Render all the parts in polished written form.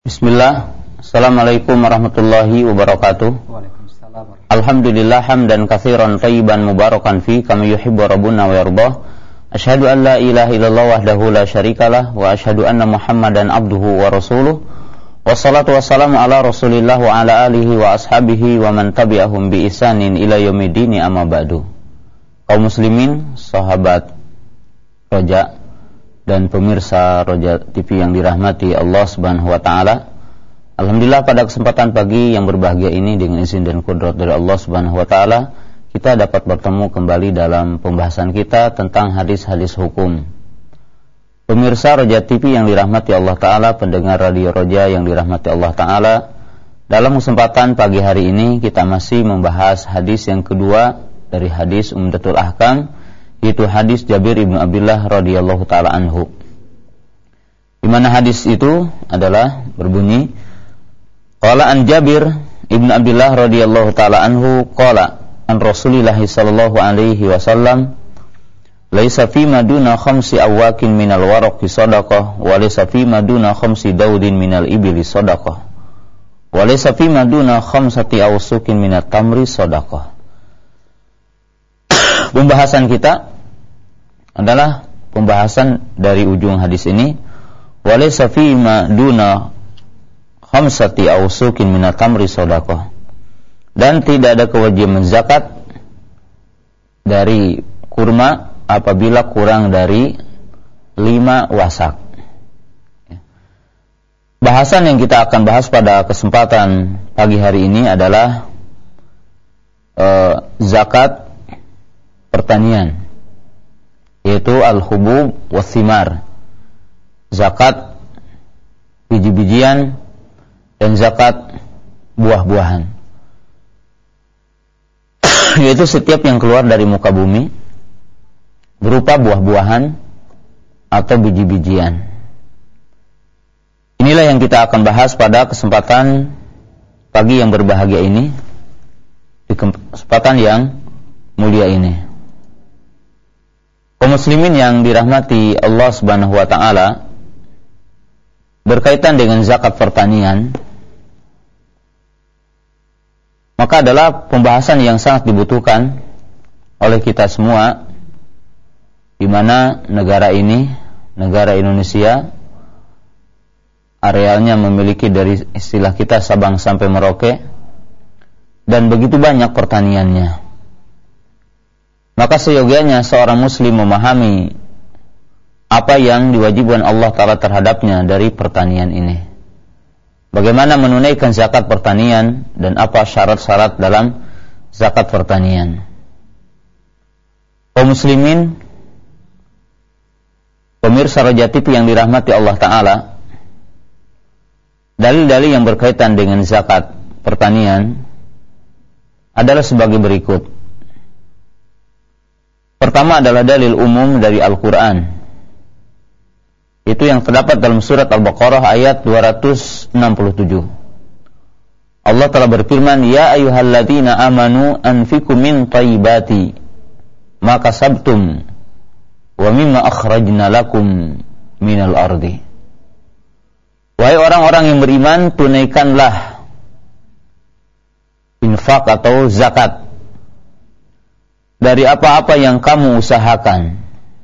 Bismillah. Assalamualaikum warahmatullahi wabarakatuh. Waalaikumsalam. Alhamdulillah hamdan katsiran thayyiban mubarakan fi kama yuhibbu rabbuna wa yardah. Asyhadu an la ilaha illallah wahdahu la syarikalah wa asyhadu anna Muhammadan abduhu wa rasuluh. Wassalatu wassalamu ala Rasulillah wa ala alihi wa ashabihi wa man tabi'ahum bi ihsanin ila yaumiddin, amma ba'du. Kaum muslimin, sahabat Roja dan pemirsa Roja TV yang dirahmati Allah Subhanahu wa taala. Alhamdulillah pada kesempatan pagi yang berbahagia ini dengan izin dan qudrat dari Allah Subhanahu wa taala, kita dapat bertemu kembali dalam pembahasan kita tentang hadis-hadis hukum. Pemirsa Roja TV yang dirahmati Allah taala, pendengar radio Roja yang dirahmati Allah taala, dalam kesempatan pagi hari ini kita masih membahas hadis yang kedua dari hadis Umdatul Ahkam, yaitu hadis Jabir ibnu Abdullah radhiyallahu taala anhu. Di mana hadis itu adalah berbunyi, qala an Jabir ibnu Abdullah radhiyallahu taala anhu qala an Rasulillah sallallahu alaihi wasallam, laisa fi maduna khamsi awakin minal waraqi shadaqah wa laisa fi maduna khamsi daudin minal ibli shadaqah wa laisa fi maduna khamsati awsukin minat tamri shadaqah. Pembahasan kita adalah pembahasan dari ujung hadis ini, walaysa fi ma duna khamsati awsukin minat tamri shadaqah, dan tidak ada kewajiban zakat dari kurma apabila kurang dari 5 wasak. Bahasan yang kita akan bahas pada kesempatan pagi hari ini adalah zakat pertanian, yaitu al-hubub was-simar, zakat biji-bijian dan zakat buah-buahan, yaitu setiap yang keluar dari muka bumi berupa buah-buahan atau biji-bijian. Inilah yang kita akan bahas pada kesempatan pagi yang berbahagia ini, di kesempatan yang mulia ini. Kaum muslimin yang dirahmati Allah Subhanahu wa taala, berkaitan dengan zakat pertanian, maka adalah pembahasan yang sangat dibutuhkan oleh kita semua, di mana negara ini, negara Indonesia, arealnya memiliki dari istilah kita Sabang sampai Merauke, dan begitu banyak pertaniannya. Maka seyogianya seorang muslim memahami apa yang diwajibkan Allah Ta'ala terhadapnya dari pertanian ini. Bagaimana menunaikan zakat pertanian dan apa syarat-syarat dalam zakat pertanian. Kaum muslimin, pemirsa Roja TV yang dirahmati Allah Ta'ala, dalil-dalil yang berkaitan dengan zakat pertanian adalah sebagai berikut. Pertama adalah dalil umum dari Al-Quran, itu yang terdapat dalam surat Al-Baqarah ayat 267. Allah telah berfirman, ya ayyuhalladzina amanu anfiqu min thayyibati ma kasabtum wa mimma akhrajna lakum minal ardi. Wahai orang-orang yang beriman, tunaikanlah infak atau zakat dari apa-apa yang kamu usahakan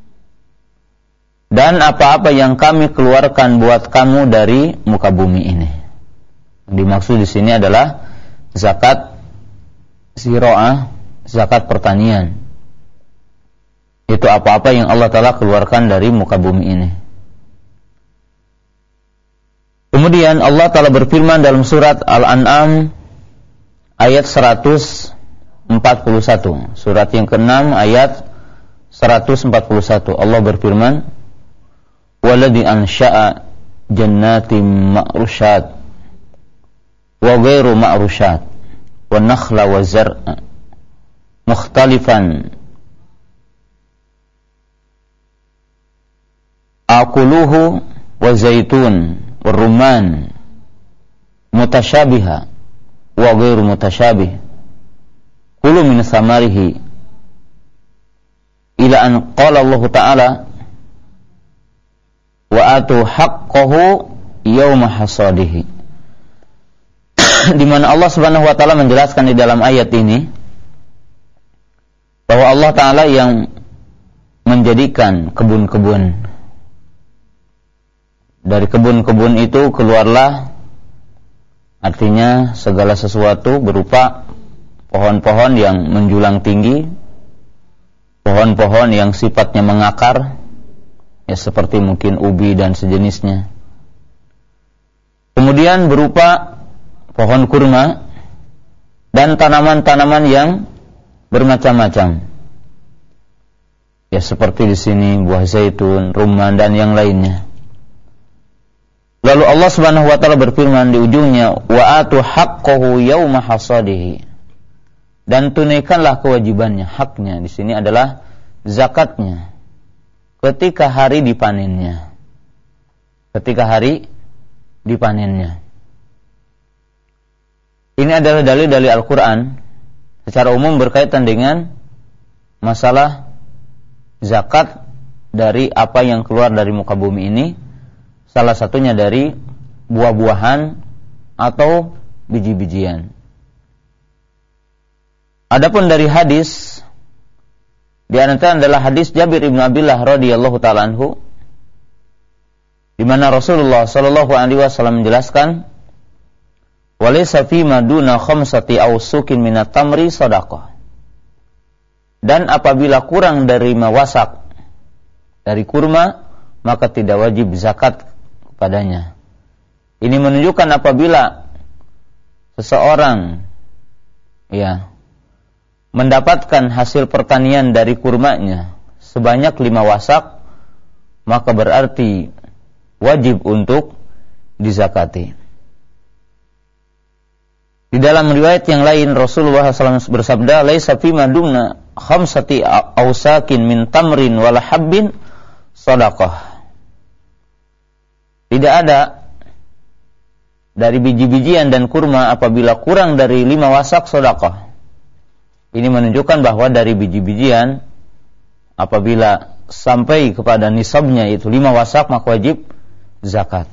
dan apa-apa yang kami keluarkan buat kamu dari muka bumi ini. Yang dimaksud di sini adalah zakat ziro'ah, zakat pertanian. Itu apa-apa yang Allah Ta'ala keluarkan dari muka bumi ini. Kemudian Allah Ta'ala berfirman dalam surat Al-An'am ayat 141, surat yang ke-6 ayat 141. Allah berfirman, waladhi ansha'a jannatin ma'rusyat wa ghairu ma'rusyat wa nakhla wa zar'a mukhtalifan akuluhu wa zaitun wa rumman mutasyabiha wa ghairu mutasyabih kulu min samarihi ila an qala Allah Ta'ala wa atu haqqahu yawma hasadihi. di mana Allah Subhanahu wa taala menjelaskan di dalam ayat ini bahwa Allah taala yang menjadikan kebun-kebun. Dari kebun-kebun itu keluarlah, artinya segala sesuatu berupa pohon-pohon yang menjulang tinggi, pohon-pohon yang sifatnya mengakar, ya seperti mungkin ubi dan sejenisnya. Kemudian berupa pohon kurma dan tanaman-tanaman yang bermacam-macam. Ya seperti di sini buah zaitun, rumman dan yang lainnya. Lalu Allah Subhanahu wa taala berfirman di ujungnya, wa atu haqqahu yauma hasadihi. Dan tunaikanlah kewajibannya, haknya di sini adalah zakatnya ketika hari dipanennya. Ketika hari dipanennya. Ini adalah dalil-dalil Al-Qur'an secara umum berkaitan dengan masalah zakat dari apa yang keluar dari muka bumi ini. Salah satunya dari buah-buahan atau biji-bijian. Adapun dari hadis, di antara adalah hadis Jabir bin Abdullah radhiyallahu taala anhu, di mana Rasulullah sallallahu alaihi wasallam menjelaskan, "Walaysa fi maduna khamsati awsukin minat tamri shadaqah." Dan apabila kurang dari 5 wasak dari kurma, maka tidak wajib zakat padanya. Ini menunjukkan apabila seseorang mendapatkan hasil pertanian dari kurmanya sebanyak 5 wasak, maka berarti wajib untuk dizakati. Di dalam riwayat yang lain Rasulullah SAW bersabda, "Laisa fi madumna khamsati awsakin min tamrin wala habbin shadaqah." Tidak ada dari biji-bijian dan kurma apabila kurang dari 5 wasak sedekah. Ini menunjukkan bahwa dari biji-bijian apabila sampai kepada nisabnya itu 5 wasak maka wajib zakat.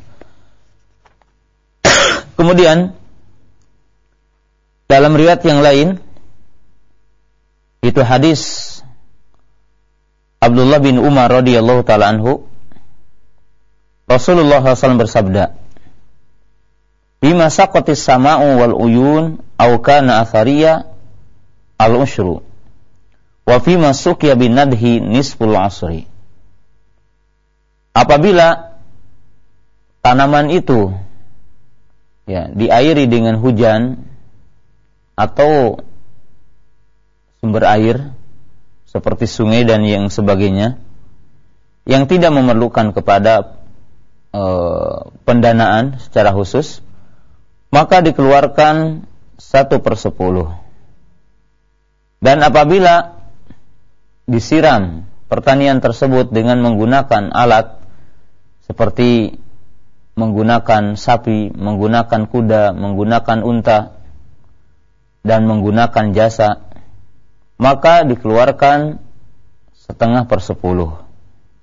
Kemudian dalam riwayat yang lain itu hadis Abdullah bin Umar radhiyallahu taala anhu, Rasulullah SAW bersabda, "Bima saqatis sama'u wal uyun aw kana athariya al-ushru wa fima suqiya bin nadhi nisful asri." Apabila tanaman itu diairi dengan hujan atau sumber air seperti sungai dan yang sebagainya yang tidak memerlukan kepada pendanaan secara khusus, maka dikeluarkan 1/10. Dan apabila disiram pertanian tersebut dengan menggunakan alat seperti menggunakan sapi, menggunakan kuda, menggunakan unta dan menggunakan jasa, maka dikeluarkan 1/10.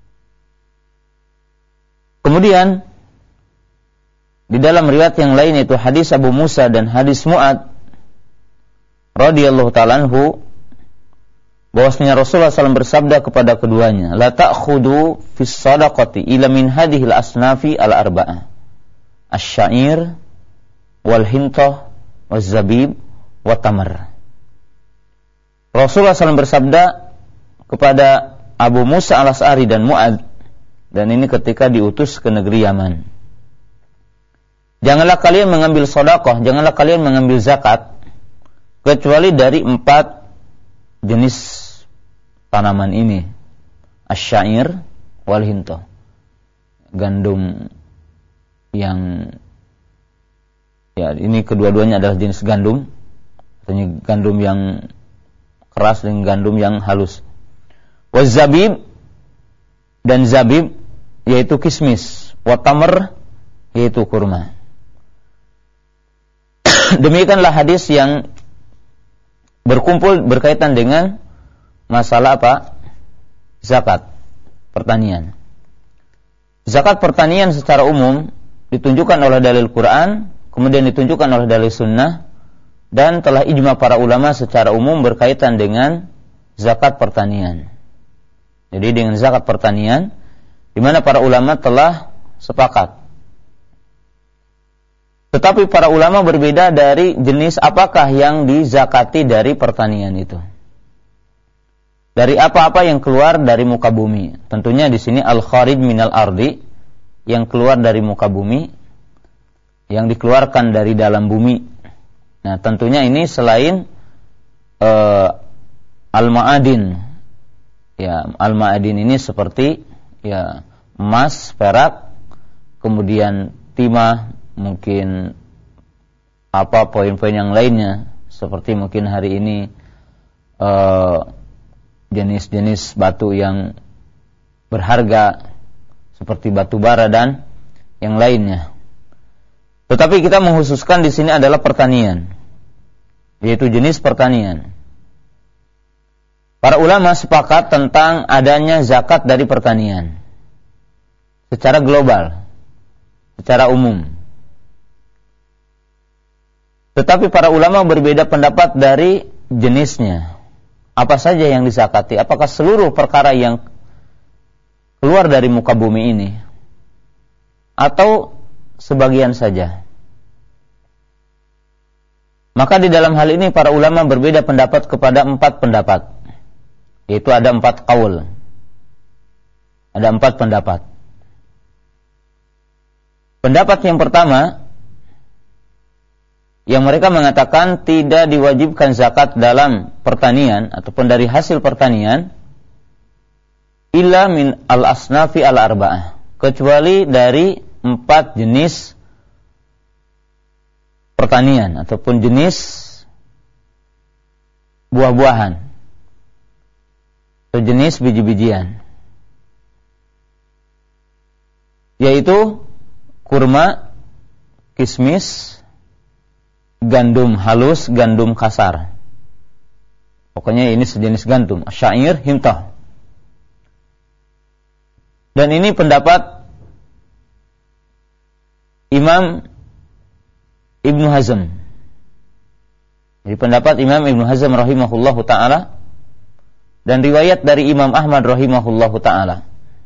Kemudian di dalam riwayat yang lain itu hadis Abu Musa dan hadis Mu'ad radhiyallahu ta'ala anhu, bahwasanya Rasulullah SAW bersabda kepada keduanya, "La ta'khudu fis shadaqati ila min hadhil asnafi al-arba'ah, asy-sya'ir wal hintah waz zabib wa tamar." Rasulullah SAW bersabda kepada Abu Musa al-Asy'ari dan Mu'ad, dan ini ketika diutus ke negeri Yaman, "Janganlah kalian mengambil sedekah, janganlah kalian mengambil zakat kecuali dari 4 jenis tanaman ini, asy-sya'ir wal hintah." Gandum yang ini kedua-duanya adalah jenis gandum, artinya gandum yang keras dan gandum yang halus. Waz zabib, dan zabib yaitu kismis, wa tamr yaitu kurma. Demikianlah hadis yang berkumpul berkaitan dengan masalah zakat pertanian. Zakat pertanian secara umum ditunjukkan oleh dalil Quran, kemudian ditunjukkan oleh dalil sunnah, dan telah ijma para ulama secara umum berkaitan dengan zakat pertanian. Jadi dengan zakat pertanian, di mana para ulama telah sepakat. Tetapi para ulama berbeda dari jenis apakah yang dizakati dari pertanian itu. Dari apa-apa yang keluar dari muka bumi. Tentunya di sini al-kharij minal ardi, yang keluar dari muka bumi, yang dikeluarkan dari dalam bumi. Nah, tentunya ini selain al-ma'adin. Ya, al-ma'adin ini seperti ya emas, perak, kemudian timah, mungkin apa poin-poin yang lainnya, seperti mungkin hari ini jenis-jenis batu yang berharga seperti batu bara dan yang lainnya. Tetapi kita mengkhususkan di sini adalah pertanian, yaitu jenis pertanian. Para ulama sepakat tentang adanya zakat dari pertanian secara global, secara umum. Tetapi para ulama berbeda pendapat dari jenisnya. Apa saja yang dizakati? Apakah seluruh perkara yang keluar dari muka bumi ini, atau sebagian saja? Maka di dalam hal ini para ulama berbeda pendapat kepada 4 pendapat. Yaitu ada 4 qaul. Ada 4 pendapat. Pendapat yang pertama, yang mereka mengatakan tidak diwajibkan zakat dalam pertanian ataupun dari hasil pertanian illa min al-asnafi al-arba'ah, kecuali dari 4 jenis pertanian ataupun jenis buah-buahan atau jenis biji-bijian, yaitu kurma, kismis, gandum halus, gandum kasar. Pokoknya ini sejenis gandum, syair, himtah. Dan ini pendapat Imam Ibnu Hazm. Jadi pendapat Imam Ibnu Hazm rahimahullahu ta'ala, dan riwayat dari Imam Ahmad rahimahullahu ta'ala.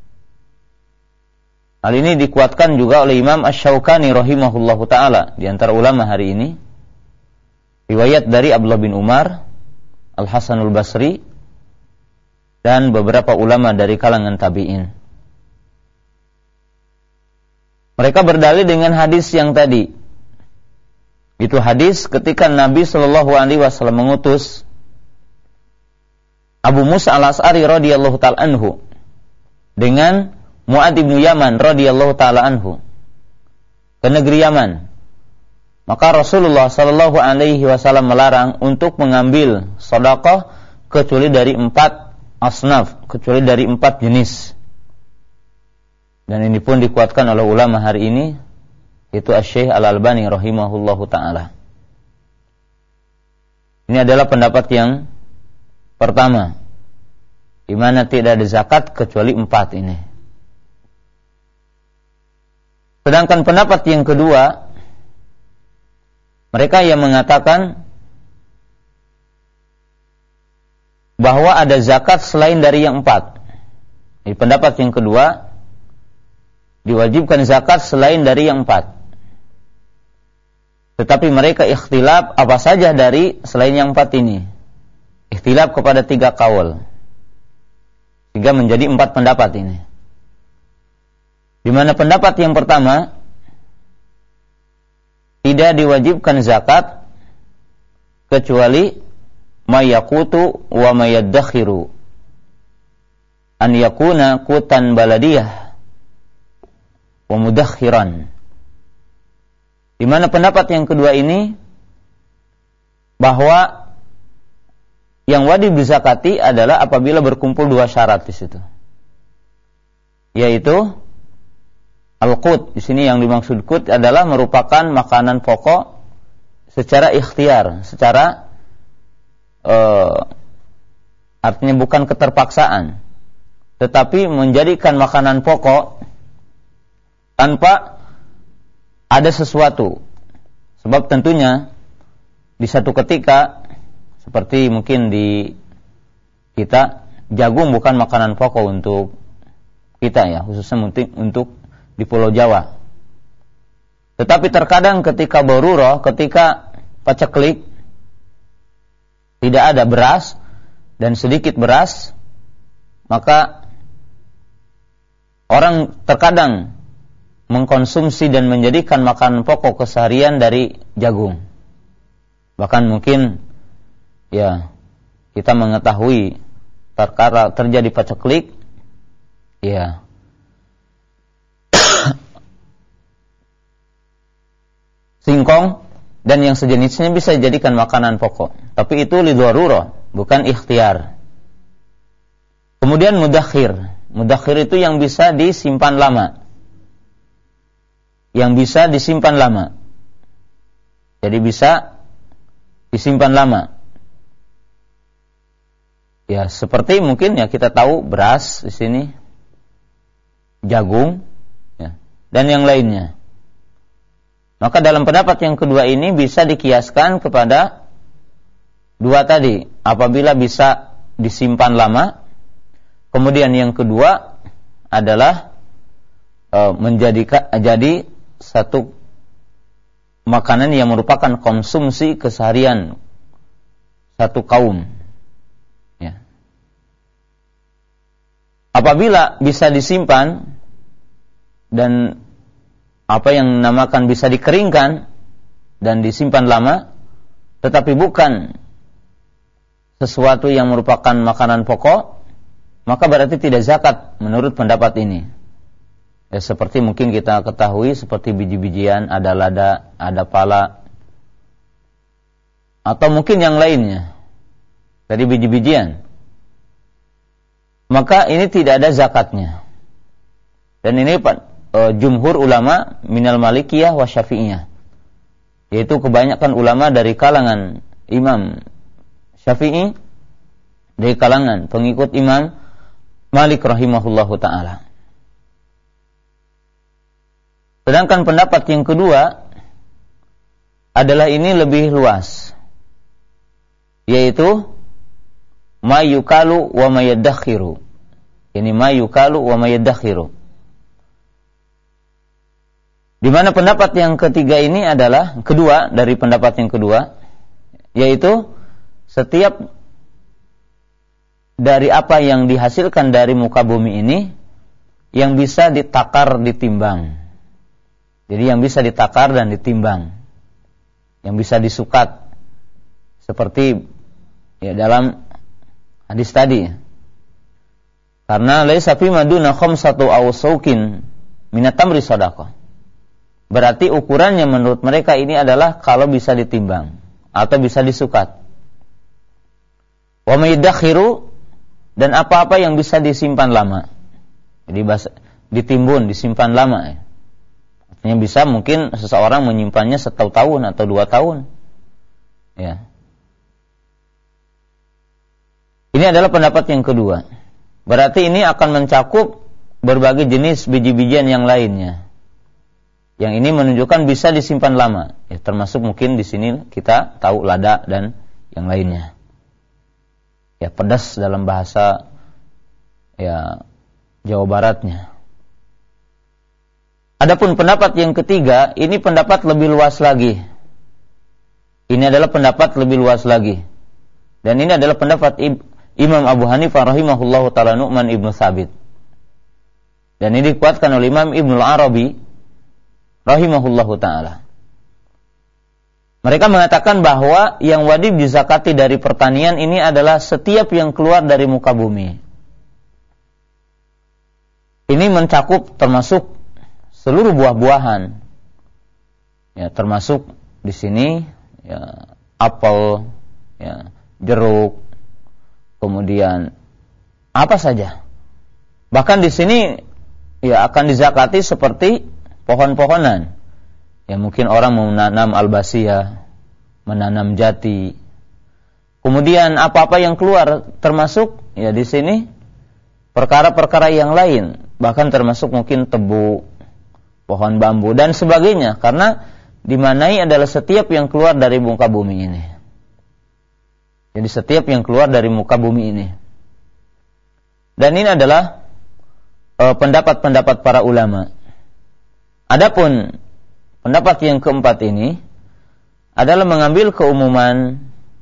Hal ini dikuatkan juga oleh Imam Asy-Syaukani rahimahullahu ta'ala, di antara ulama hari ini. Riwayat dari Abdullah bin Umar, Al-Hasanul Basri, dan beberapa ulama dari kalangan tabi'in. Mereka berdalil dengan hadis yang tadi. Itu hadis ketika Nabi SAW mengutus Abu Musa al-Asy'ari radhiyallahu ta'ala anhu dengan Mu'adz bin Yaman radhiyallahu ta'ala anhu ke negeri Yaman. Maka Rasulullah sallallahu alaihi wasallam melarang untuk mengambil sedekah kecuali dari 4 asnaf, kecuali dari 4 jenis. Dan ini pun dikuatkan oleh ulama hari ini, yaitu Asy-Syaikh Al-Albani rahimahullahu ta'ala. Ini adalah pendapat yang pertama, di mana tidak ada zakat kecuali 4 ini. Sedangkan pendapat yang kedua, mereka yang mengatakan bahwa ada zakat selain dari yang 4. Di pendapat yang kedua, diwajibkan zakat selain dari yang 4. Tetapi mereka ikhtilaf apa saja dari selain yang 4 ini. Ikhtilaf kepada 3 qaul. Sehingga menjadi 4 pendapat ini. Di mana pendapat yang pertama, tidak diwajibkan zakat kecuali mayakutu wa mayaddakhiru an yakuna qutan baladiyah wa mudakhiran. Di mana pendapat yang kedua ini bahwa yang wajib dizakati adalah apabila berkumpul 2 syarat di situ, yaitu al-qut. Di sini yang dimaksud qut adalah merupakan makanan pokok secara ikhtiar, secara artinya bukan keterpaksaan, tetapi menjadikan makanan pokok tanpa ada sesuatu Sebab tentunya di satu ketika seperti mungkin di kita, jagung bukan makanan pokok untuk kita ya, khususnya untuk di Pulau Jawa. Tetapi terkadang ketika darurah, ketika paceklik, tidak ada beras dan sedikit beras, maka orang terkadang mengkonsumsi dan menjadikan makanan pokok keseharian dari jagung. Bahkan mungkin ya kita mengetahui terjadi paceklik, ya singkong dan yang sejenisnya bisa dijadikan makanan pokok. Tapi itu lidharurah, bukan ikhtiar. Kemudian mudakhir. Mudakhir itu yang bisa disimpan lama. Yang bisa disimpan lama. Jadi bisa disimpan lama. Ya, seperti mungkin ya kita tahu beras di sini, jagung, ya, dan yang lainnya. Maka dalam pendapat yang kedua ini bisa dikiaskan kepada dua tadi. Apabila bisa disimpan lama, kemudian yang kedua adalah jadi satu makanan yang merupakan konsumsi keseharian satu kaum. Ya. Apabila bisa disimpan dan apa yang namakan bisa dikeringkan dan disimpan lama, tetapi bukan sesuatu yang merupakan makanan pokok, maka berarti tidak zakat menurut pendapat ini. Ya, seperti mungkin kita ketahui seperti biji-bijian, ada lada, ada pala, atau mungkin yang lainnya dari biji-bijian, maka ini tidak ada zakatnya. Dan ini jumhur ulama minal malikiyah wa syafi'iyah, yaitu kebanyakan ulama dari kalangan Imam Syafi'i, dari kalangan pengikut Imam Malik rahimahullahu ta'ala. Sedangkan pendapat yang kedua adalah ini lebih luas, yaitu ma yukalu wa ma yaddakhiru. Ini ma yukalu wa ma yaddakhiru. Di mana pendapat yang ketiga ini adalah kedua dari pendapat yang kedua, yaitu setiap dari apa yang dihasilkan dari muka bumi ini yang bisa ditakar, ditimbang. Jadi yang bisa ditakar dan ditimbang, yang bisa disukat, seperti ya dalam hadis tadi. Karena laisa fi maduna khamsatu awsukin minat tamri shadaqah. Berarti ukurannya menurut mereka ini adalah kalau bisa ditimbang atau bisa disukat. Wa maydakhiru, dan apa-apa yang bisa disimpan lama. Jadi ditimbun, disimpan lama ya. Artinya bisa mungkin seseorang menyimpannya 1 tahun atau 2 tahun. Ya. Ini adalah pendapat yang kedua. Berarti ini akan mencakup berbagai jenis biji-bijian yang lainnya. Yang ini menunjukkan bisa disimpan lama. Ya, termasuk mungkin di sini kita tahu lada dan yang lainnya. Ya, pedas dalam bahasa ya Jawa Baratnya. Adapun pendapat yang ketiga, ini pendapat lebih luas lagi. Ini adalah pendapat lebih luas lagi. Dan ini adalah pendapat Imam Abu Hanifah rahimahullahu ta'ala Nu'man ibn Thabit. Dan ini dikuatkan oleh Imam Ibnul Arabi rahimahullahu ta'ala. Mereka mengatakan bahwa yang wajib dizakati dari pertanian ini adalah setiap yang keluar dari muka bumi. Ini mencakup termasuk seluruh buah-buahan. Ya, termasuk di sini ya apel, ya, jeruk, kemudian apa saja. Bahkan di sini ya akan dizakati seperti pohon-pohonan. Ya mungkin orang menanam albasiyah, menanam jati. Kemudian apa-apa yang keluar termasuk ya di sini perkara-perkara yang lain, bahkan termasuk mungkin tebu, pohon bambu dan sebagainya, karena dimanai adalah setiap yang keluar dari muka bumi ini. Jadi setiap yang keluar dari muka bumi ini. Dan ini adalah pendapat-pendapat para ulama. Adapun pendapat yang keempat ini adalah mengambil keumuman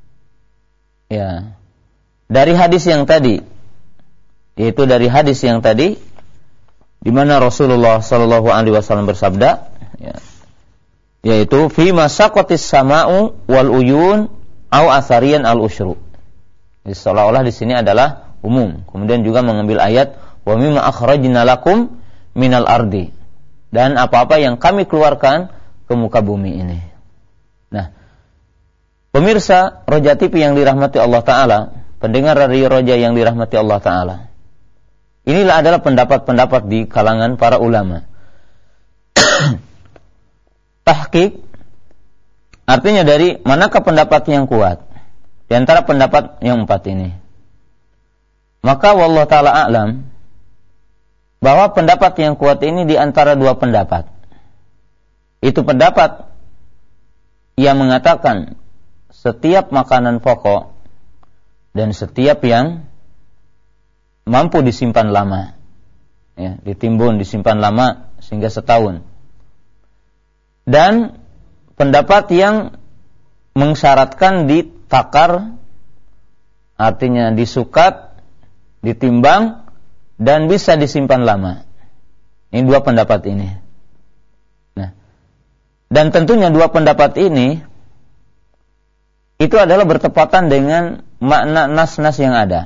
ya dari hadis yang tadi, yaitu dari hadis yang tadi di mana Rasulullah sallallahu alaihi wasallam bersabda ya, yaitu fi masaqatis sama'u wal uyun au asarian al usyru. Jadi seolah-olah di sini adalah umum. Kemudian juga mengambil ayat wa mimma akhrajna lakum minal ardi, dan apa-apa yang kami keluarkan ke muka bumi ini. Nah, pemirsa Roja TV yang dirahmati Allah Ta'ala, pendengar dari Roja yang dirahmati Allah Ta'ala, inilah adalah pendapat-pendapat di kalangan para ulama. Tahqiq artinya dari manakah pendapat yang kuat di antara pendapat yang empat ini. Maka wallahu ta'ala a'lam bahwa pendapat yang kuat ini di antara dua pendapat. Itu pendapat yang mengatakan setiap makanan pokok dan setiap yang mampu disimpan lama, ya, ditimbun, disimpan lama sehingga setahun. Dan pendapat yang mensyaratkan ditakar, artinya disukat, ditimbang, dan bisa disimpan lama. Ini dua pendapat ini. Nah, dan tentunya dua pendapat ini itu adalah bertepatan dengan makna nas-nas yang ada.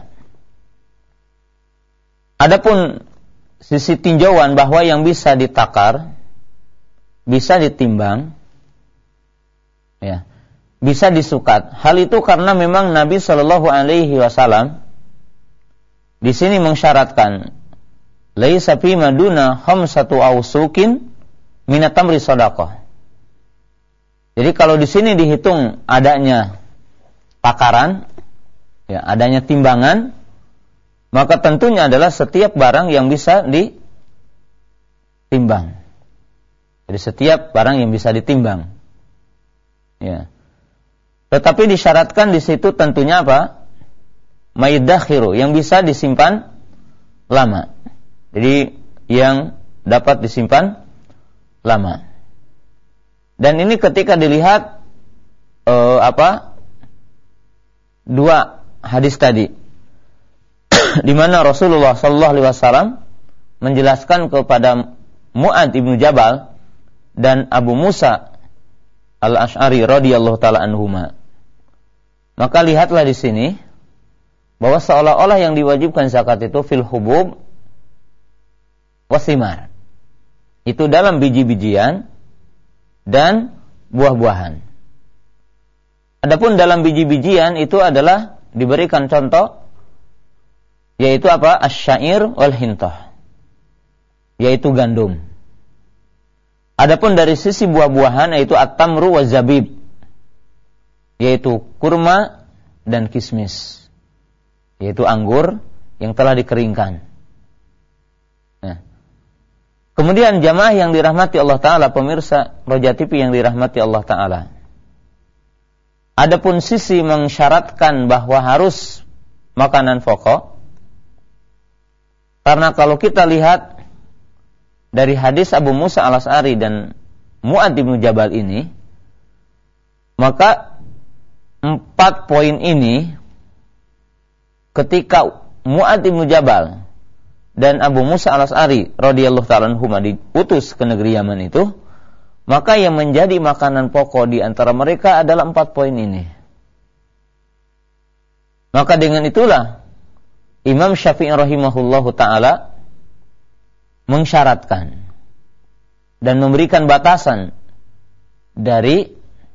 Adapun sisi tinjauan bahwa yang bisa ditakar, bisa ditimbang, ya, bisa disukat. Hal itu karena memang Nabi Shallallahu Alaihi Wasallam di sini mensyaratkan laisa fi maduna khamsatu awsukin minat tamri shadaqah. Jadi kalau di sini dihitung adanya takaran, ya, adanya timbangan, maka tentunya adalah setiap barang yang bisa ditimbang. Jadi setiap barang yang bisa ditimbang. Ya. Tetapi disyaratkan di situ tentunya apa? Maidakhiru, yang bisa disimpan lama. Jadi yang dapat disimpan lama. Dan ini ketika dilihat dua hadis tadi, di mana Rasulullah sallallahu alaihi wasallam menjelaskan kepada Mu'adz bin Jabal dan Abu Musa Al-Asy'ari radhiyallahu taala anhuma. Maka lihatlah di sini bahwa seolah-olah yang diwajibkan zakat itu fil hubub wasimar. Itu dalam biji-bijian dan buah-buahan. Adapun dalam biji-bijian itu adalah diberikan contoh, yaitu apa? Asy-syair wal hintah, yaitu gandum. Adapun dari sisi buah-buahan yaitu at-tamru wa zabib, yaitu kurma dan kismis, yaitu anggur yang telah dikeringkan. Nah, kemudian jamaah yang dirahmati Allah Ta'ala, pemirsa Roja TV yang dirahmati Allah Ta'ala, adapun sisi mensyaratkan bahwa harus makanan pokok, karena kalau kita lihat dari hadis Abu Musa Al-Asy'ari dan Mu'adz bin Jabal ini, maka 4 poin ini ketika Mu'adz bin Jabal dan Abu Musa Al-Asy'ari radhiyallahu ta'ala anhuma diutus ke negeri Yaman itu, maka yang menjadi makanan pokok di antara mereka adalah 4 poin ini. Maka dengan itulah Imam Syafi'i rahimahullahu ta'ala mensyaratkan dan memberikan batasan dari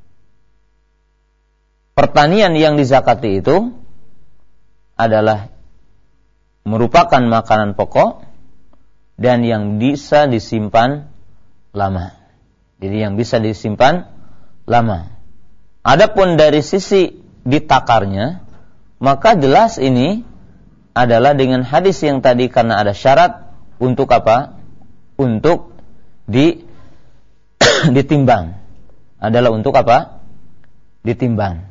pertanian yang dizakati itu adalah merupakan makanan pokok dan yang bisa disimpan lama. Jadi yang bisa disimpan lama. Adapun dari sisi ditakarnya, maka jelas ini adalah dengan hadis yang tadi, karena ada syarat untuk apa? Untuk ditimbang. adalah untuk apa? Ditimbang.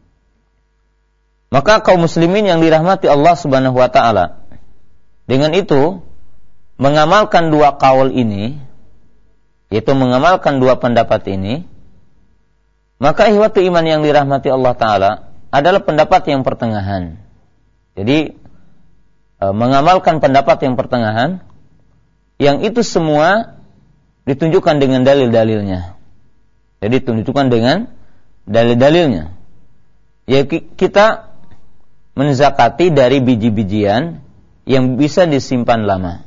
Maka kaum muslimin yang dirahmati Allah Subhanahu wa taala, dengan itu mengamalkan dua qaul ini, yaitu mengamalkan dua pendapat ini, maka ihwatu iman yang dirahmati Allah taala adalah pendapat yang pertengahan. Jadi mengamalkan pendapat yang pertengahan, yang itu semua ditunjukkan dengan dalil-dalilnya. Jadi ditunjukkan dengan dalil-dalilnya. Ya, kita menzakati dari biji-bijian yang bisa disimpan lama,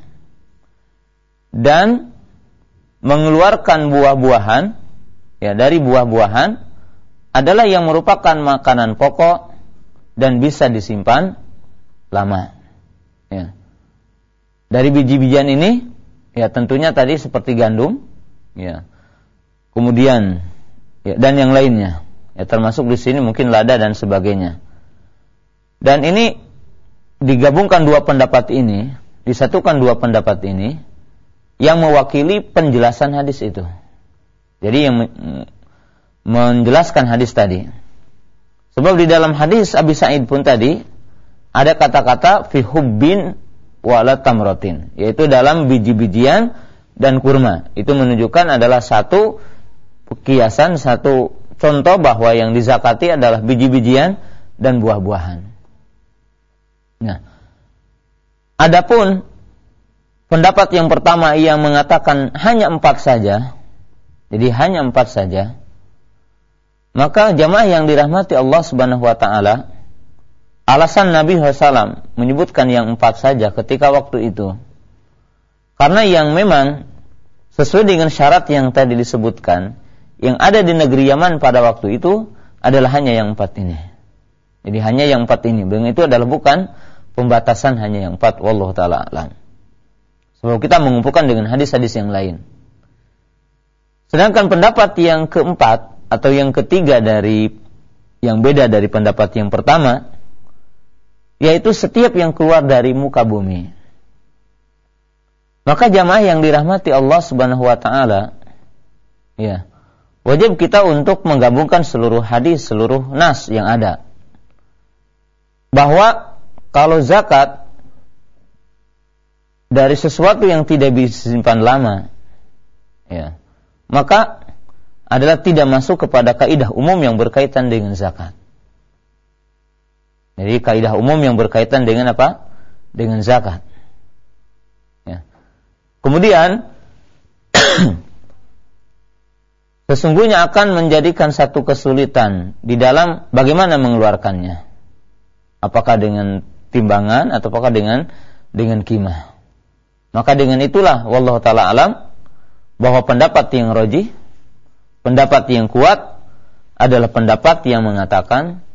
dan mengeluarkan buah-buahan, ya, dari buah-buahan adalah yang merupakan makanan pokok dan bisa disimpan lama. Ya. Dari biji-bijian ini, ya tentunya tadi seperti gandum, ya, kemudian ya, dan yang lainnya, ya, termasuk di sini mungkin lada dan sebagainya. Dan ini digabungkan dua pendapat ini, disatukan dua pendapat ini yang mewakili penjelasan hadis itu. Jadi yang menjelaskan hadis tadi. Sebab di dalam hadis Abi Sa'id pun tadi ada kata-kata fi hubbin wala tamratin, yaitu dalam biji-bijian dan kurma. Itu menunjukkan adalah satu kiasan, satu contoh bahwa yang dizakati adalah biji-bijian dan buah-buahan. Nah, adapun pendapat yang pertama yang mengatakan hanya 4 saja, jadi hanya 4 saja, maka jamaah yang dirahmati Allah Subhanahu wa taala, alasan Nabi SAW menyebutkan yang 4 saja ketika waktu itu, karena yang memang sesuai dengan syarat yang tadi disebutkan, yang ada di negeri Yaman pada waktu itu adalah hanya yang 4 ini. Jadi hanya yang 4 ini. Dengan itu adalah bukan pembatasan hanya yang 4. Wallahu ta'ala a'lam. Sebab kita mengumpulkan dengan hadis-hadis yang lain. Sedangkan pendapat yang keempat atau yang ketiga dari yang beda dari pendapat yang pertama, yaitu setiap yang keluar dari muka bumi. Maka jamaah yang dirahmati Allah Subhanahu wa taala, ya, wajib kita untuk menggabungkan seluruh hadis, seluruh nas yang ada. Bahwa kalau zakat dari sesuatu yang tidak bisa disimpan lama, ya, maka adalah tidak masuk kepada kaidah umum yang berkaitan dengan zakat. Jadi kaidah umum yang berkaitan dengan apa? Dengan zakat. Ya. Kemudian sesungguhnya akan menjadikan satu kesulitan di dalam bagaimana mengeluarkannya. Apakah dengan timbangan atau apakah dengan qimah. Maka dengan itulah wallahu taala alam bahwa pendapat yang rajih, pendapat yang kuat adalah pendapat yang mengatakan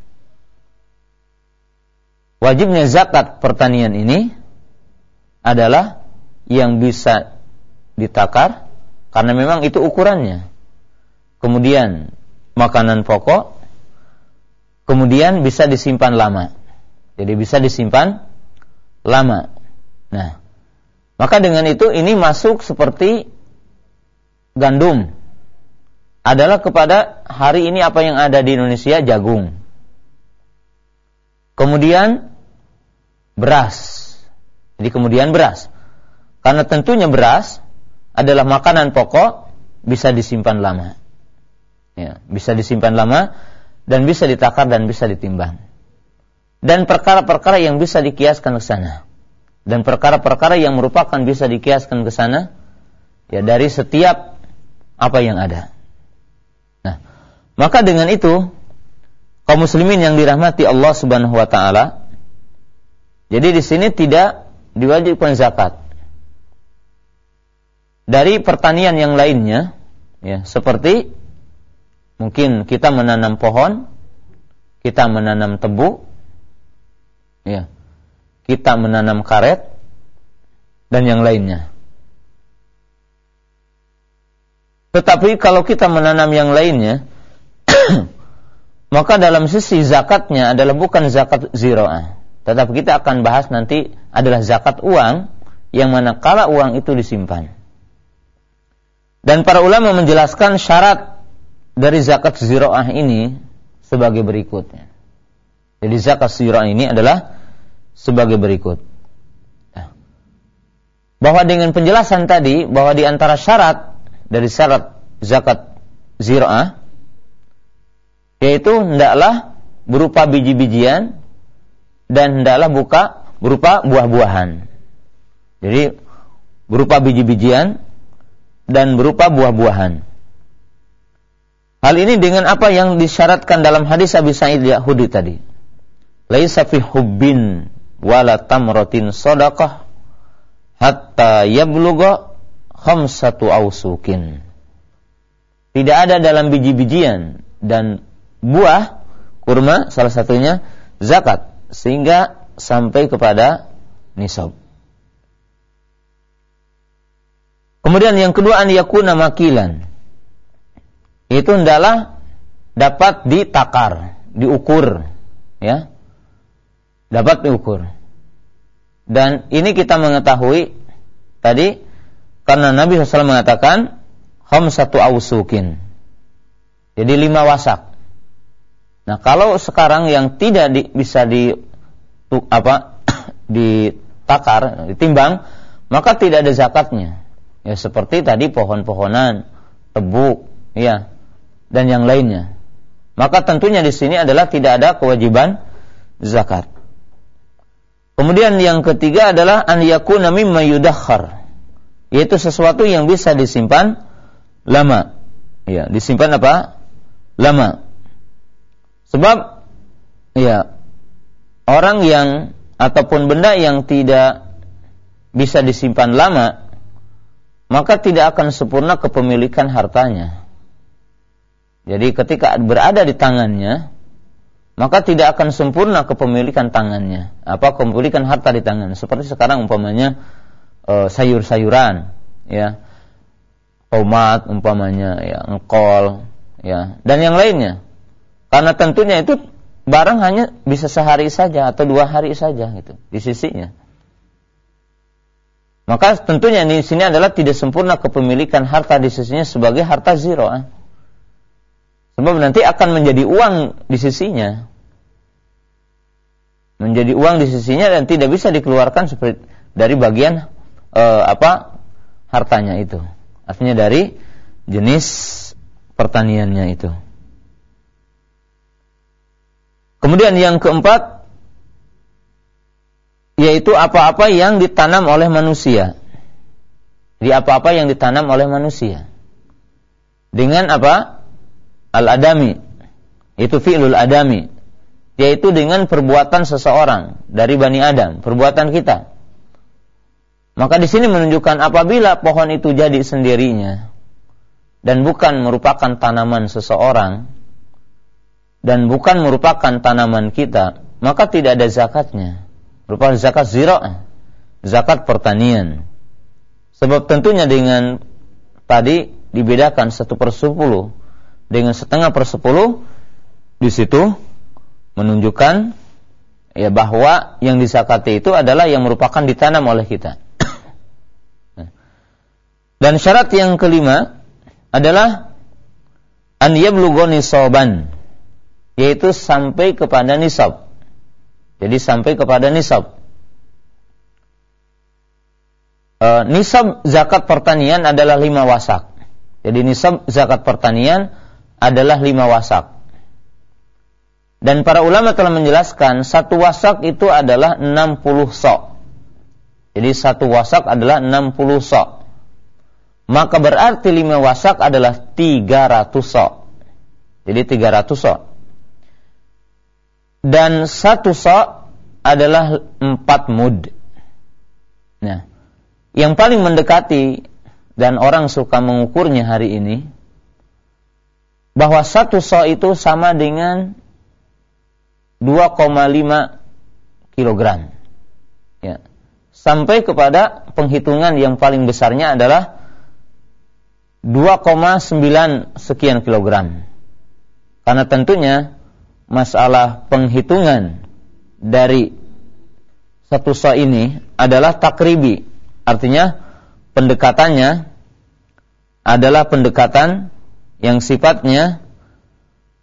wajibnya zakat pertanian ini adalah yang bisa ditakar karena memang itu ukurannya. Kemudian makanan pokok, kemudian bisa disimpan lama. Jadi bisa disimpan lama. Nah, maka dengan itu ini masuk seperti gandum. Adalah kepada hari ini apa yang ada di Indonesia, jagung. Kemudian beras. Jadi kemudian beras. Karena tentunya beras adalah makanan pokok, bisa disimpan lama. Ya, bisa disimpan lama dan bisa ditakar dan bisa ditimbang. Dan perkara-perkara yang bisa dikiaskan ke sana. Dan perkara-perkara yang merupakan bisa dikiaskan ke sana, ya, dari setiap apa yang ada. Nah, maka dengan itu kaum muslimin yang dirahmati Allah Subhanahu wa taala, jadi di sini tidak diwajibkan zakat. Dari pertanian yang lainnya, ya, seperti mungkin kita menanam pohon, kita menanam tebu, ya, kita menanam karet dan yang lainnya. Tetapi kalau kita menanam yang lainnya maka dalam sisi zakatnya adalah bukan zakat zira'ah, tetapi kita akan bahas nanti adalah zakat uang, yang manakala uang itu disimpan. Dan para ulama menjelaskan syarat dari zakat ziro'ah ini sebagai berikutnya. Jadi zakat ziro'ah ini adalah sebagai berikut. Bahwa dengan penjelasan tadi, bahwa di antara syarat dari syarat zakat ziro'ah, yaitu hendaklah berupa biji-bijian dan hendaklah berupa buah-buahan. Jadi berupa biji-bijian dan berupa buah-buahan. Hal ini dengan apa yang disyaratkan dalam hadis Abi Sa'id Al-Khudri tadi. Laisa fi hubbin wala tamratin shadaqah hatta yablugha khamsatu awsukin. Tidak ada dalam biji-bijian dan buah kurma salah satunya zakat sehingga sampai kepada nisab. Kemudian yang kedua, an yakuna makilan. Itu hendaklah dapat ditakar, diukur, ya. Dapat diukur. Dan ini kita mengetahui tadi karena Nabi SAW mengatakan khamsatu awsukin. Jadi 5 wasak. Nah, kalau sekarang yang tidak bisa ditakar, ditimbang, maka tidak ada zakatnya. Ya seperti tadi pohon-pohonan, tebu, ya, dan yang lainnya. Maka tentunya di sini adalah tidak ada kewajiban zakat. Kemudian yang ketiga adalah an yakuna mimma yudakhkhar, yaitu sesuatu yang bisa disimpan lama. Ya, disimpan apa? Lama. Sebab ya orang yang ataupun benda yang tidak bisa disimpan lama, maka tidak akan sempurna kepemilikan hartanya. Jadi ketika berada di tangannya, maka tidak akan sempurna kepemilikan tangannya. Kepemilikan harta di tangan. Seperti sekarang umpamanya sayur-sayuran, ya, tomat umpamanya, ya, engkol, ya, dan yang lainnya. Karena tentunya itu barang hanya bisa sehari saja atau 2 hari saja gitu di sisinya. Maka tentunya di sini adalah tidak sempurna kepemilikan harta di sisinya sebagai harta ziro'ah. Sebab nanti akan menjadi uang di sisinya. Menjadi uang di sisinya dan tidak bisa dikeluarkan seperti dari bagian hartanya itu. Artinya dari jenis pertaniannya itu. Kemudian yang keempat, yaitu apa-apa yang ditanam oleh manusia. Jadi apa-apa yang ditanam oleh manusia. Dengan apa? Al-adami. Itu fi'lul adami. Yaitu dengan perbuatan seseorang dari Bani Adam, perbuatan kita. Maka di sini menunjukkan apabila pohon itu jadi sendirinya dan bukan merupakan tanaman seseorang dan bukan merupakan tanaman kita, maka tidak ada zakatnya. Berupa zakat ziro'ah, zakat pertanian. Sebab tentunya dengan tadi dibedakan 1/10 dengan 1/10, di situ menunjukkan ya bahwa yang disakati itu adalah yang merupakan ditanam oleh kita. Dan syarat yang kelima adalah an yablugha nisaban, yaitu sampai kepada nisab. Jadi sampai kepada nisab. Nisab zakat pertanian adalah 5 wasak. Jadi nisab zakat pertanian adalah 5 wasak. Dan para ulama telah menjelaskan 1 wasak itu adalah 60 sok. Jadi 1 wasak adalah 60 sok. Maka berarti 5 wasak adalah 300 sok. Jadi 300 sok. Dan 1 sok adalah 4 mud. Nah, yang paling mendekati dan orang suka mengukurnya hari ini, bahwa 1 sok itu sama dengan 2,5 kilogram. Ya. Sampai kepada penghitungan yang paling besarnya adalah 2,9 sekian kilogram. Karena tentunya masalah penghitungan dari 1 sok ini adalah takribi. Artinya pendekatannya adalah pendekatan yang sifatnya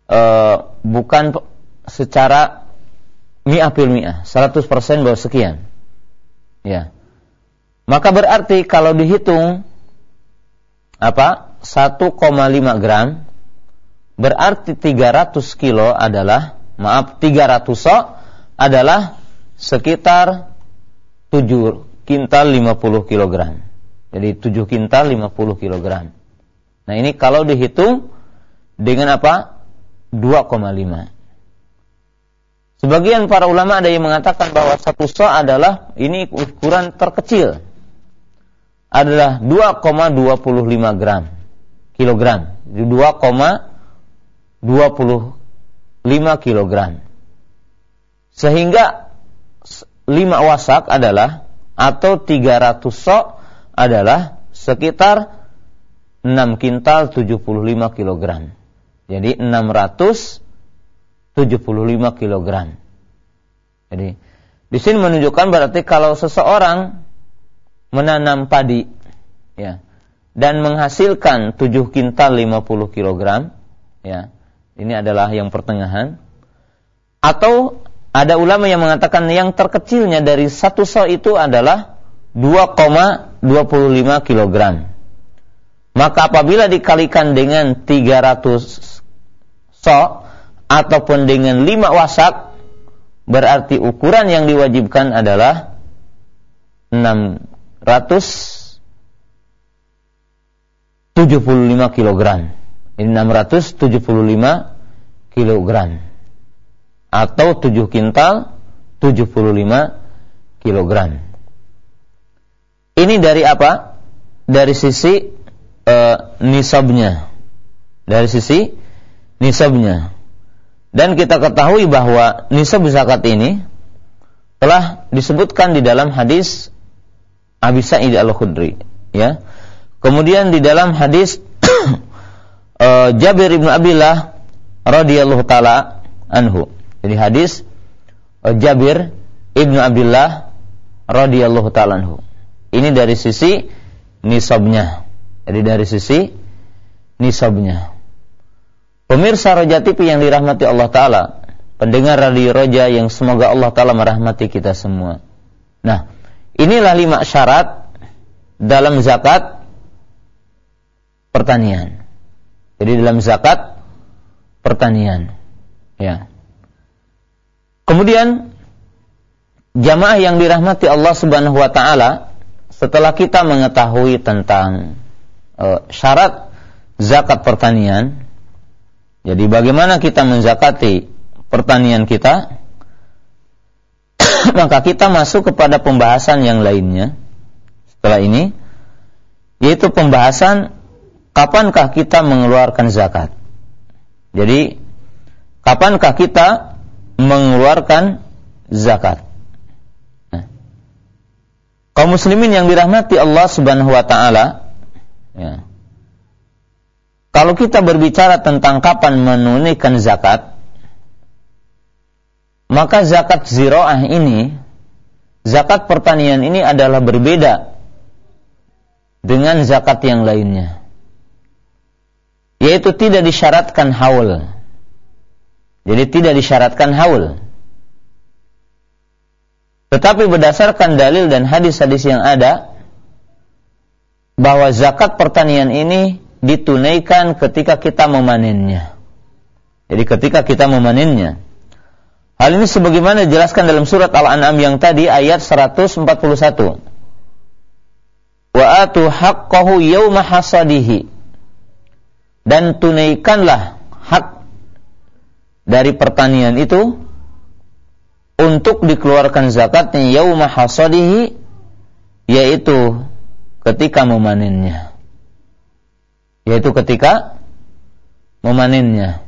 bukan secara mi'ah bil mi'ah, 100% bahwa sekian. Ya. Maka berarti kalau dihitung 1,5 gram, berarti 300 kilo adalah 300 sok adalah sekitar 7 kintal 50 kilogram. Jadi 7 kintal 50 kilogram. Nah ini kalau dihitung dengan 2,5. Sebagian para ulama ada yang mengatakan bahwa 1 sok adalah ini ukuran terkecil, adalah 2,25 kilogram. 2,25 kilogram. Sehingga 5 wasak adalah, atau 300 sok adalah sekitar 6 kintal 75 kilogram. Jadi 675 kilogram. Jadi di sini menunjukkan berarti kalau seseorang menanam padi, ya, dan menghasilkan 7 kintal 50 kilogram, ya, ini adalah yang pertengahan. Atau ada ulama yang mengatakan yang terkecilnya dari 1 sok itu adalah 2,25 kilogram. Maka apabila dikalikan dengan 300 sok ataupun dengan 5 wasak, berarti ukuran yang diwajibkan adalah 675 kilogram. Ini 675 kilogram atau 7 kintal 75 kilogram. Ini dari apa? Dari sisi nisabnya. Dari sisi nisabnya. Dan kita ketahui bahwa nisab zakat ini telah disebutkan di dalam hadis Abi Sa'id Al-Khudri, ya. Kemudian di dalam hadis Jabir ibn Abdullah radhiyallahu taala anhu. Jadi hadis Jabir ibn Abdullah radhiyallahu taala anhu. Ini dari sisi nisabnya. Jadi dari sisi nisabnya. Pemirsa Roja TV yang dirahmati Allah Ta'ala, pendengar radio Roja yang semoga Allah Ta'ala merahmati kita semua. Nah, inilah 5 syarat dalam zakat pertanian. Jadi dalam zakat pertanian, ya. Kemudian jamaah yang dirahmati Allah Subhanahu wa Ta'ala, setelah kita mengetahui tentang syarat zakat pertanian, jadi bagaimana kita menzakati pertanian kita, maka kita masuk kepada pembahasan yang lainnya setelah ini, yaitu pembahasan kapankah kita mengeluarkan zakat. Jadi kapankah kita mengeluarkan zakat? Nah, kaum muslimin yang dirahmati Allah Subhanahu wa Ta'ala, ya. Kalau kita berbicara tentang kapan menunaikan zakat, maka zakat ziraah ini, zakat pertanian ini adalah berbeda dengan zakat yang lainnya. Yaitu tidak disyaratkan haul. Jadi tidak disyaratkan haul. Tetapi berdasarkan dalil dan hadis-hadis yang ada, bahwa zakat pertanian ini ditunaikan ketika kita memanennya. Jadi ketika kita memanennya. Hal ini sebagaimana dijelaskan dalam surat Al-An'am yang tadi ayat 141. Wa atu haqqahu yawma hasadihi. Dan tunaikanlah hak dari pertanian itu untuk dikeluarkan zakatnya yawma hasadihi, yaitu ketika memanennya. Yaitu ketika memanennya.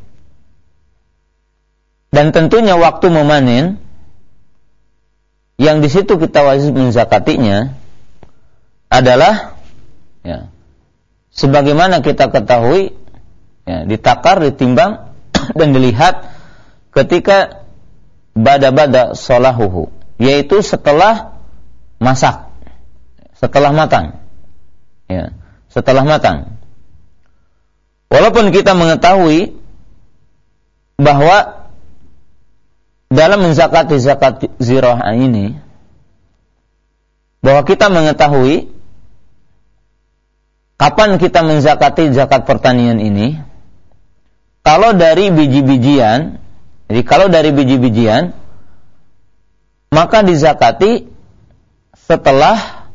Dan tentunya waktu memanen yang di situ kita wajib menzakatinya adalah, ya, sebagaimana kita ketahui, ya, ditakar, ditimbang dan dilihat ketika bada-bada solahuhu, yaitu setelah masak, setelah matang, ya, setelah matang. Walaupun kita mengetahui bahwa dalam menzakati zakat zira'ah ini, bahwa kita mengetahui kapan kita menzakati zakat pertanian ini. Kalau dari biji-bijian, jadi kalau dari biji-bijian, maka dizakati setelah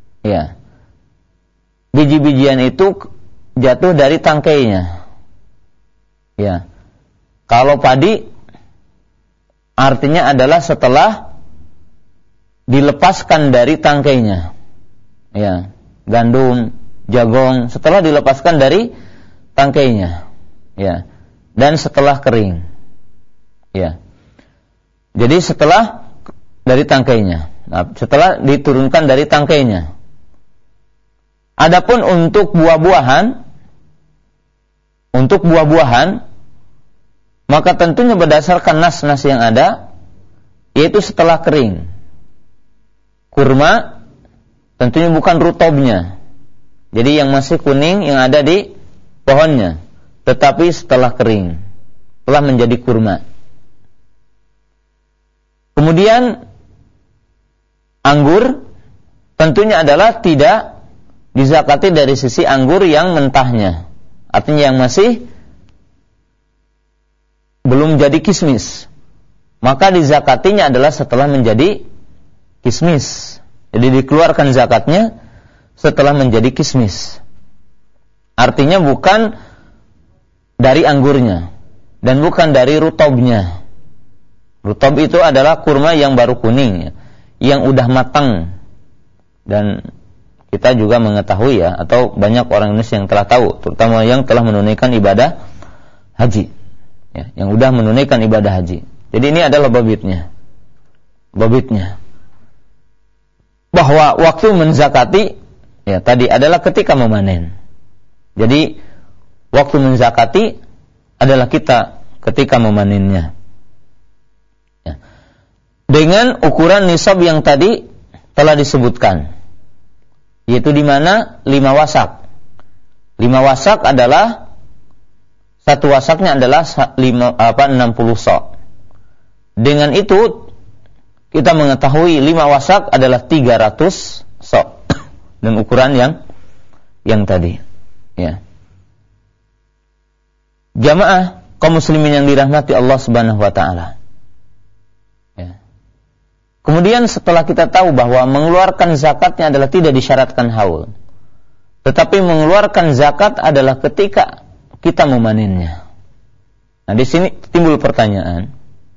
biji-bijian itu jatuh dari tangkainya. Ya. Kalau padi artinya adalah setelah dilepaskan dari tangkainya. Ya. Gandum, jagung setelah dilepaskan dari tangkainya. Ya. Dan setelah kering. Ya. Jadi setelah dari tangkainya. Nah, setelah diturunkan dari tangkainya. Adapun untuk buah-buahan, maka tentunya berdasarkan nas-nas yang ada, yaitu setelah kering. Kurma tentunya bukan rutobnya. Jadi yang masih kuning yang ada di pohonnya, tetapi setelah kering, telah menjadi kurma. Kemudian anggur tentunya adalah tidak dizakati dari sisi anggur yang mentahnya, artinya yang masih belum jadi kismis, maka dizakatinya adalah setelah menjadi kismis. Jadi dikeluarkan zakatnya setelah menjadi kismis, artinya bukan dari anggurnya dan bukan dari rutobnya. Rutob itu adalah kurma yang baru kuning, yang udah matang. Dan kita juga mengetahui atau banyak orang Indonesia yang telah tahu, terutama yang telah menunaikan ibadah haji, yang udah menunaikan ibadah haji. Jadi ini adalah babitnya, bahwa waktu menzakati tadi adalah ketika memanen. Jadi waktu menzakati adalah kita ketika memanennya, dengan ukuran nisab yang tadi telah disebutkan, yaitu di mana 5 wasak. 5 wasak adalah, satu wasaknya adalah 60 sok. Dengan itu kita mengetahui 5 wasak adalah 300 sok dan ukuran yang tadi. Ya. Jamaah kaum muslimin yang dirahmati Allah Subhanahu wa taala. Kemudian setelah kita tahu bahwa mengeluarkan zakatnya adalah tidak disyaratkan haul, tetapi mengeluarkan zakat adalah ketika kita memanennya. Nah, di sini timbul pertanyaan,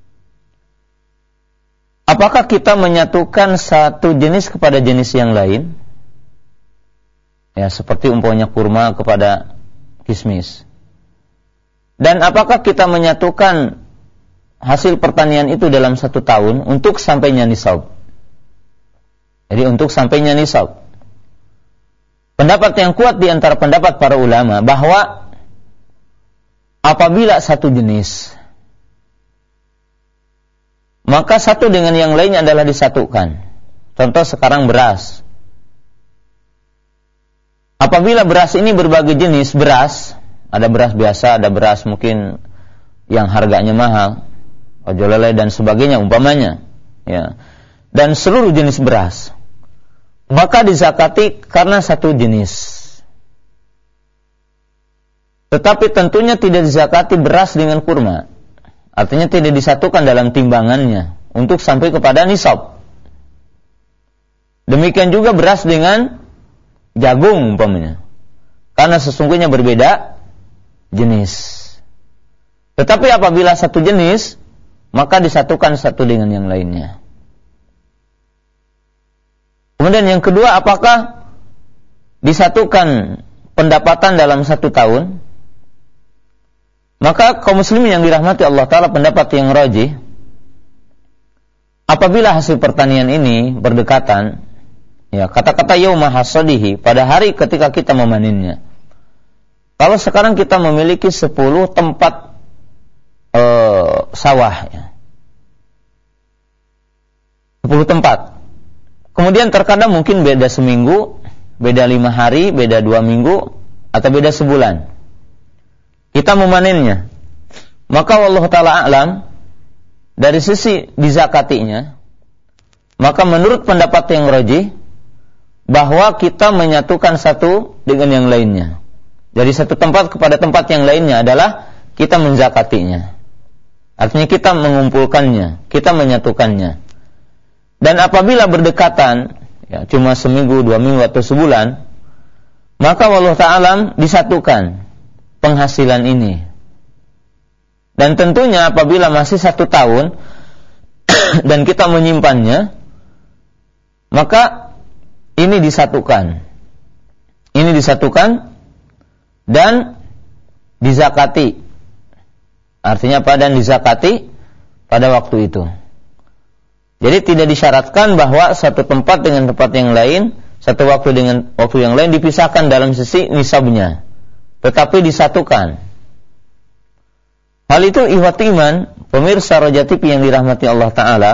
apakah kita menyatukan satu jenis kepada jenis yang lain? Ya, seperti umpamanya kurma kepada kismis. Dan apakah kita menyatukan hasil pertanian itu dalam 1 tahun untuk sampainya nisab? Jadi untuk sampainya nisab. Pendapat yang kuat di antara pendapat para ulama bahwa apabila satu jenis, maka satu dengan yang lainnya adalah disatukan. Contoh sekarang beras. Apabila beras ini berbagai jenis beras, ada beras biasa, ada beras mungkin yang harganya mahal, ojolele dan sebagainya umpamanya, dan seluruh jenis beras, maka dizakati karena satu jenis. Tetapi tentunya tidak dizakati beras dengan kurma, artinya tidak disatukan dalam timbangannya untuk sampai kepada nisab. Demikian juga beras dengan jagung umpamanya, karena sesungguhnya berbeda jenis. Tetapi apabila satu jenis, maka disatukan satu dengan yang lainnya. Kemudian yang kedua, apakah disatukan pendapatan dalam 1 tahun? Maka kaum muslimin yang dirahmati Allah Ta'ala, pendapat yang rajih, apabila hasil pertanian ini berdekatan, kata-kata yauma hasadihi, pada hari ketika kita memanennya. Kalau sekarang kita memiliki 10 tempat sawah, 10 tempat. Kemudian terkadang mungkin beda seminggu, beda 5 hari, beda 2 minggu, atau beda sebulan kita memanennya. Maka wallahu ta'ala a'lam, dari sisi dizakatinya, maka menurut pendapat yang rajih, bahwa kita menyatukan satu dengan yang lainnya. Dari satu tempat kepada tempat yang lainnya adalah kita menzakatinya. Artinya kita mengumpulkannya, kita menyatukannya. Dan apabila berdekatan, ya, cuma seminggu, 2 minggu atau sebulan, maka wallahu ta'ala disatukan penghasilan ini. Dan tentunya apabila masih 1 tahun dan kita menyimpannya, maka ini disatukan. Ini disatukan dan dizakati. Artinya dan dizakati pada waktu itu. Jadi tidak disyaratkan bahwa satu tempat dengan tempat yang lain, satu waktu dengan waktu yang lain dipisahkan dalam sisi nisabnya, tetapi disatukan. Hal itu ikhwati iman, pemirsa Roja TV yang dirahmati Allah Ta'ala,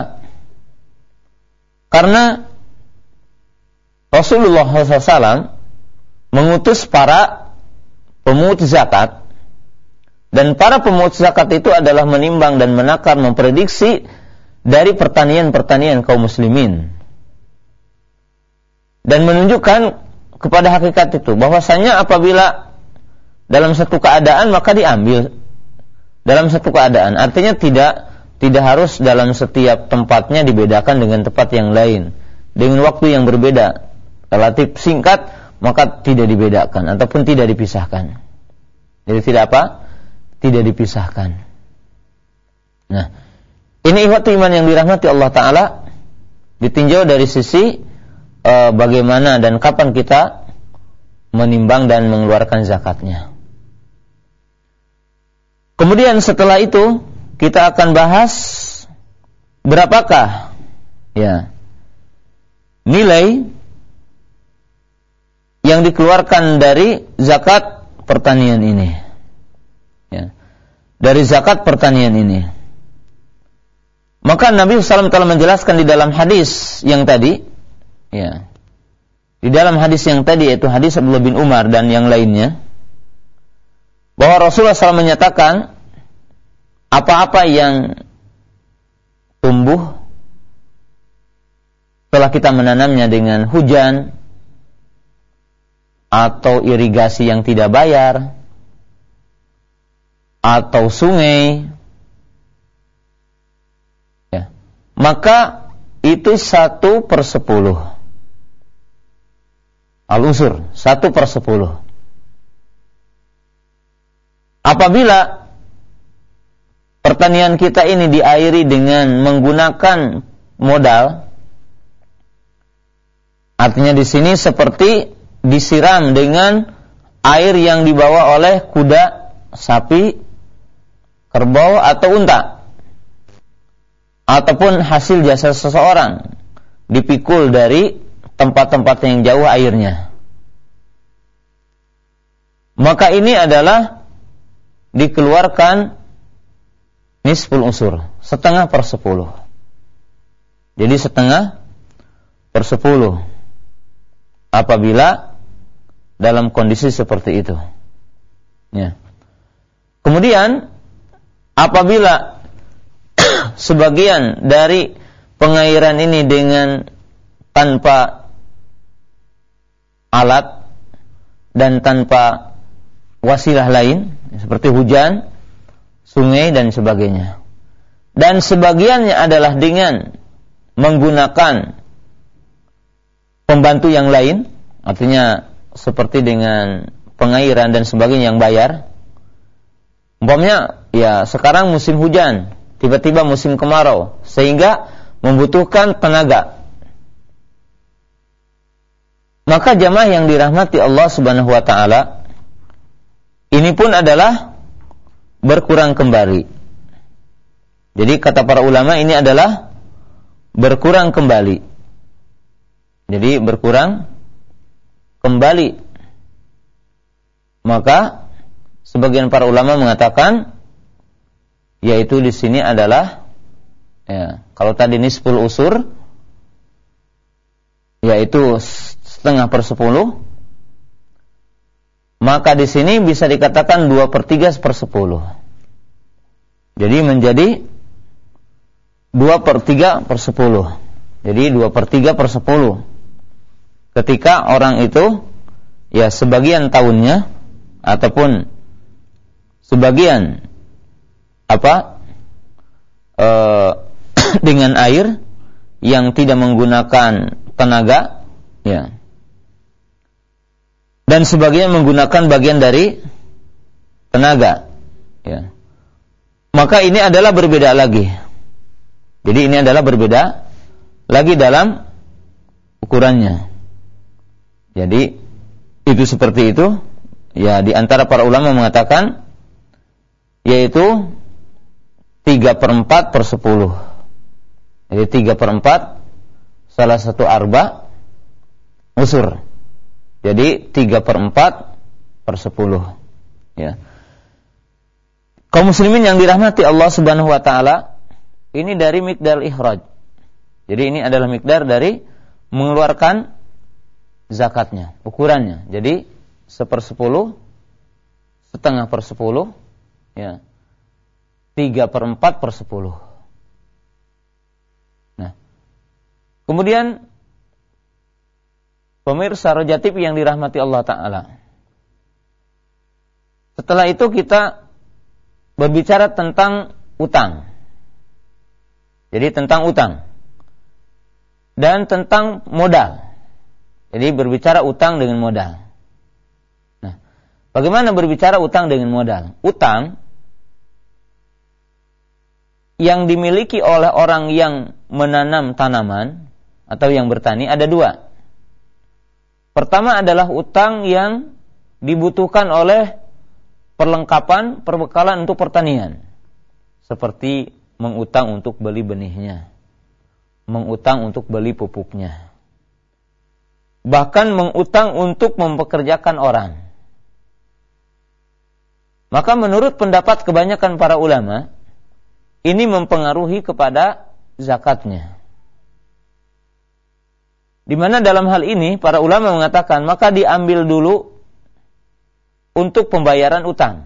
karena Rasulullah SAW mengutus para pemungut zakat, dan para pemungut zakat itu adalah menimbang dan menakar, memprediksi dari pertanian-pertanian kaum muslimin, dan menunjukkan kepada hakikat itu bahwasanya apabila dalam satu keadaan maka diambil dalam satu keadaan, artinya tidak harus dalam setiap tempatnya dibedakan dengan tempat yang lain dengan waktu yang berbeda relatif singkat, maka tidak dibedakan ataupun tidak dipisahkan. Jadi tidak apa? Tidak dipisahkan. Nah, ini ikhwati iman yang dirahmati Allah Ta'ala, ditinjau dari sisi bagaimana dan kapan kita menimbang dan mengeluarkan zakatnya. Kemudian setelah itu kita akan bahas berapakah ya nilai yang dikeluarkan dari zakat pertanian ini. Ya. Dari zakat pertanian ini. Maka Nabi SAW telah menjelaskan di dalam hadis yang tadi, ya, di dalam hadis yang tadi, yaitu hadis Abdullah bin Umar dan yang lainnya, bahwa Rasulullah SAW menyatakan apa-apa yang tumbuh setelah kita menanamnya dengan hujan atau irigasi yang tidak bayar atau sungai, ya, maka itu 1/10 al-usur, 1/10. Apabila pertanian kita ini diairi dengan menggunakan modal, artinya di sini seperti disiram dengan air yang dibawa oleh kuda, sapi, kerbau atau unta, ataupun hasil jasa seseorang dipikul dari tempat-tempat yang jauh airnya, maka ini adalah dikeluarkan nisful usur, 1/10. Jadi 1/10 apabila dalam kondisi seperti itu. Ya. Kemudian apabila sebagian dari pengairan ini dengan tanpa alat dan tanpa wasilah lain, seperti hujan, sungai dan sebagainya, dan sebagiannya adalah dengan menggunakan pembantu yang lain, artinya seperti dengan pengairan dan sebagainya yang bayar. Umpamanya ya sekarang musim hujan, tiba-tiba musim kemarau, sehingga membutuhkan tenaga, maka jamaah yang dirahmati Allah Subhanahu wa ta'ala, ini pun adalah berkurang kembali. Jadi kata para ulama ini adalah berkurang kembali. Jadi berkurang kembali. Maka sebagian para ulama mengatakan, yaitu di sini adalah, ya, kalau tadi nisful usur, yaitu 1/10, maka di sini bisa dikatakan 2/3/10. Jadi menjadi 2/3/10. Jadi 2/3/10. Ketika orang itu ya sebagian tahunnya ataupun sebagian dengan air yang tidak menggunakan tenaga, ya, dan sebagian menggunakan bagian dari tenaga, ya, maka ini adalah berbeda lagi. Jadi ini adalah berbeda lagi dalam ukurannya. Jadi itu seperti itu. Ya, di antara para ulama mengatakan yaitu 3/4/10. Jadi 3/4 salah satu arba usur. Jadi 3/4/10. Ya. Kaum muslimin yang dirahmati Allah Subhanahu wa taala, ini dari miqdar ikhraj. Jadi ini adalah miqdar dari mengeluarkan zakatnya, ukurannya. Jadi 1/10, 1/2/10, ya, 3/4/10. Nah, kemudian pemirsa Rajatib yang dirahmati Allah Ta'ala, setelah itu kita berbicara tentang utang. Jadi tentang utang dan tentang modal. Jadi berbicara utang dengan modal. Nah, bagaimana berbicara utang dengan modal? Utang yang dimiliki oleh orang yang menanam tanaman atau yang bertani ada dua. Pertama adalah utang yang dibutuhkan oleh perlengkapan, perbekalan untuk pertanian. Seperti mengutang untuk beli benihnya, mengutang untuk beli pupuknya, bahkan mengutang untuk mempekerjakan orang. Maka menurut pendapat kebanyakan para ulama, ini mempengaruhi kepada zakatnya. Di mana dalam hal ini para ulama mengatakan maka diambil dulu untuk pembayaran utang,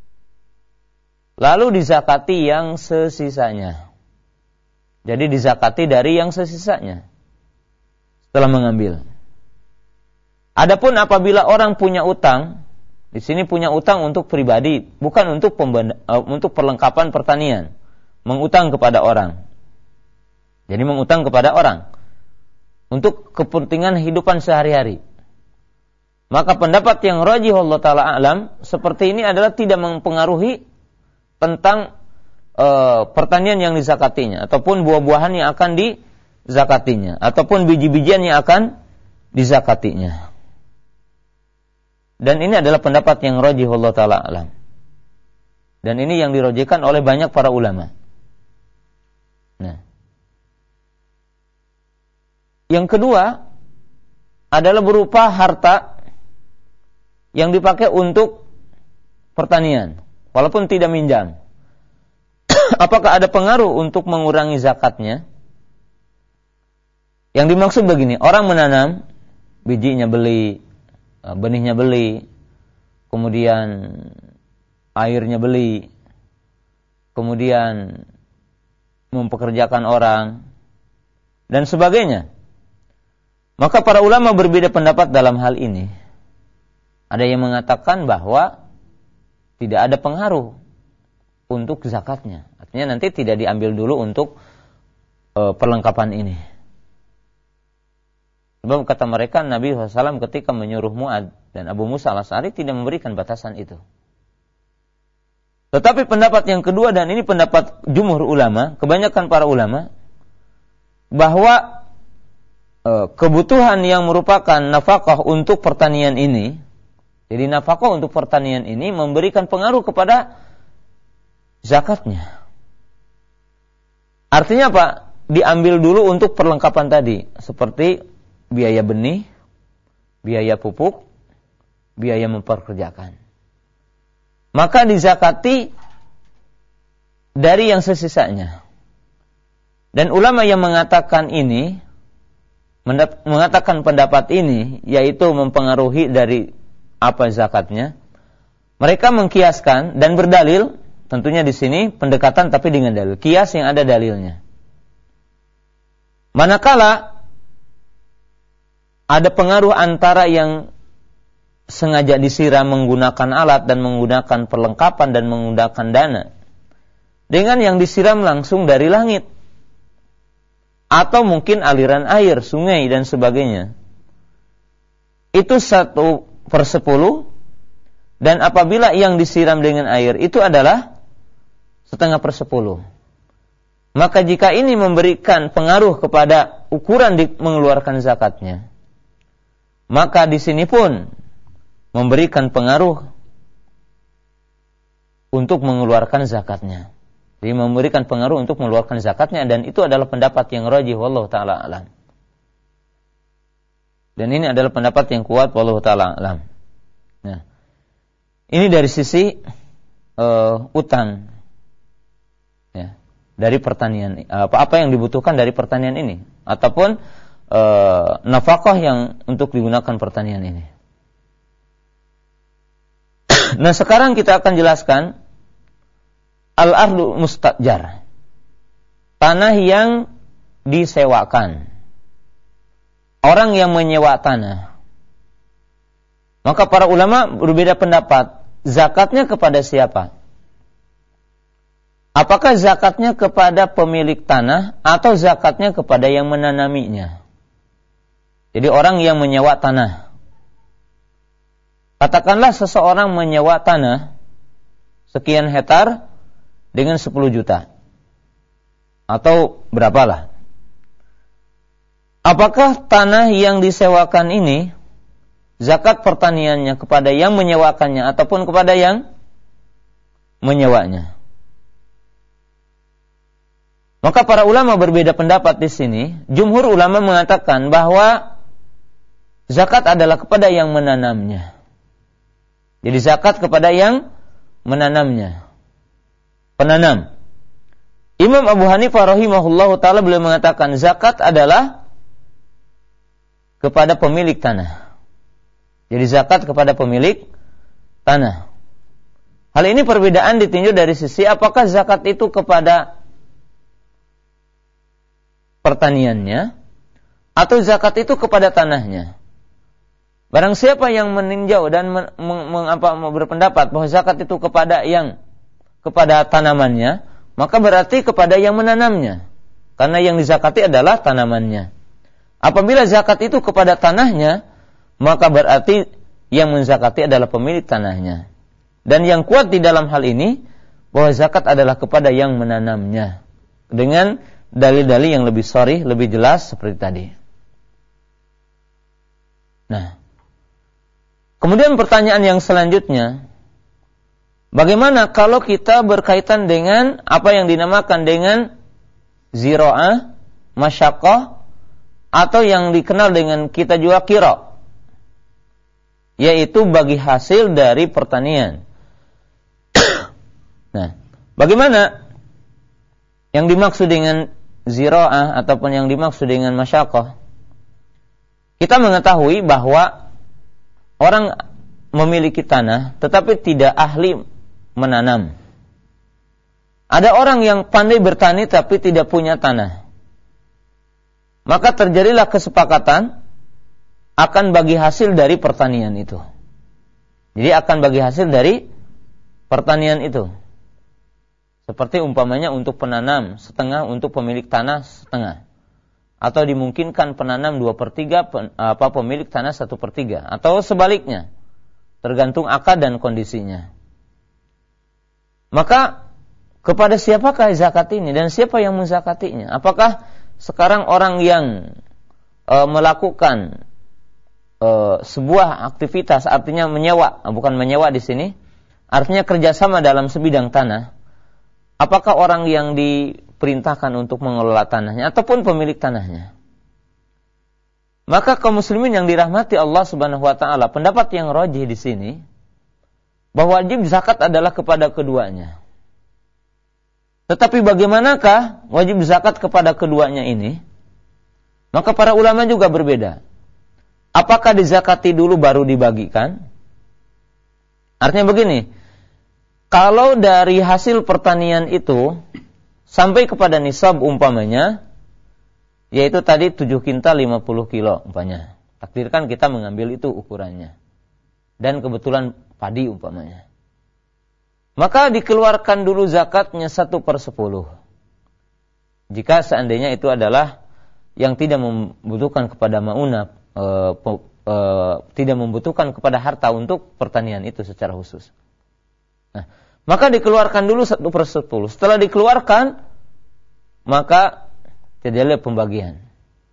lalu dizakati yang sesisanya. Jadi dizakati dari yang sesisanya setelah mengambil. Adapun apabila orang punya utang, di sini punya utang untuk pribadi, bukan untuk perlengkapan pertanian, mengutang kepada orang. Jadi mengutang kepada orang untuk kepentingan kehidupan sehari-hari. Maka pendapat yang rajih Allah Ta'ala alam seperti ini adalah tidak mempengaruhi tentang pertanian yang dizakatinya, ataupun buah-buahan yang akan dizakatinya, ataupun biji-bijian yang akan dizakatinya. Dan ini adalah pendapat yang rajih Allah Ta'ala alam. Dan ini yang dirajihkan oleh banyak para ulama. Nah, yang kedua adalah berupa harta yang dipakai untuk pertanian, walaupun tidak minjam. Apakah ada pengaruh untuk mengurangi zakatnya? Yang dimaksud begini, orang menanam, bijinya beli, benihnya beli, kemudian airnya beli, kemudian mempekerjakan orang, dan sebagainya. Maka para ulama berbeda pendapat dalam hal ini. Ada yang mengatakan bahwa tidak ada pengaruh untuk zakatnya. Artinya nanti tidak diambil dulu untuk perlengkapan ini. Sebab kata mereka Nabi SAW ketika menyuruh Mu'ad dan Abu Musa al-Asy'ari tidak memberikan batasan itu. Tetapi pendapat yang kedua, dan ini pendapat jumhur ulama, kebanyakan para ulama, bahwa kebutuhan yang merupakan nafkah untuk pertanian ini, jadi nafkah untuk pertanian ini memberikan pengaruh kepada zakatnya. Artinya apa? Diambil dulu untuk perlengkapan tadi, seperti biaya benih, biaya pupuk, biaya memperkerjakan. Maka dizakati dari yang sesisanya. Dan ulama yang mengatakan ini, mengatakan pendapat ini, yaitu mempengaruhi dari apa zakatnya, mereka mengkiaskan dan berdalil tentunya di sini pendekatan tapi dengan dalil, qiyas yang ada dalilnya. Manakala ada pengaruh antara yang sengaja disiram menggunakan alat dan menggunakan perlengkapan dan menggunakan dana, dengan yang disiram langsung dari langit, atau mungkin aliran air, sungai dan sebagainya, itu 1/10, dan apabila yang disiram dengan air itu adalah 0,5/10. Maka jika ini memberikan pengaruh kepada ukuran mengeluarkan zakatnya, maka di sini pun memberikan pengaruh untuk mengeluarkan zakatnya. Jadi memberikan pengaruh untuk mengeluarkan zakatnya, dan itu adalah pendapat yang rajih wallahu taala alam. Dan ini adalah pendapat yang kuat wallahu taala alam. Nah, ini dari sisi utang, ya, dari pertanian, apa yang dibutuhkan dari pertanian ini, ataupun nafkah yang untuk digunakan pertanian ini. Nah, sekarang kita akan jelaskan al-ardu mustajar, tanah yang disewakan, orang yang menyewa tanah. Maka para ulama berbeda pendapat, zakatnya kepada siapa? Apakah zakatnya kepada pemilik tanah atau zakatnya kepada yang menanaminya? Jadi orang yang menyewa tanah, katakanlah seseorang menyewa tanah sekian hektar dengan 10 juta atau berapalah. Apakah tanah yang disewakan ini zakat pertaniannya kepada yang menyewakannya ataupun kepada yang menyewanya? Maka para ulama berbeda pendapat di sini. Jumhur ulama mengatakan bahwa zakat adalah kepada yang menanamnya. Jadi zakat kepada yang menanamnya, penanam. Imam Abu Hanifah rahimahullahu taala beliau mengatakan zakat adalah kepada pemilik tanah. Jadi zakat kepada pemilik tanah. Hal ini perbedaan ditinjau dari sisi apakah zakat itu kepada pertaniannya atau zakat itu kepada tanahnya. Barang siapa yang meninjau dan berpendapat bahwa zakat itu kepada tanamannya, maka berarti kepada yang menanamnya, karena yang dizakati adalah tanamannya. Apabila zakat itu kepada tanahnya, maka berarti yang menzakati adalah pemilik tanahnya. Dan yang kuat di dalam hal ini bahwa zakat adalah kepada yang menanamnya, dengan dalil-dalil yang lebih sharih, lebih jelas seperti tadi. Nah, kemudian pertanyaan yang selanjutnya, bagaimana kalau kita berkaitan dengan apa yang dinamakan dengan zira'ah, masyaqqah, atau yang dikenal dengan kita juga qira', yaitu bagi hasil dari pertanian. Nah, bagaimana yang dimaksud dengan zira'ah ataupun yang dimaksud dengan masyaqqah? Kita mengetahui bahwa orang memiliki tanah tetapi tidak ahli menanam. Ada orang yang pandai bertani tapi tidak punya tanah. Maka terjadilah kesepakatan akan bagi hasil dari pertanian itu. Jadi akan bagi hasil dari pertanian itu. Seperti umpamanya untuk penanam setengah, untuk pemilik tanah setengah. Atau dimungkinkan penanam 2/3, pemilik tanah 1/3, atau sebaliknya, tergantung akad dan kondisinya. Maka kepada siapakah zakat ini dan siapa yang menzakatinya? Apakah sekarang orang yang melakukan sebuah aktivitas, artinya menyewa, bukan menyewa di sini, artinya kerjasama dalam sebidang tanah, apakah orang yang diperintahkan untuk mengelola tanahnya ataupun pemilik tanahnya? Maka kaum muslimin yang dirahmati Allah Subhanahu wa taala, pendapat yang rajih di sini bahwa wajib zakat adalah kepada keduanya. Tetapi bagaimanakah wajib zakat kepada keduanya ini? Maka para ulama juga berbeda. Apakah dizakati dulu baru dibagikan? Artinya begini, kalau dari hasil pertanian itu sampai kepada nisab umpamanya, yaitu tadi 7 kintal 50 kilo umpamanya. Takdirkan kita mengambil itu ukurannya. Dan kebetulan padi umpamanya. Maka dikeluarkan dulu zakatnya 1/10. Jika seandainya itu adalah yang tidak membutuhkan kepada maunah, tidak membutuhkan kepada harta untuk pertanian itu secara khusus. Nah, maka dikeluarkan dulu 1/10. Setelah dikeluarkan, maka terjadi pembagian.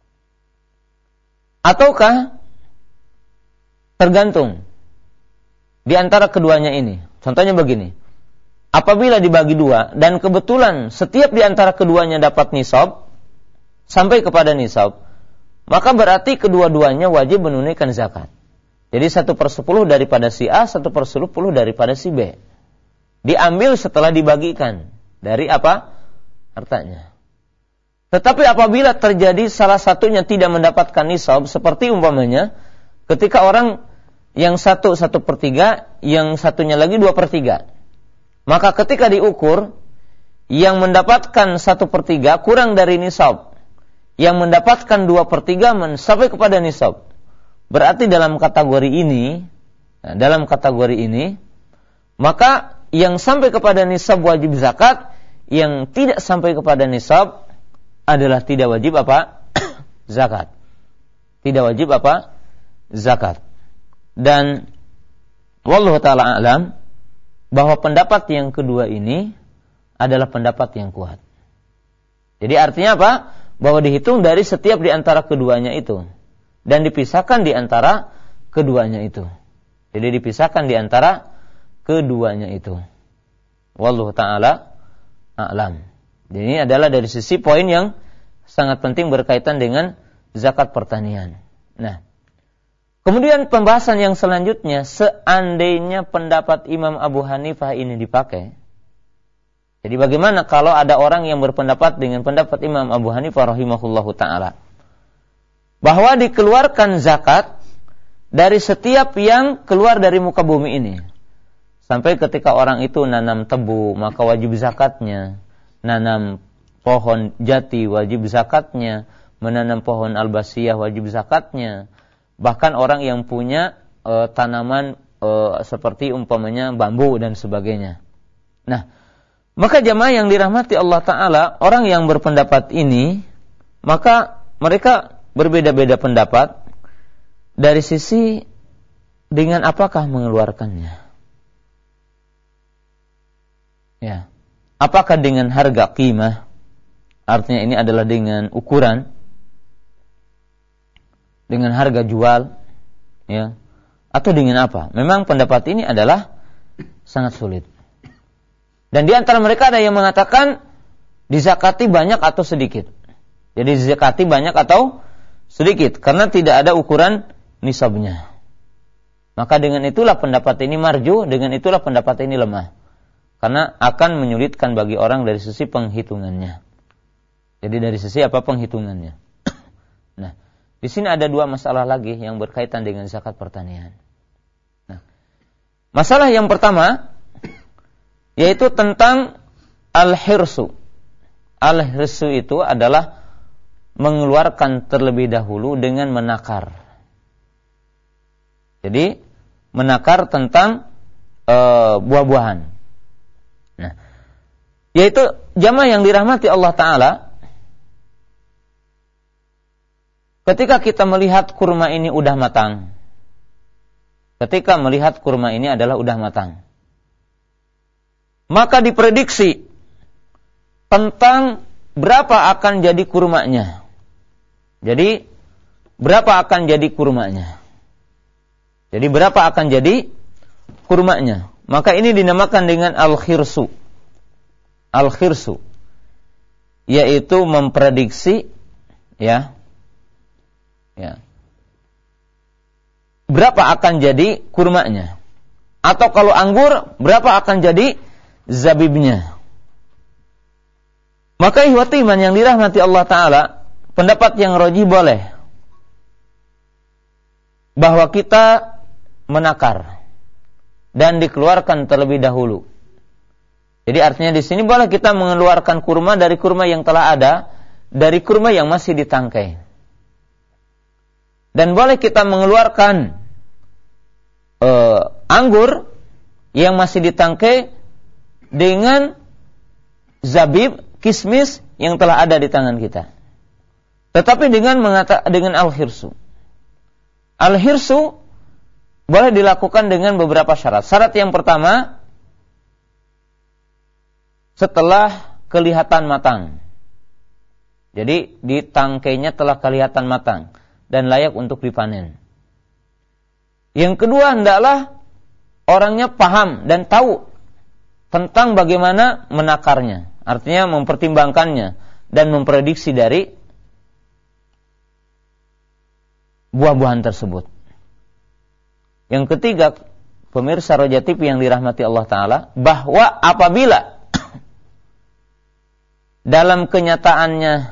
Ataukah tergantung di antara keduanya ini. Contohnya begini. Apabila dibagi dua dan kebetulan setiap di antara keduanya dapat nisab sampai kepada nisab, maka berarti kedua-duanya wajib menunaikan zakat. Jadi 1/10 daripada si A, 1/10 daripada si B. Diambil setelah dibagikan dari apa? Hartanya. Tetapi apabila terjadi salah satunya tidak mendapatkan nisab, seperti umpamanya ketika orang yang satu 1/3, yang satunya lagi 2/3. Maka ketika diukur, yang mendapatkan 1/3 kurang dari nisab, yang mendapatkan 2/3 sampai kepada nisab. Berarti dalam kategori ini, maka yang sampai kepada nisab wajib zakat, yang tidak sampai kepada nisab adalah tidak wajib apa? Zakat. Tidak wajib apa? Zakat. Dan wallahu ta'ala a'lam, bahwa pendapat yang kedua ini adalah pendapat yang kuat. Jadi artinya apa? Bahwa dihitung dari setiap di antara keduanya itu. Dan dipisahkan di antara keduanya itu. Jadi dipisahkan di antara keduanya itu. Wallahu ta'ala a'lam. Jadi ini adalah dari sisi poin yang sangat penting berkaitan dengan zakat pertanian. Nah, kemudian pembahasan yang selanjutnya, seandainya pendapat Imam Abu Hanifah ini dipakai. Jadi bagaimana kalau ada orang yang berpendapat dengan pendapat Imam Abu Hanifah rahimahullahu ta'ala, bahwa dikeluarkan zakat dari setiap yang keluar dari muka bumi ini. Sampai ketika orang itu nanam tebu, maka wajib zakatnya. Nanam pohon jati, wajib zakatnya. Menanam pohon albasiyah, wajib zakatnya. Bahkan orang yang punya tanaman seperti umpamanya bambu dan sebagainya. Nah, maka jamaah yang dirahmati Allah Ta'ala, orang yang berpendapat ini, maka mereka berbeda-beda pendapat dari sisi dengan apakah mengeluarkannya. Ya, apakah dengan harga qimah? Artinya ini adalah dengan ukuran, dengan harga jual, ya, atau dengan apa? Memang pendapat ini adalah sangat sulit. Dan di antara mereka ada yang mengatakan dizakati banyak atau sedikit. Jadi dizakati banyak atau sedikit karena tidak ada ukuran nisabnya. Maka dengan itulah pendapat ini marjuh, dengan itulah pendapat ini lemah. Karena akan menyulitkan bagi orang dari sisi penghitungannya. Jadi dari sisi apa penghitungannya? Nah, di sini ada dua masalah lagi yang berkaitan dengan zakat pertanian. Nah, masalah yang pertama yaitu tentang al-hirsu. Al-hirsu itu adalah mengeluarkan terlebih dahulu dengan menakar. Jadi menakar tentang buah-buahan. Nah, yaitu jamaah yang dirahmati Allah Ta'ala, ketika kita melihat kurma ini udah matang, ketika melihat kurma ini adalah udah matang, maka diprediksi tentang berapa akan jadi kurmanya. Jadi berapa akan jadi kurmanya? Jadi berapa akan jadi kurmanya? Maka ini dinamakan dengan al-khirsu. Al-khirsu yaitu memprediksi ya. Berapa akan jadi kurmanya? Atau kalau anggur, berapa akan jadi zabibnya? Maka ihwati iman yang dirahmati Allah Ta'ala, pendapat yang rajih boleh bahwa kita menakar dan dikeluarkan terlebih dahulu Jadi artinya di sini boleh kita mengeluarkan kurma dari kurma yang telah ada, dari kurma yang masih ditangkai. Dan boleh kita mengeluarkan anggur yang masih ditangkai dengan zabib, kismis yang telah ada di tangan kita. Tetapi dengan al-hirsu. Al-hirsu boleh dilakukan dengan beberapa syarat. Syarat yang pertama, setelah kelihatan matang. Jadi di tangkainya telah kelihatan matang dan layak untuk dipanen. Yang kedua, hendaklah orangnya paham dan tahu tentang bagaimana menakarnya. Artinya mempertimbangkannya dan memprediksi dari buah-buahan tersebut. Yang ketiga, pemirsa Roja TV yang dirahmati Allah Ta'ala, bahwa apabila dalam kenyataannya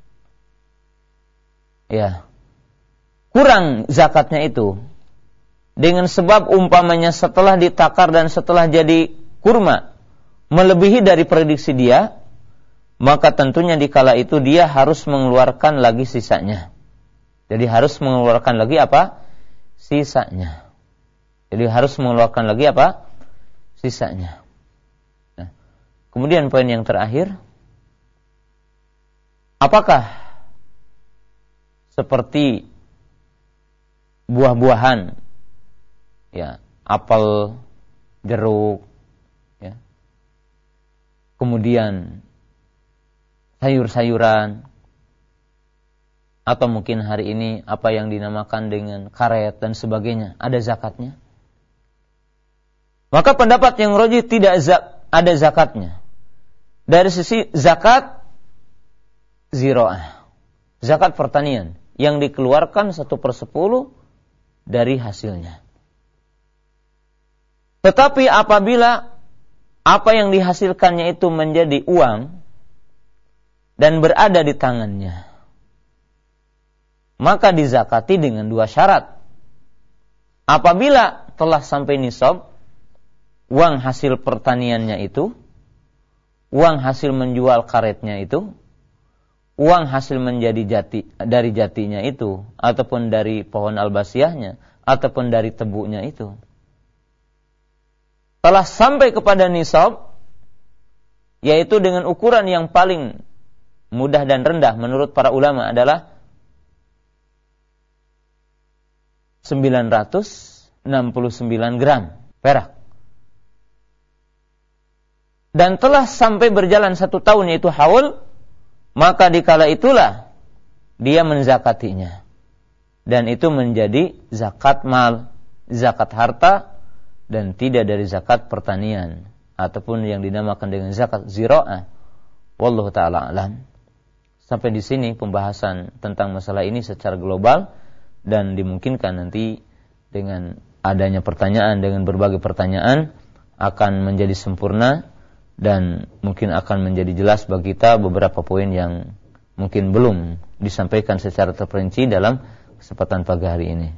kurang zakatnya itu, dengan sebab umpamanya setelah ditakar dan setelah jadi kurma melebihi dari prediksi dia, maka tentunya dikala itu dia harus mengeluarkan lagi sisanya. Jadi harus mengeluarkan lagi apa? Sisanya. Jadi harus mengeluarkan lagi apa? Sisanya. Nah, kemudian poin yang terakhir, apakah seperti buah-buahan, apel, jeruk, kemudian sayur-sayuran, atau mungkin hari ini apa yang dinamakan dengan karet dan sebagainya, ada zakatnya? Maka pendapat yang rajih tidak ada zakatnya. Dari sisi zakat ziro'ah, zakat pertanian, yang dikeluarkan 1/10 dari hasilnya. Tetapi apabila apa yang dihasilkannya itu menjadi uang dan berada di tangannya, maka dizakati dengan 2 syarat. Apabila telah sampai nisab, uang hasil pertaniannya itu, uang hasil menjual karetnya itu, uang hasil menjadi dari jatinya itu, ataupun dari pohon albasiahnya, ataupun dari tebunya itu, telah sampai kepada nisab, yaitu dengan ukuran yang paling mudah dan rendah menurut para ulama adalah 969 gram perak. Dan telah sampai berjalan 1 tahun, yaitu haul, maka dikala itulah dia menzakatinya. Dan itu menjadi zakat mal, zakat harta, dan tidak dari zakat pertanian, ataupun yang dinamakan dengan zakat ziro'ah. Wallahu ta'ala alam. Sampai di sini pembahasan tentang masalah ini secara global, dan dimungkinkan nanti dengan adanya pertanyaan, dengan berbagai pertanyaan akan menjadi sempurna, dan mungkin akan menjadi jelas bagi kita beberapa poin yang mungkin belum disampaikan secara terperinci dalam kesempatan pagi hari ini.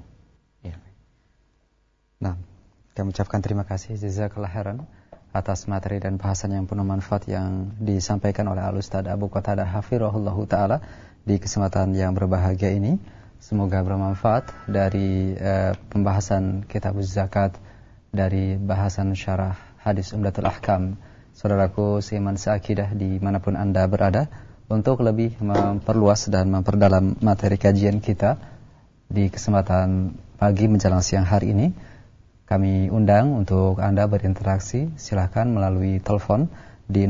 Nah, kami ucapkan terima kasih jazakallahu khairan atas materi dan bahasan yang penuh manfaat yang disampaikan oleh Al-Ustaz Abu Qatadah hafizahullahu taala di kesempatan yang berbahagia ini. Semoga bermanfaat dari pembahasan Kitabuz Zakat, dari bahasan syarah hadis Umdatul Ahkam. Saudaraku seiman seakidah dimanapun Anda berada, untuk lebih memperluas dan memperdalam materi kajian kita di kesempatan pagi menjelang siang hari ini, kami undang untuk Anda berinteraksi. Silakan melalui telepon di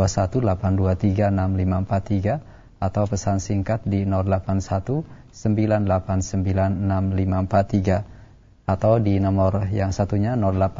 0218236543 atau pesan singkat di 0819896543 atau di nomor yang satunya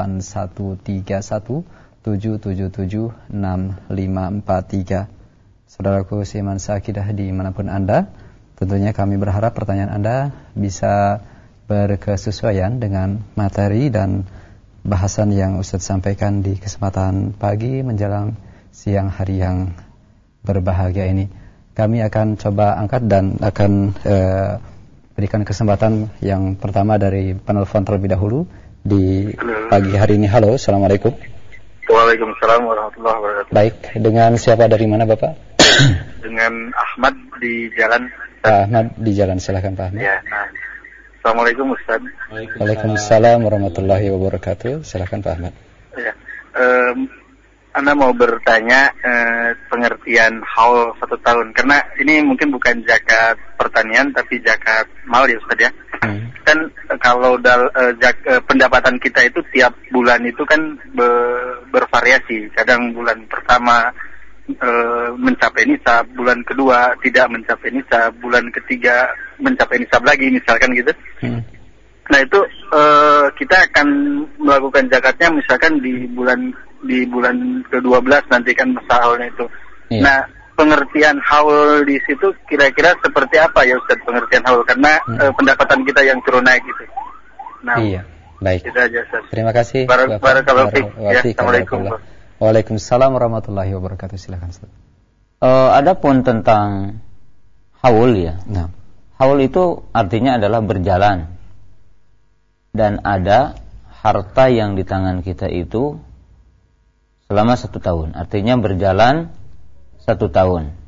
081317776543. Saudaraku seiman seakidah dimanapun Anda, tentunya kami berharap pertanyaan Anda bisa berkesesuaian dengan materi dan bahasan yang Ustaz sampaikan di kesempatan pagi menjelang siang hari yang berbahagia ini. Kami akan coba angkat dan akan berikan kesempatan yang pertama dari penelpon terlebih dahulu di pagi hari ini. Halo, Assalamualaikum. Waalaikumsalam warahmatullahi wabarakatuh. Baik, dengan siapa dari mana Bapak? Dengan Ahmad di jalan. Pak Ahmad di jalan, silakan Pak Ahmad. Ya, nah. Assalamualaikum Ustaz. Waalaikumsalam warahmatullahi wabarakatuh. Silakan Pak Ahmad. Ya. Anda mau bertanya pengertian haul 1 tahun, karena ini mungkin bukan zakat pertanian tapi zakat mal ya Ustaz ya. Kan kalau pendapatan kita itu tiap bulan itu kan bervariasi. Kadang bulan pertama mencapai nisab, bulan kedua tidak mencapai nisab, bulan ketiga mencapai nisab lagi, misalkan gitu. Nah itu kita akan melakukan zakatnya misalkan di bulan ke-12 nanti kan masa haulnya itu. Iya. Nah pengertian haul di situ kira-kira seperti apa ya Ustaz pengertian haul, karena pendapatan kita yang turun naik gitu. Nah, iya, baik. Itu aja Ustaz. Terima kasih. Barakallahu fiik. Ya, Assalamualaikum. Waalaikumsalam warahmatullahi wabarakatuh. Silakan Ustaz. Adapun tentang haul ya. Nah. Haul itu artinya adalah berjalan. Dan ada harta yang di tangan kita itu selama 1 tahun. Artinya berjalan 1 tahun.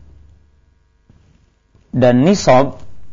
Dan nisab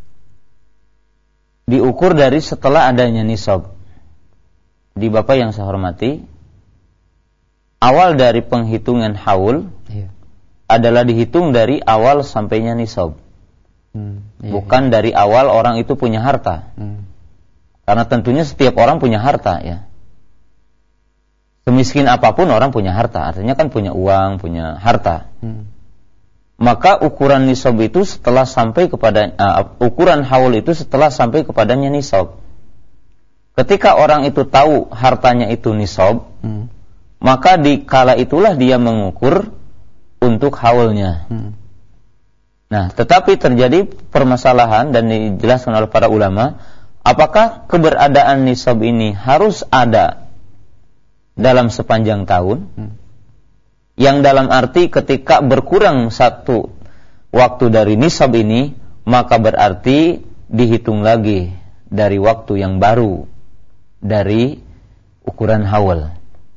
diukur dari setelah adanya nisab. Di Bapak yang saya hormati, awal dari penghitungan haul adalah dihitung dari awal sampainya nisab. Bukan dari awal orang itu punya harta. Karena tentunya setiap orang punya harta ya. Semiskin apapun orang punya harta, artinya kan punya uang, punya harta. Maka ukuran nisab itu setelah sampai kepada ukuran haul itu setelah sampai kepadanya nisab. Ketika orang itu tahu hartanya itu nisab, maka di kala itulah dia mengukur untuk haulnya. Nah, tetapi terjadi permasalahan dan dijelaskan oleh para ulama, apakah keberadaan nisab ini harus ada dalam sepanjang tahun? Yang dalam arti ketika berkurang 1 waktu dari nisab ini, maka berarti dihitung lagi dari waktu yang baru dari ukuran haul.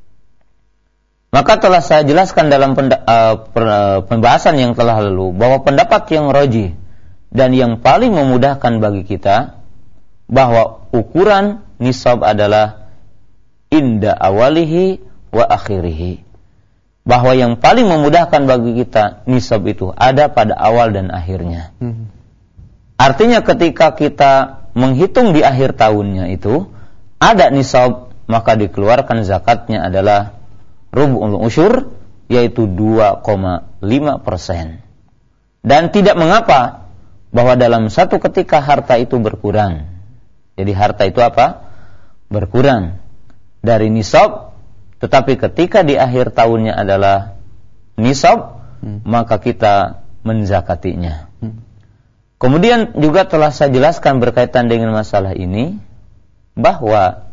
Maka telah saya jelaskan dalam pembahasan yang telah lalu bahwa pendapat yang rajih dan yang paling memudahkan bagi kita bahwa ukuran nisab adalah inda awalihi wa akhirihi. Bahwa yang paling memudahkan bagi kita nisab itu ada pada awal dan akhirnya. Artinya ketika kita menghitung di akhir tahunnya itu ada nisab, maka dikeluarkan zakatnya adalah rub'ul usyur, yaitu 2,5%. Dan tidak mengapa bahwa dalam satu ketika harta itu berkurang. Jadi harta itu apa? Berkurang dari nisab, tetapi ketika di akhir tahunnya adalah nisab, maka kita menzakatinya. Kemudian juga telah saya jelaskan berkaitan dengan masalah ini, bahwa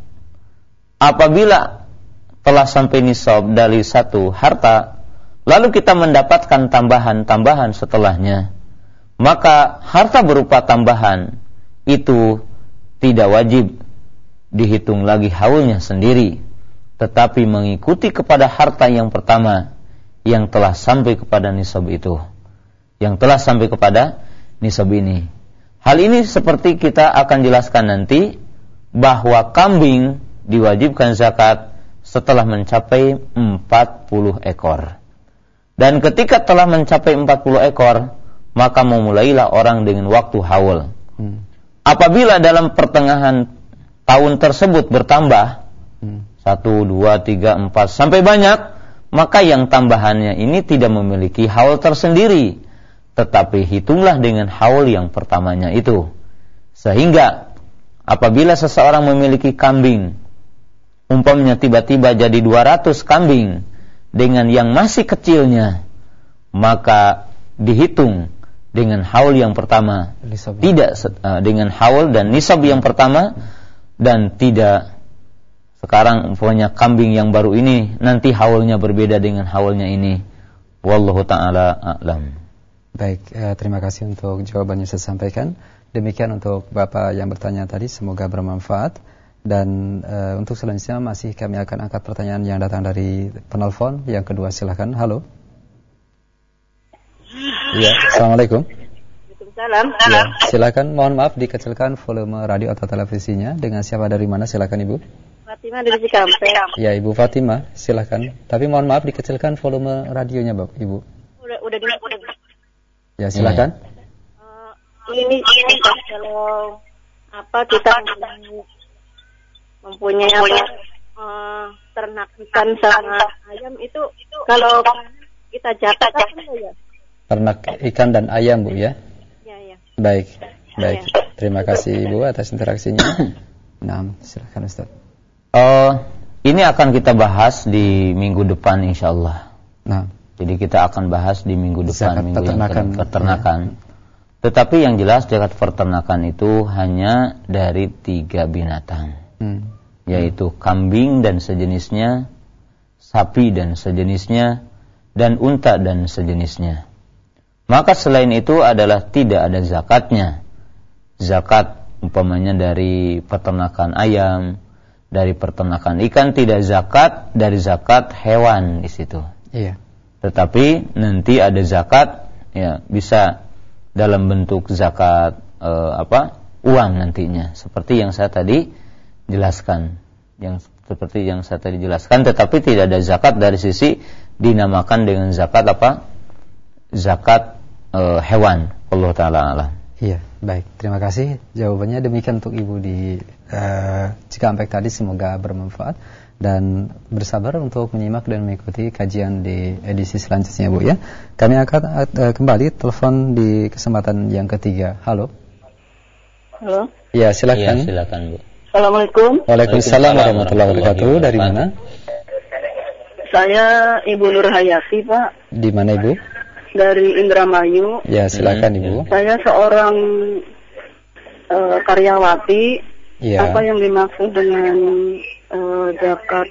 apabila telah sampai nisab dari satu harta, lalu kita mendapatkan tambahan-tambahan setelahnya, maka harta berupa tambahan itu tidak wajib dihitung lagi haulnya sendiri, tetapi mengikuti kepada harta yang pertama yang telah sampai kepada nisab itu, yang telah sampai kepada nisab ini. Hal ini seperti kita akan jelaskan nanti, bahwa kambing diwajibkan zakat setelah mencapai 40 ekor. Dan ketika telah mencapai 40 ekor, maka memulailah orang dengan waktu haul. Apabila dalam pertengahan tahun tersebut bertambah 1, 2, 3, 4 sampai banyak, maka yang tambahannya ini tidak memiliki haul tersendiri, tetapi hitunglah dengan haul yang pertamanya itu. Sehingga apabila seseorang memiliki kambing, umpamanya tiba-tiba jadi 200 kambing dengan yang masih kecilnya, maka dihitung dengan haul yang pertama, tidak dengan haul dan nisab yang pertama, dan tidak sekarang umpamanya kambing yang baru ini nanti haulnya berbeda dengan haulnya ini. Wallahu ta'ala a'lam. Baik, terima kasih untuk jawabannya saya sampaikan. Demikian untuk Bapak yang bertanya tadi, semoga bermanfaat. Dan untuk selanjutnya masih kami akan angkat pertanyaan yang datang dari penelpon. Yang kedua silakan. Halo. Ya, assalamualaikum. Waalaikumsalam. Ya, silakan. Mohon maaf dikecilkan volume radio atau televisinya. Dengan siapa dari mana? Silakan Ibu. Fatima dari Cikampek. Ya, Ibu Fatima, silakan. Tapi mohon maaf dikecilkan volume radionya, Bapak Ibu. Udah di. Ya, silakan. Ini kalau kita mempunyai ternak ikan sama ayam itu kalau kita zakat apa ya? Ternak ikan dan ayam, Bu, ya? Ya. Baik. Terima kasih Ibu atas interaksinya. Nah, silakan Ustaz. Ini akan kita bahas di minggu depan insyaallah. Nah, jadi kita akan bahas di minggu depan, minggu yang peternakan. Ya. Tetapi yang jelas zakat peternakan itu hanya dari 3 binatang. Yaitu kambing dan sejenisnya, sapi dan sejenisnya, dan unta dan sejenisnya. Maka selain itu adalah tidak ada zakatnya. Zakat umpamanya dari peternakan ayam, dari peternakan ikan, tidak zakat dari zakat hewan di situ. Iya. Tetapi nanti ada zakat, ya bisa dalam bentuk zakat uang nantinya, seperti yang saya tadi jelaskan, tetapi tidak ada zakat dari sisi dinamakan dengan zakat zakat hewan. Allah taala alam. Iya, baik. Terima kasih jawabannya. Demikian untuk Ibu di Cikampek tadi, semoga bermanfaat dan bersabar untuk menyimak dan mengikuti kajian di edisi selanjutnya, Bu, ya. Kami akan kembali telepon di kesempatan yang ketiga. Halo. Halo. Ya, silakan. Ya, silakan, Bu. Assalamualaikum. Waalaikumsalam warahmatullahi wabarakatuh. Dari mana? Saya Ibu Nur Hayati, Pak. Di mana, Ibu? Dari Indramayu. Ya, silakan Ibu. Saya seorang karyawati. Ya. Apa yang dimaksud dengan zakat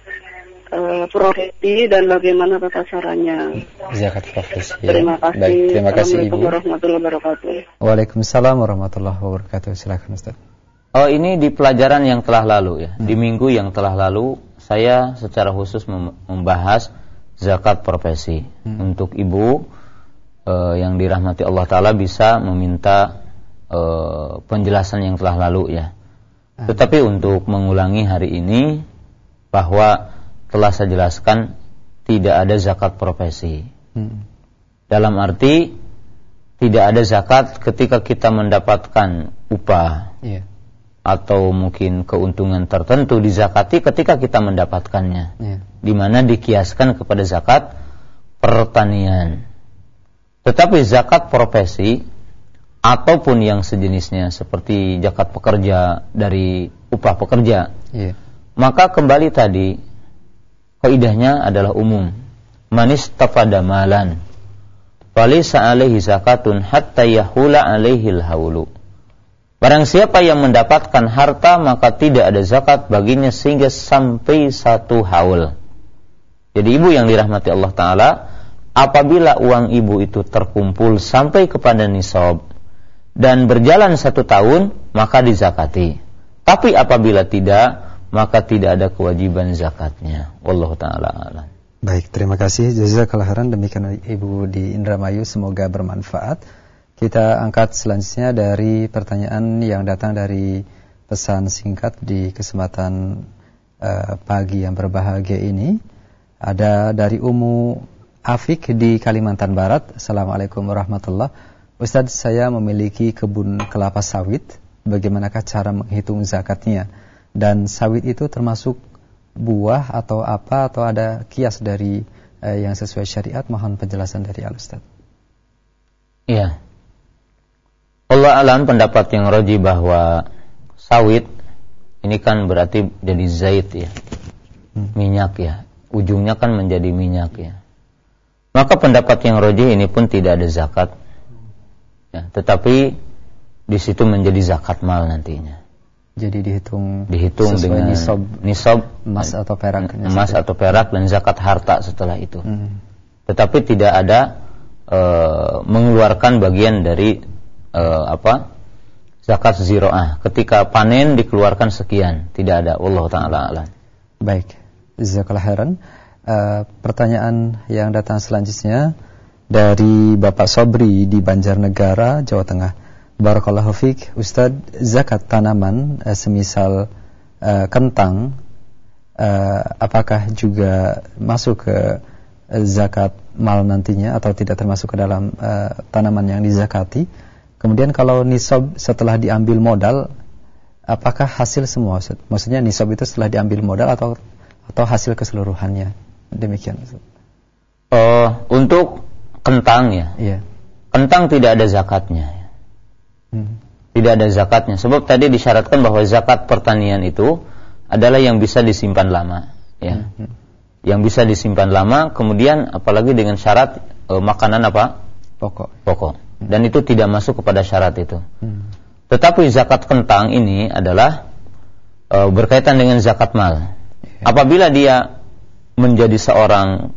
profesi dan bagaimana tata caranya? Zakat profesi. Ya. Terima kasih. Baik, terima kasih Ibu. Assalamualaikum warahmatullahi wabarakatuh. Waalaikumsalam warahmatullahi wabarakatuh. Silakan Ustaz. Ini di pelajaran yang telah lalu, ya. Di minggu yang telah lalu saya secara khusus membahas zakat profesi. Untuk ibu yang dirahmati Allah Ta'ala bisa meminta penjelasan yang telah lalu, ya. Tetapi untuk mengulangi hari ini, bahwa telah saya jelaskan tidak ada zakat profesi. Dalam arti tidak ada zakat ketika kita mendapatkan upah, atau mungkin keuntungan tertentu dizakati ketika kita mendapatkannya, di mana dikiaskan kepada zakat pertanian. Tetapi zakat profesi ataupun yang sejenisnya seperti zakat pekerja dari upah pekerja, maka kembali tadi kaidahnya adalah umum. Manis tafada malan falaysa alaihi zakatun hatta yahula alaihil haulu. Barang siapa yang mendapatkan harta maka tidak ada zakat baginya sehingga sampai 1 haul. Jadi ibu yang dirahmati Allah Ta'ala, apabila uang ibu itu terkumpul sampai kepada nisab dan berjalan 1 tahun, maka dizakati. Tapi apabila tidak, maka tidak ada kewajiban zakatnya. Wallahu ta'ala a'lam. Baik, terima kasih. Jazakallahu khairan. Demikian Ibu di Indramayu, semoga bermanfaat. Kita angkat selanjutnya dari pertanyaan yang datang dari pesan singkat di kesempatan pagi yang berbahagia ini. Ada dari Ummu Afik di Kalimantan Barat. Assalamualaikum warahmatullahi wabarakatuh. Ustaz, saya memiliki kebun kelapa sawit. Bagaimanakah cara menghitung zakatnya? Dan sawit itu termasuk buah atau apa, atau ada kias dari yang sesuai syariat? Mohon penjelasan dari Al-Ustaz. Iya. Allah alam, pendapat yang roji bahwa sawit ini kan berarti jadi zait, ya, minyak, ya, ujungnya kan menjadi minyak, ya. Maka pendapat yang roji ini pun tidak ada zakat, ya, tetapi di situ menjadi zakat mal nantinya. Jadi dihitung dengan nisab emas atau perak dan zakat harta setelah itu. Tetapi tidak ada mengeluarkan bagian dari zakat ziro'ah. Ketika panen dikeluarkan sekian, tidak ada. Wallahu ta'ala a'lam. Baik, jazakallahu khairan. Pertanyaan yang datang selanjutnya dari Bapak Sobri di Banjarnegara, Jawa Tengah. Barakallahu fiik, Ustadz, zakat tanaman semisal kentang apakah juga masuk ke zakat mal nantinya atau tidak termasuk ke dalam tanaman yang dizakati? Kemudian kalau nisab setelah diambil modal, apakah hasil semua? Maksudnya nisab itu setelah diambil modal atau hasil keseluruhannya? Demikian. Untuk kentang ya. Iya. Kentang tidak ada zakatnya. Tidak ada zakatnya. Sebab tadi disyaratkan bahwa zakat pertanian itu adalah yang bisa disimpan lama, ya. Yang bisa disimpan lama, kemudian apalagi dengan syarat makanan apa? Pokok. Dan itu tidak masuk kepada syarat itu. Tetapi zakat kentang ini adalah berkaitan dengan zakat mal. Apabila dia menjadi seorang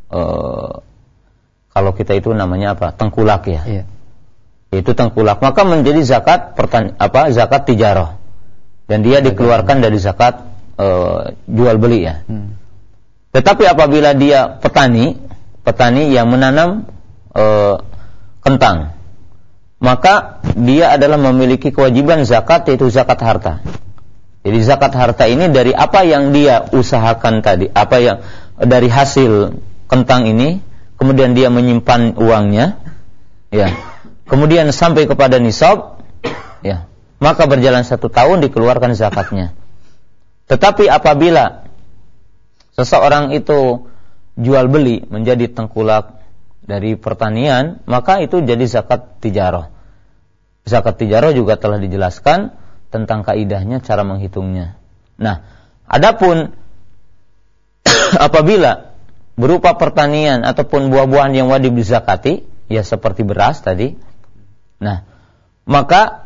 kalau kita itu namanya apa? Tengkulak ya. Itu tengkulak, maka menjadi zakat zakat tijarah. Dan dia dikeluarkan dari zakat jual beli ya. Tetapi apabila dia petani yang menanam kentang, maka dia adalah memiliki kewajiban zakat, yaitu zakat harta. Jadi zakat harta ini dari apa yang dia usahakan tadi, apa yang dari hasil kentang ini, kemudian dia menyimpan uangnya, ya, kemudian sampai kepada nisab, ya, maka berjalan 1 tahun dikeluarkan zakatnya. Tetapi apabila seseorang itu jual beli menjadi tengkulak dari pertanian, maka itu jadi zakat tijarah. Zakat tijarah juga telah dijelaskan tentang kaidahnya, cara menghitungnya. Nah, adapun apabila berupa pertanian ataupun buah-buahan yang wajib dizakati, ya seperti beras tadi, nah, maka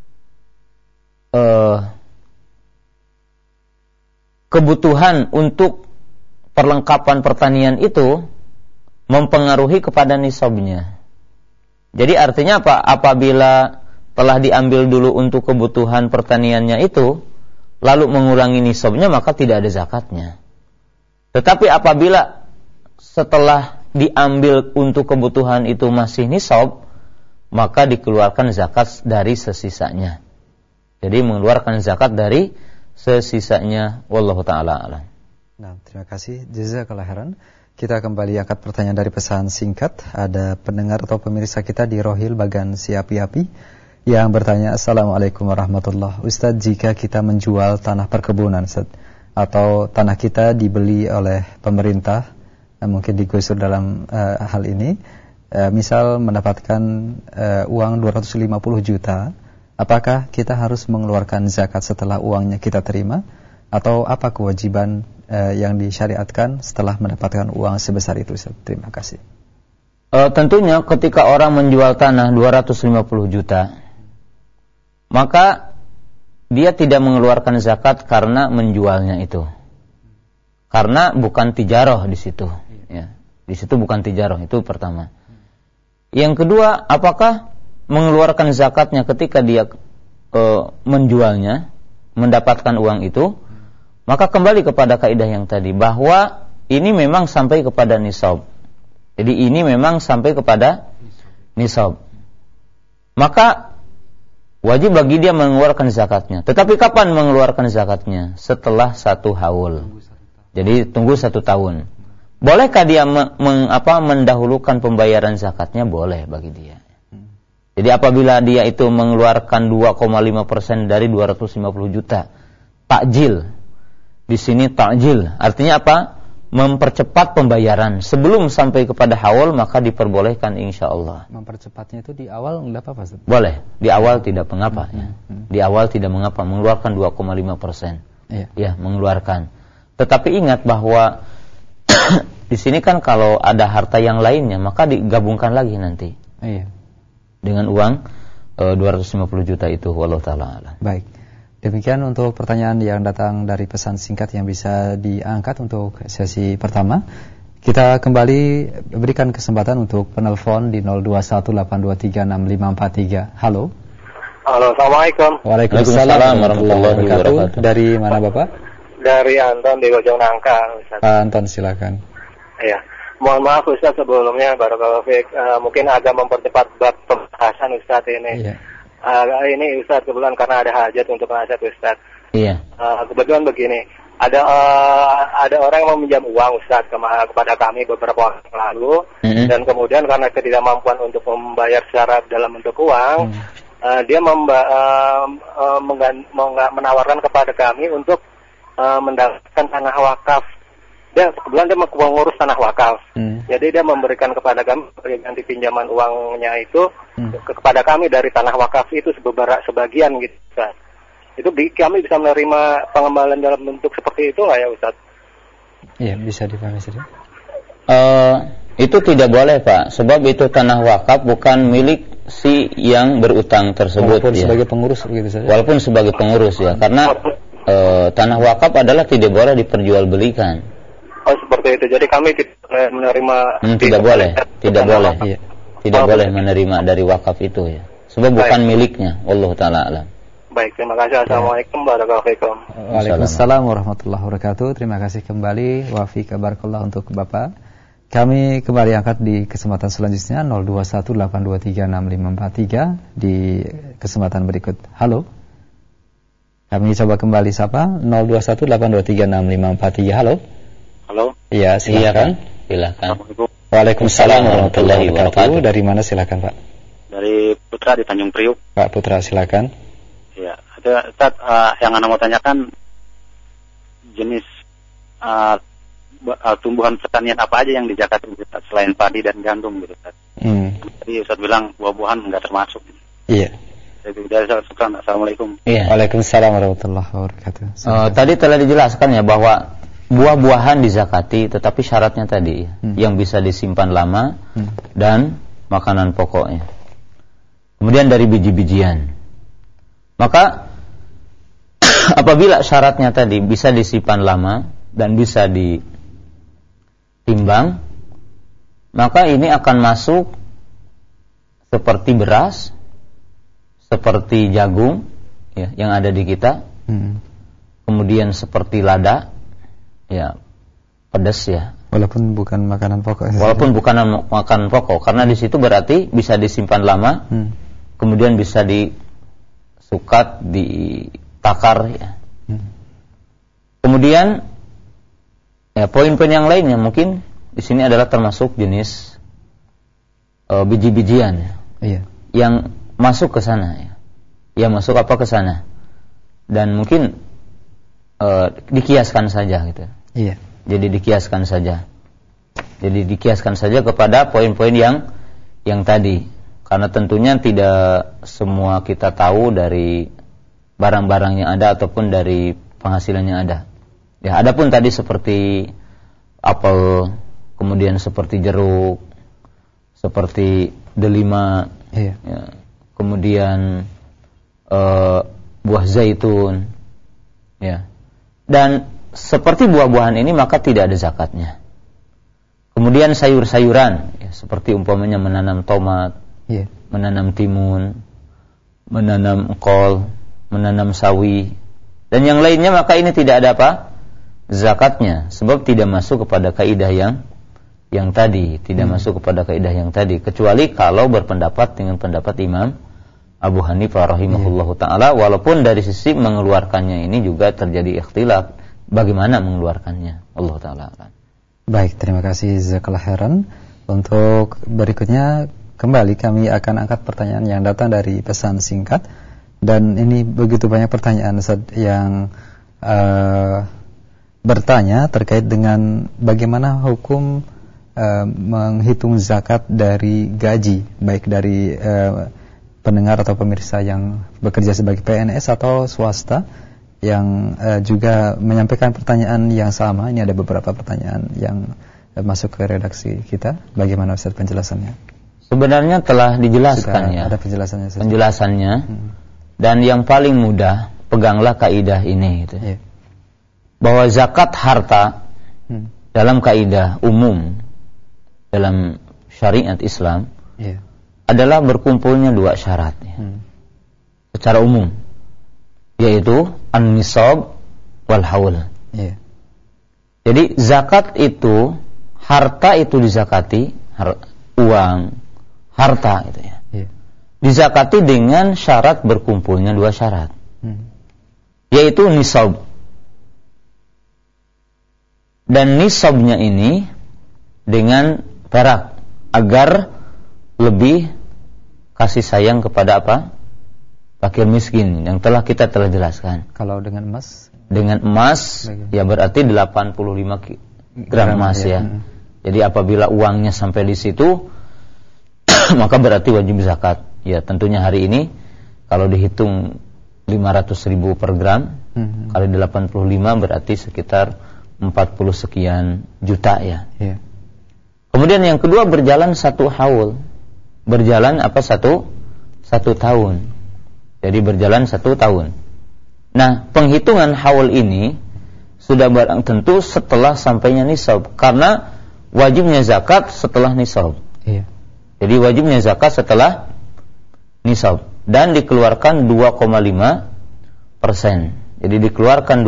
kebutuhan untuk perlengkapan pertanian itu mempengaruhi kepada nisabnya. Jadi artinya apa? Apabila telah diambil dulu untuk kebutuhan pertaniannya itu, lalu mengurangi nisabnya, maka tidak ada zakatnya. Tetapi apabila setelah diambil untuk kebutuhan itu masih nisab, maka dikeluarkan zakat dari sesisanya. Jadi mengeluarkan zakat dari sesisanya. Wallahu ta'ala a'lam. Nah, terima kasih. Jazakallahu khairan. Kita kembali angkat pertanyaan dari pesan singkat. Ada pendengar atau pemirsa kita di Rohil Bagan Siapi-api yang bertanya, Assalamualaikum warahmatullahi wabarakatuh. Ustaz, jika kita menjual tanah perkebunan, Ustaz, atau tanah kita dibeli oleh pemerintah, mungkin digusur dalam hal ini, misal mendapatkan uang 250 juta, apakah kita harus mengeluarkan zakat setelah uangnya kita terima, atau apa kewajiban yang disyariatkan setelah mendapatkan uang sebesar itu, Ustaz? Terima kasih. Tentunya ketika orang menjual tanah 250 juta, maka dia tidak mengeluarkan zakat karena menjualnya itu. Karena bukan tijarah di situ, ya. Di situ bukan tijarah, itu pertama. Yang kedua, apakah mengeluarkan zakatnya ketika dia menjualnya, mendapatkan uang itu? Maka kembali kepada kaidah yang tadi, bahwa ini memang sampai kepada nisab. Jadi ini memang sampai kepada nisab. Maka wajib bagi dia mengeluarkan zakatnya. Tetapi kapan mengeluarkan zakatnya? Setelah 1 haul. Jadi tunggu 1 tahun. Bolehkah dia mendahulukan pembayaran zakatnya? Boleh bagi dia. Jadi apabila dia itu mengeluarkan 2,5% dari 250 juta, takjil. Di sini takjil, artinya apa? Mempercepat pembayaran sebelum sampai kepada haul, maka diperbolehkan insyaallah. Mempercepatnya itu di awal enggak apa-apa, Ustaz? Boleh, di awal tidak mengapa ya. Di awal tidak mengapa mengeluarkan 2,5%. Ya, mengeluarkan. Tetapi ingat bahwa di sini kan kalau ada harta yang lainnya, maka digabungkan lagi nanti. Iya. Dengan uang 250 juta itu, wallahu taala alam. Baik. Demikian untuk pertanyaan yang datang dari pesan singkat yang bisa diangkat untuk sesi pertama. Kita kembali berikan kesempatan untuk penelpon di 0218236543. Halo. Halo, Assalamualaikum. Waalaikumsalam warahmatullahi wabarakatuh. Dari mana Bapak? Dari Anton di Bojong Nangka, Ustaz. Pak Anton, silakan. Iya. Mohon maaf Ustaz sebelumnya, barakallahu fiik, mungkin agak mempercepat bab pembahasan Ustaz ini. Iya. Ini Ustaz kebetulan karena ada hajat untuk nasihat Ustaz. Iya. Kebetulan begini, ada orang yang meminjam uang Ustaz kepada kami beberapa waktu lalu, dan kemudian karena ketidakmampuan untuk membayar secara dalam bentuk uang, dia menawarkan kepada kami untuk mendapatkan tanah wakaf. Kebetulan dia mengurus tanah wakaf. Jadi dia memberikan kepada kami ganti pinjaman uangnya itu kepada kami dari tanah wakaf itu sebagian gitu Ustaz. Itu kami bisa menerima pengembalian dalam bentuk seperti itu nggak ya Ustaz? Iya, bisa dipahami saja. Itu tidak boleh Pak, sebab itu tanah wakaf bukan milik si yang berutang tersebut. Walaupun sebagai pengurus begitu saja. Walaupun sebagai pengurus ya, karena tanah wakaf adalah tidak boleh diperjualbelikan. Oh seperti itu. Jadi kami menerima tidak boleh. Iya. Tidak boleh menerima dari wakaf itu ya. Sebab bukan miliknya. Wallahu taala alam. Baik, terima kasih. Assalamualaikum warahmatullahi wabarakatuh. Waalaikumsalam warahmatullahi wabarakatuh. Terima kasih kembali wa fika barakallah untuk Bapak. Kami kembali angkat di kesempatan selanjutnya 0218236543 di kesempatan berikut. Halo. Kami coba kembali sapa 0218236543. Halo. Halo. Iya, silakan. Silakan. Waalaikumsalam warahmatullahi wabarakatuh. Dari mana silakan, Pak? Dari Putra di Tanjung Priuk. Pak Putra, silakan. Ya, Ustaz, yang Anda mau tanyakan jenis tumbuhan pertanian apa aja yang dizakat selain padi dan gandum gitu Ustaz. Tadi Ustaz bilang buah-buahan enggak termasuk. Iya. Assalamualaikum. Iya. Waalaikumsalam warahmatullahi wabarakatuh. Tadi telah dijelaskan ya bahwa buah-buahan dizakati, tetapi syaratnya tadi yang bisa disimpan lama dan makanan pokoknya. Kemudian dari biji-bijian. Maka apabila syaratnya tadi bisa disimpan lama dan bisa ditimbang, maka ini akan masuk seperti beras, seperti jagung ya, yang ada di kita, kemudian seperti lada, ya pedas ya. Walaupun bukan makanan pokok. Walaupun bukan makanan pokok, karena di situ berarti bisa disimpan lama, kemudian bisa disukat, ditakar ya. Kemudian ya poin-poin yang lainnya mungkin di sini adalah termasuk jenis biji-bijian ya. Iya. Yang masuk ke sana ya. Yang masuk apa ke sana. Dan mungkin dikiaskan saja gitu. Iya. Jadi dikiaskan saja. Jadi dikiaskan saja kepada poin-poin yang tadi. Karena tentunya tidak semua kita tahu dari barang-barang yang ada ataupun dari penghasilan yang ada. Ya, adapun tadi seperti apel, kemudian seperti jeruk, seperti delima, iya. Ya, kemudian buah zaitun, ya. Dan seperti buah-buahan ini maka tidak ada zakatnya. Kemudian sayur-sayuran, ya, seperti umpamanya menanam tomat, iya. menanam timun, menanam kol, menanam sawi, dan yang lainnya, maka ini tidak ada apa? Zakatnya, sebab tidak masuk kepada kaidah yang tadi, tidak masuk kepada kaidah yang tadi, kecuali kalau berpendapat dengan pendapat Imam Abu Hanifah rahimahullahu taala, walaupun dari sisi mengeluarkannya ini juga terjadi ikhtilaf bagaimana mengeluarkannya. Allah taala. Baik, terima kasih jazakallahu khairan. Untuk berikutnya kembali kami akan angkat pertanyaan yang datang dari pesan singkat, dan ini begitu banyak pertanyaan yang bertanya terkait dengan bagaimana hukum menghitung zakat dari gaji, baik dari pendengar atau pemirsa yang bekerja sebagai PNS atau swasta yang juga menyampaikan pertanyaan yang sama. Ini ada beberapa pertanyaan yang masuk ke redaksi kita. Bagaimana Ustaz penjelasannya? Sebenarnya telah dijelaskan ya. Ada penjelasannya. Penjelasannya. Dan yang paling mudah, peganglah kaidah ini gitu. Yeah. Bahwa zakat harta dalam kaidah umum dalam syariat Islam adalah berkumpulnya dua syarat. secara umum, yaitu an-nisab wal haul. Yeah. Jadi zakat itu, harta itu dizakati, uang, harta itu ya. Yeah. Dizakati dengan syarat berkumpulnya 2 syarat. Yaitu nisab. Dan nisabnya ini dengan perak agar lebih kasih sayang kepada apa? Fakir miskin yang kita telah jelaskan. Kalau dengan emas? Dengan emas ya berarti 85 gram emas ya. Jadi apabila uangnya sampai di situ maka berarti wajib zakat. Ya tentunya hari ini kalau dihitung 500.000 per gram kali 85 berarti sekitar 40 sekian juta ya. Yeah. Kemudian yang kedua berjalan 1 haul. Berjalan apa 1 tahun. Jadi berjalan 1 tahun. Nah, penghitungan haul ini sudah barang tentu setelah sampainya nisab, karena wajibnya zakat setelah nisab. Yeah. Jadi wajibnya zakat setelah nisab dan dikeluarkan 2,5%. Jadi dikeluarkan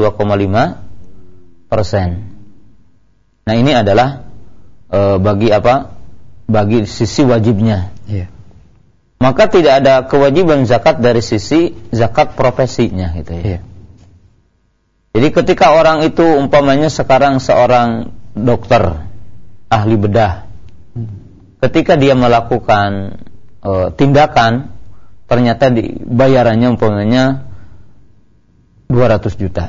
2,5%. Nah, ini adalah bagi apa? Bagi sisi wajibnya. Yeah. Maka tidak ada kewajiban zakat dari sisi zakat profesinya gitu ya. Yeah. Jadi ketika orang itu umpamanya sekarang seorang dokter ahli bedah, ketika dia melakukan tindakan, ternyata bayarannya umpamanya 200 juta.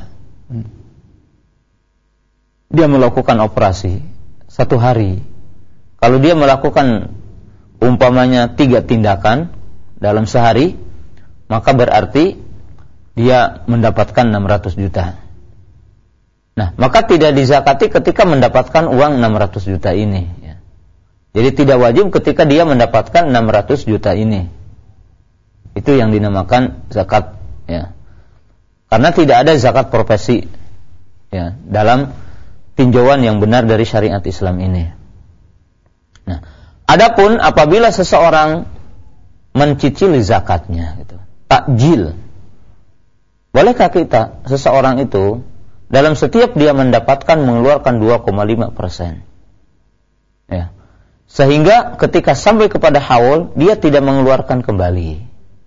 Dia melakukan operasi 1 hari. Kalau dia melakukan umpamanya 3 tindakan dalam sehari, maka berarti dia mendapatkan 600 juta. Nah, maka tidak dizakati ketika mendapatkan uang 600 juta ini ya. Jadi tidak wajib ketika dia mendapatkan 600 juta ini. Itu yang dinamakan zakat ya. Karena tidak ada zakat profesi ya dalam tinjauan yang benar dari syariat Islam ini. Nah, adapun apabila seseorang mencicili zakatnya gitu, takjil. Bolehkah kita seseorang itu dalam setiap dia mendapatkan mengeluarkan 2,5%? Ya. Sehingga ketika sampai kepada haul dia tidak mengeluarkan kembali.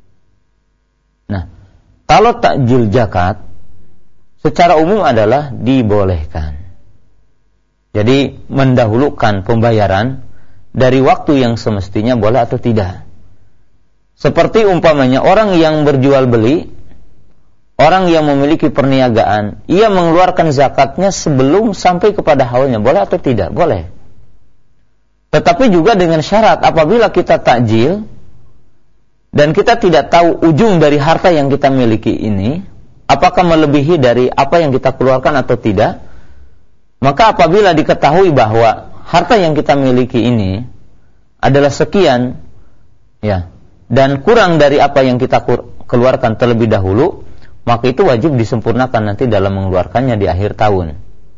Nah, kalau takjil zakat secara umum adalah dibolehkan. Jadi mendahulukan pembayaran dari waktu yang semestinya boleh atau tidak. Seperti umpamanya orang yang berjual beli, orang yang memiliki perniagaan, ia mengeluarkan zakatnya sebelum sampai kepada haulnya, boleh atau tidak? Boleh. Tetapi juga dengan syarat apabila kita takjil dan kita tidak tahu ujung dari harta yang kita miliki ini, apakah melebihi dari apa yang kita keluarkan atau tidak, maka apabila diketahui bahwa harta yang kita miliki ini adalah sekian ya, dan kurang dari apa yang kita keluarkan terlebih dahulu, maka itu wajib disempurnakan nanti dalam mengeluarkannya di akhir tahun.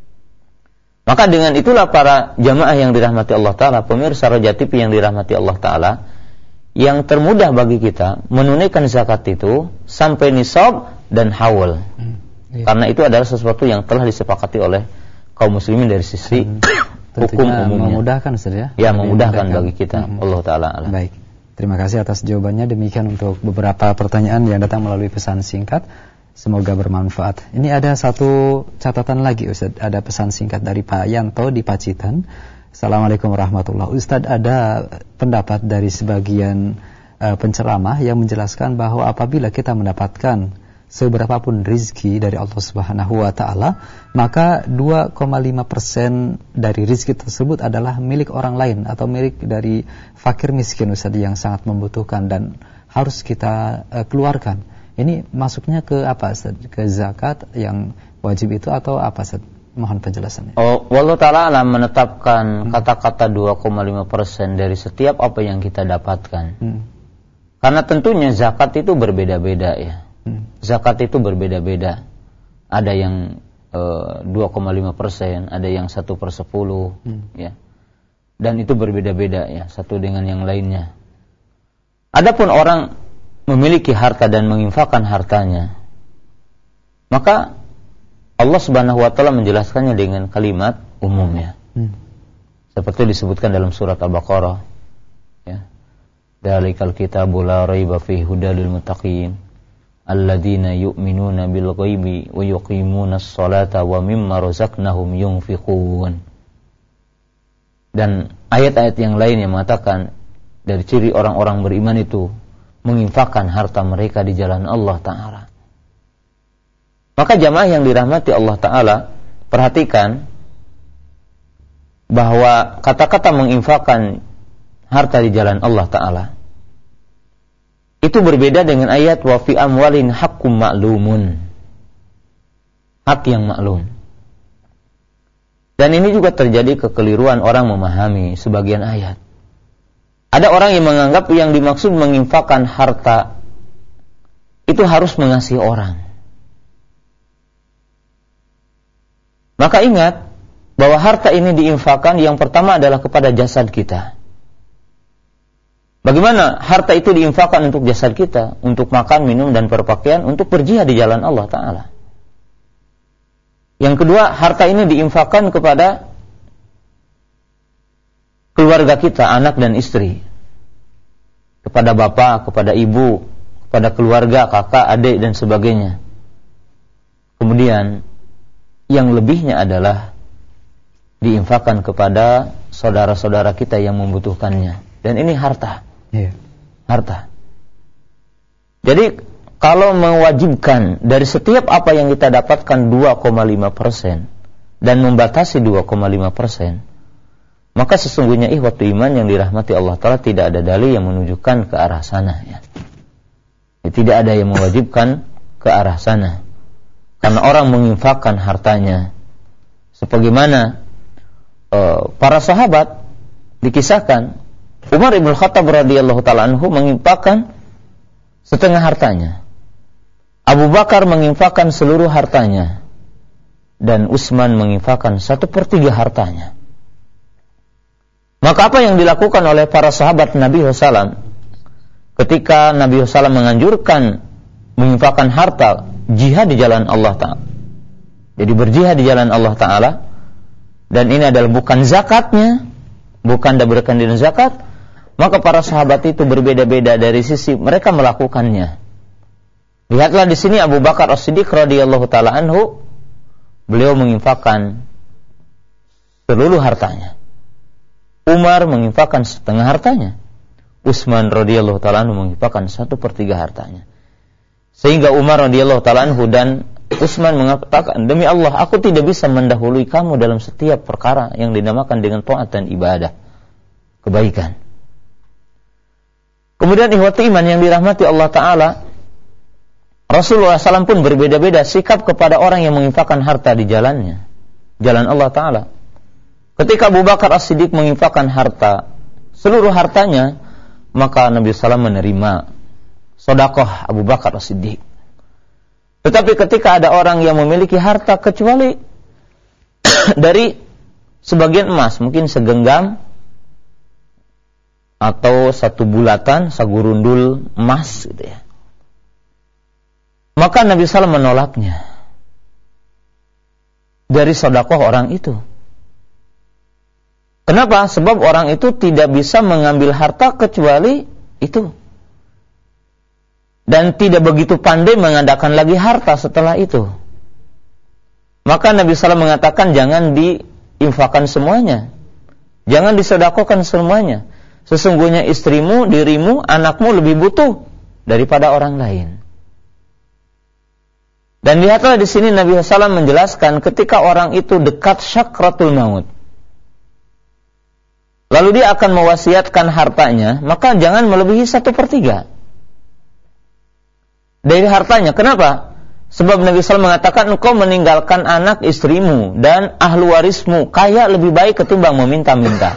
Maka dengan itulah para jamaah yang dirahmati Allah Ta'ala, pemirsa Raja TV yang dirahmati Allah Ta'ala, yang termudah bagi kita menunaikan zakat itu sampai nisab dan haul. Karena itu adalah sesuatu yang telah disepakati oleh kaum muslimin dari sisi hukum umumnya. Memudahkan Ustaz ya? Ya, memudahkan bagi kita. Allah Ta'ala alam. Baik. Terima kasih atas jawabannya. Demikian untuk beberapa pertanyaan yang datang melalui pesan singkat. Semoga bermanfaat. Ini ada satu catatan lagi Ustaz. Ada pesan singkat dari Pak Yanto di Pacitan. Assalamualaikum warahmatullahi wabarakatuh. Ustaz, ada pendapat dari sebagian penceramah yang menjelaskan bahwa apabila kita mendapatkan seberapapun rizki dari Allah Subhanahu wa Ta'ala, maka 2,5% dari rizki tersebut adalah milik orang lain atau milik dari fakir miskin Ustaz yang sangat membutuhkan dan harus kita keluarkan. Ini masuknya ke apa Ustaz? Ke zakat yang wajib itu atau apa Ustaz? Mohon penjelasannya. Wallahu ta'ala alam menetapkan kata-kata 2,5% dari setiap apa yang kita dapatkan. Karena tentunya zakat itu berbeda-beda ya. Zakat itu berbeda-beda. Ada yang 2,5%, ada yang 1/10 ya. Dan itu berbeda-beda ya, satu dengan yang lainnya. Adapun orang memiliki harta dan menginfakkan hartanya, maka Allah Subhanahu wa taala menjelaskannya dengan kalimat umumnya. Seperti disebutkan dalam surat Al-Baqarah, ya. Dzalikal kitabu la raiba fihi hudal lil muttaqin alladzina yu'minuna bil ghaibi wa yuqimunas sholata wa mimma razaqnahum yunfiqun. Dan ayat-ayat yang lain yang mengatakan dari ciri orang-orang beriman itu menginfakkan harta mereka di jalan Allah Ta'ala. Maka jamaah yang dirahmati Allah Ta'ala, perhatikan bahwa kata-kata menginfakkan harta di jalan Allah Ta'ala itu berbeda dengan ayat wa fi amwalin haqqum ma'lumun, hak yang maklum. Dan ini juga terjadi kekeliruan orang memahami sebagian ayat. Ada orang yang menganggap yang dimaksud menginfakkan harta itu harus mengasihi orang. Maka ingat bahwa harta ini diinfakkan yang pertama adalah kepada jasad kita. Bagaimana harta itu diinfakkan untuk jasad kita, untuk makan, minum, dan berpakaian, untuk berjihad di jalan Allah Ta'ala. Yang kedua, harta ini diinfakkan kepada keluarga kita, anak dan istri, kepada bapak, kepada ibu, kepada keluarga, kakak, adik, dan sebagainya. Kemudian yang lebihnya adalah diinfakkan kepada saudara-saudara kita yang membutuhkannya. Dan ini harta. Harta. Jadi kalau mewajibkan dari setiap apa yang kita dapatkan 2,5% dan membatasi 2,5%, maka sesungguhnya ikhwatu iman yang dirahmati Allah Ta'ala tidak ada dalil yang menunjukkan ke arah sana, ya. Tidak ada yang mewajibkan ke arah sana. Karena orang menginfakkan hartanya sebagaimana para sahabat dikisahkan, Umar ibn Khattab radhiyallahu ta'ala anhu menginfakkan setengah hartanya, Abu Bakar menginfakkan seluruh hartanya, dan Utsman menginfakkan 1/3 hartanya. Maka apa yang dilakukan oleh para sahabat Nabi SAW ketika Nabi SAW menganjurkan menginfakkan harta jihad di jalan Allah Ta'ala, jadi berjihad di jalan Allah Ta'ala, dan ini adalah bukan zakatnya, bukan diberikan dengan zakat, maka para sahabat itu berbeda-beda dari sisi mereka melakukannya. Lihatlah di sini Abu Bakar As-Siddiq radhiyallahu ta'ala anhu, beliau menginfakkan seluruh hartanya. Umar menginfakkan setengah hartanya. Utsman radhiyallahu ta'ala anhu menginfakkan 1/3 hartanya. Sehingga Umar radhiyallahu ta'ala anhu dan Utsman mengatakan, demi Allah, aku tidak bisa mendahului kamu dalam setiap perkara yang dinamakan dengan taat dan ibadah, kebaikan. Kemudian ikhwati iman yang dirahmati Allah Ta'ala, Rasulullah SAW pun berbeda-beda sikap kepada orang yang menginfakkan harta di jalannya, jalan Allah Ta'ala. Ketika Abu Bakar As-Siddiq menginfakkan harta, seluruh hartanya, maka Nabi SAW menerima sedekah Abu Bakar As-Siddiq. Tetapi ketika ada orang yang memiliki harta kecuali dari sebagian emas, mungkin segenggam atau 1 bulatan, sagurundul emas gitu ya, maka Nabi SAW menolaknya dari sedekah orang itu. Kenapa? Sebab orang itu tidak bisa mengambil harta kecuali itu, dan tidak begitu pandai mengadakan lagi harta setelah itu. Maka Nabi SAW mengatakan jangan diinfakkan semuanya, jangan disedekahkan semuanya. Sesungguhnya istrimu, dirimu, anakmu lebih butuh daripada orang lain. Dan lihatlah di sini Nabi SAW menjelaskan ketika orang itu dekat syakratul maut, lalu dia akan mewasiatkan hartanya, maka jangan melebihi 1/3 dari hartanya. Kenapa? Sebab Nabi SAW mengatakan engkau meninggalkan anak istrimu dan ahlu warismu kaya lebih baik ketimbang meminta-minta.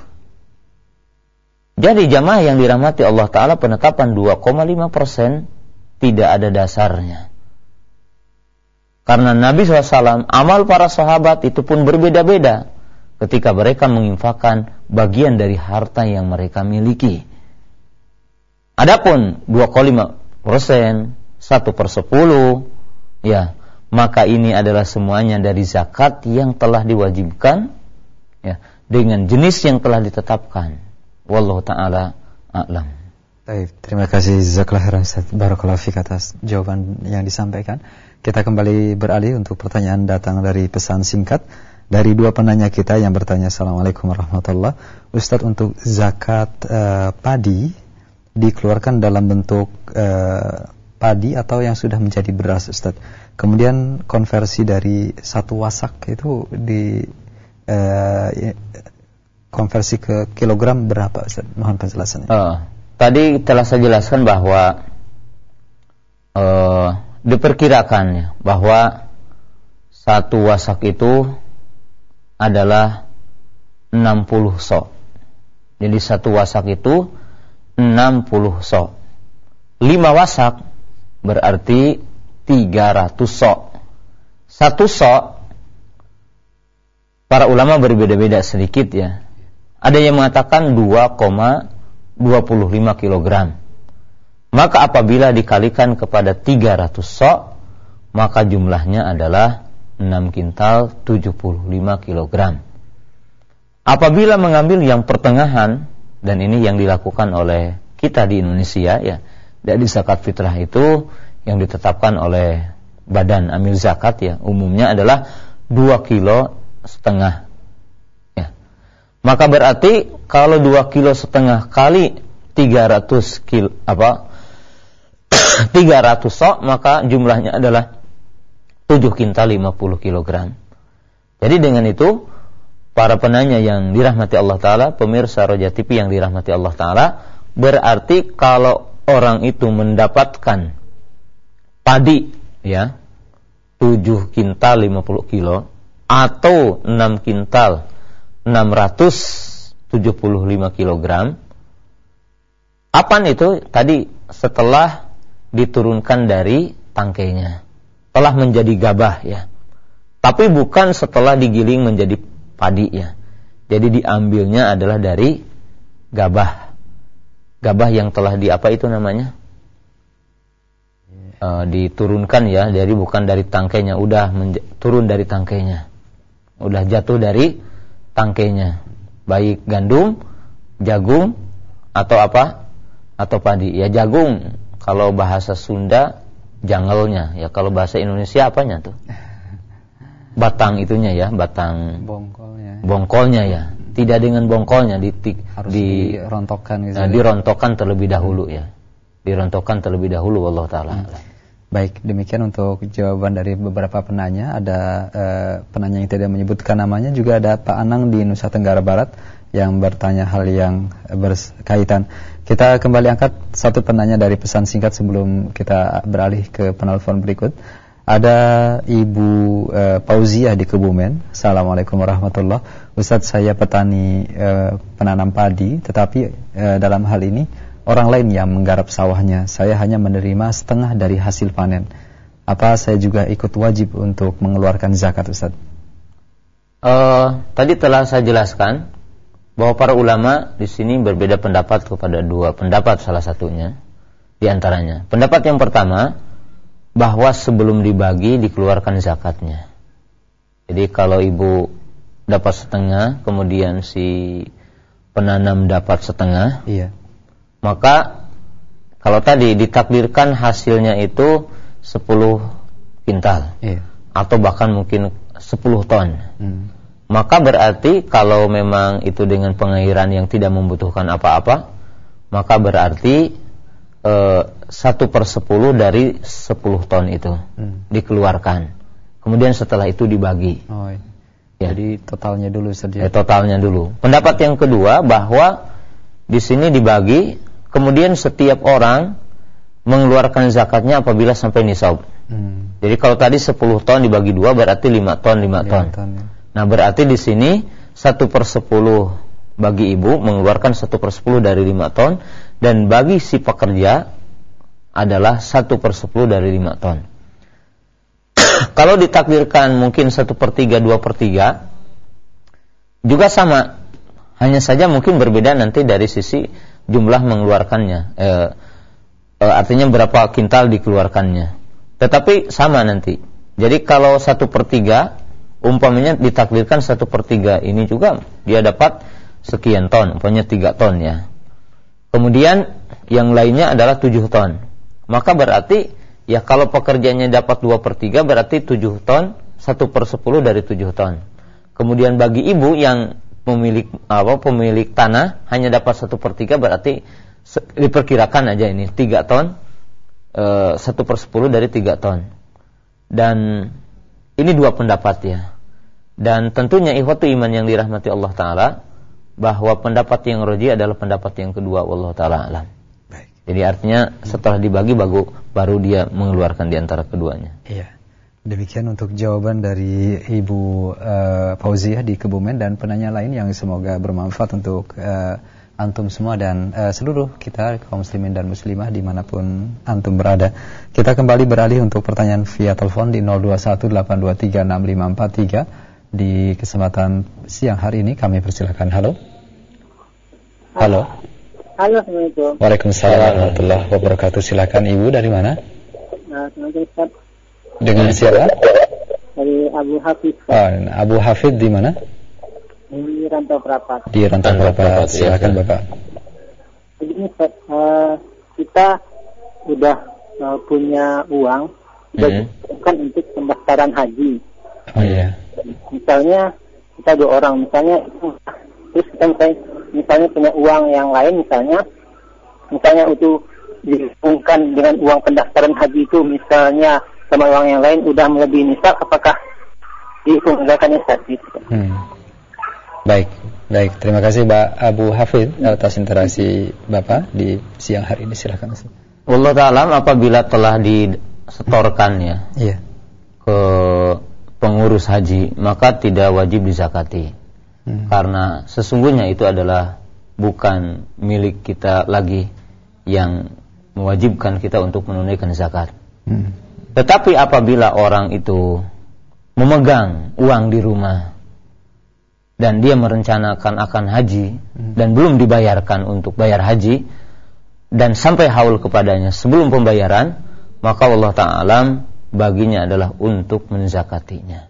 Jadi jamaah yang dirahmati Allah Ta'ala, penetapan 2,5% tidak ada dasarnya. Karena Nabi SAW, amal para sahabat itu pun berbeda-beda ketika mereka menginfakkan bagian dari harta yang mereka miliki. Adapun 2,5%, 1/10, ya, maka ini adalah semuanya dari zakat yang telah diwajibkan, ya, dengan jenis yang telah ditetapkan. Wallahu taala a'lam. Baik, terima kasih jazakallahu khairan Ustaz. Barakallahu fiik atas jawaban yang disampaikan. Kita kembali beralih untuk pertanyaan datang dari pesan singkat dari dua penanya kita yang bertanya. Assalamualaikum warahmatullahi wabarakatuh. Ustaz, untuk zakat padi dikeluarkan dalam bentuk padi atau yang sudah menjadi beras, Ustaz. Kemudian konversi dari 1 wasak itu di konversi ke kilogram berapa, Ustaz? Mohon penjelasannya. Tadi telah saya jelaskan bahwa diperkirakan bahwa 1 wasak itu adalah 60 sok. Jadi 1 wasak itu 60 sok. 5 wasak berarti 300 sok. 1 sok, para ulama berbeda-beda sedikit, ya. Ada yang mengatakan 2,25 kg. Maka apabila dikalikan kepada 300 sok, maka jumlahnya adalah 6 kintal 75 kg. Apabila mengambil yang pertengahan, dan ini yang dilakukan oleh kita di Indonesia, ya, dari zakat fitrah itu yang ditetapkan oleh Badan Amil Zakat, ya, umumnya adalah 2,5 kilo. Ya. Maka berarti kalau 2,5 kilo kali 300 sok, maka jumlahnya adalah 7 kintal 50 kg. Jadi dengan itu, para penanya yang dirahmati Allah Ta'ala, pemirsa Roja TV yang dirahmati Allah Ta'ala, berarti kalau orang itu mendapatkan padi, ya, 7 kintal 50 kilo atau 6 kintal 675 kilogram, apaan itu? Tadi setelah diturunkan dari tangkainya, telah menjadi gabah, ya. Tapi bukan setelah digiling menjadi padi, ya. Jadi diambilnya adalah dari gabah. Gabah yang telah itu namanya? Diturunkan, ya, jadi bukan dari tangkainya, udah turun dari tangkainya. Udah jatuh dari tangkainya. Baik gandum, jagung atau apa? Atau padi. Ya, jagung kalau bahasa Sunda jangelnya, ya. Kalau bahasa Indonesia apanya tuh? Batang itunya, ya, batang bongkolnya, ya. Tidak dengan bongkolnya, harus dirontokkan gitu. Dirontokkan terlebih dahulu, ya. Dirontokkan terlebih dahulu, wallahu taala. Baik, demikian untuk jawaban dari beberapa penanya. Ada penanya yang tidak menyebutkan namanya, juga ada Pak Anang di Nusa Tenggara Barat yang bertanya hal yang berkaitan. Kita kembali angkat satu penanya dari pesan singkat sebelum kita beralih ke penelpon berikut. Ada Ibu Pauziah di Kebumen. Assalamualaikum warahmatullahi wabarakatuh. Ustadz, saya petani penanam padi, tetapi dalam hal ini orang lain yang menggarap sawahnya. Saya hanya menerima setengah dari hasil panen. Apa saya juga ikut wajib untuk mengeluarkan zakat, Ustadz? Tadi telah saya jelaskan bahwa para ulama di sini berbeda pendapat kepada 2 pendapat, salah satunya di antaranya. Pendapat yang pertama, bahwa sebelum dibagi dikeluarkan zakatnya. Jadi kalau ibu dapat setengah, kemudian si penanam dapat setengah, iya, maka kalau tadi ditakdirkan hasilnya itu 10 kintal, iya, atau bahkan mungkin 10 ton, maka berarti kalau memang itu dengan pengairan yang tidak membutuhkan apa-apa, maka berarti 1/10 dari 10 ton itu dikeluarkan. Kemudian setelah itu dibagi. Ya. Jadi totalnya dulu saja. Totalnya dulu. Pendapat yang kedua, bahwa di sini dibagi, kemudian setiap orang mengeluarkan zakatnya apabila sampai nisab. Jadi kalau tadi 10 ton dibagi 2 berarti 5 ton. Ya. Nah, berarti di sini 1/10 bagi ibu mengeluarkan 1/10 dari 5 ton, dan bagi si pekerja adalah 1/10 dari 5 ton. Kalau ditakdirkan mungkin 1/3, 2/3 juga sama, hanya saja mungkin berbeda nanti dari sisi jumlah mengeluarkannya, artinya berapa kintal dikeluarkannya. Tetapi sama nanti. Jadi kalau 1/3 umpamanya ditakdirkan 1/3 ini juga dia dapat sekian ton, umpamanya 3 ton ya. Kemudian yang lainnya adalah 7 ton. Maka berarti ya kalau pekerjaannya dapat 2/3 berarti 7 ton, 1/10 dari 7 ton. Kemudian bagi ibu yang pemilik tanah hanya dapat 1/3 berarti diperkirakan aja ini 3 ton, 1/10 dari 3 ton. Dan ini 2 pendapat ya. Dan tentunya ikhwatu iman yang dirahmati Allah Ta'ala, bahwa pendapat yang rajih adalah pendapat yang kedua, wallahu taala alam. Baik. Jadi artinya setelah dibagi baru dia mengeluarkan di antara keduanya. Iya. Demikian untuk jawaban dari Ibu Fauziah di Kebumen dan penanya lain yang semoga bermanfaat untuk antum semua dan seluruh kita kaum muslimin dan muslimah dimanapun antum berada. Kita kembali beralih untuk pertanyaan via telepon di 0218236543. Di kesempatan siang hari ini kami persilakan. Halo. Halo. Halo, Assalamualaikum. Waalaikumsalam warahmatullahi wabarakatuh. Silakan Ibu, dari mana? Assalamualaikum, Ustaz. Dengan siapa? Dari Abu Hafid. Abu Hafid di mana? Di Rantau Perapat. Di Rantau Perapat. Silakan Bapak. Begini, Ustaz, kita udah punya uang bukan untuk pendaftaran haji. Oh iya. Misalnya kita 2 orang, misalnya terus kita misalnya punya uang yang lain, misalnya untuk dihubungkan dengan uang pendaftaran haji itu, misalnya sama uang yang lain udah melebihi nisab, apakah dihubungkannya saat itu? Baik. Terima kasih Pak Abu Hafid atas interaksi Bapak di siang hari ini. Silakan. Wallahu ta'ala, apabila telah disetorkan ya, iya, ke pengurus haji, maka tidak wajib dizakati. Karena sesungguhnya itu adalah bukan milik kita lagi yang mewajibkan kita untuk menunaikan zakat. Tetapi apabila orang itu memegang uang di rumah dan dia merencanakan akan haji dan belum dibayarkan untuk bayar haji dan sampai haul kepadanya sebelum pembayaran, maka Allah Ta'ala baginya adalah untuk menzakatinya.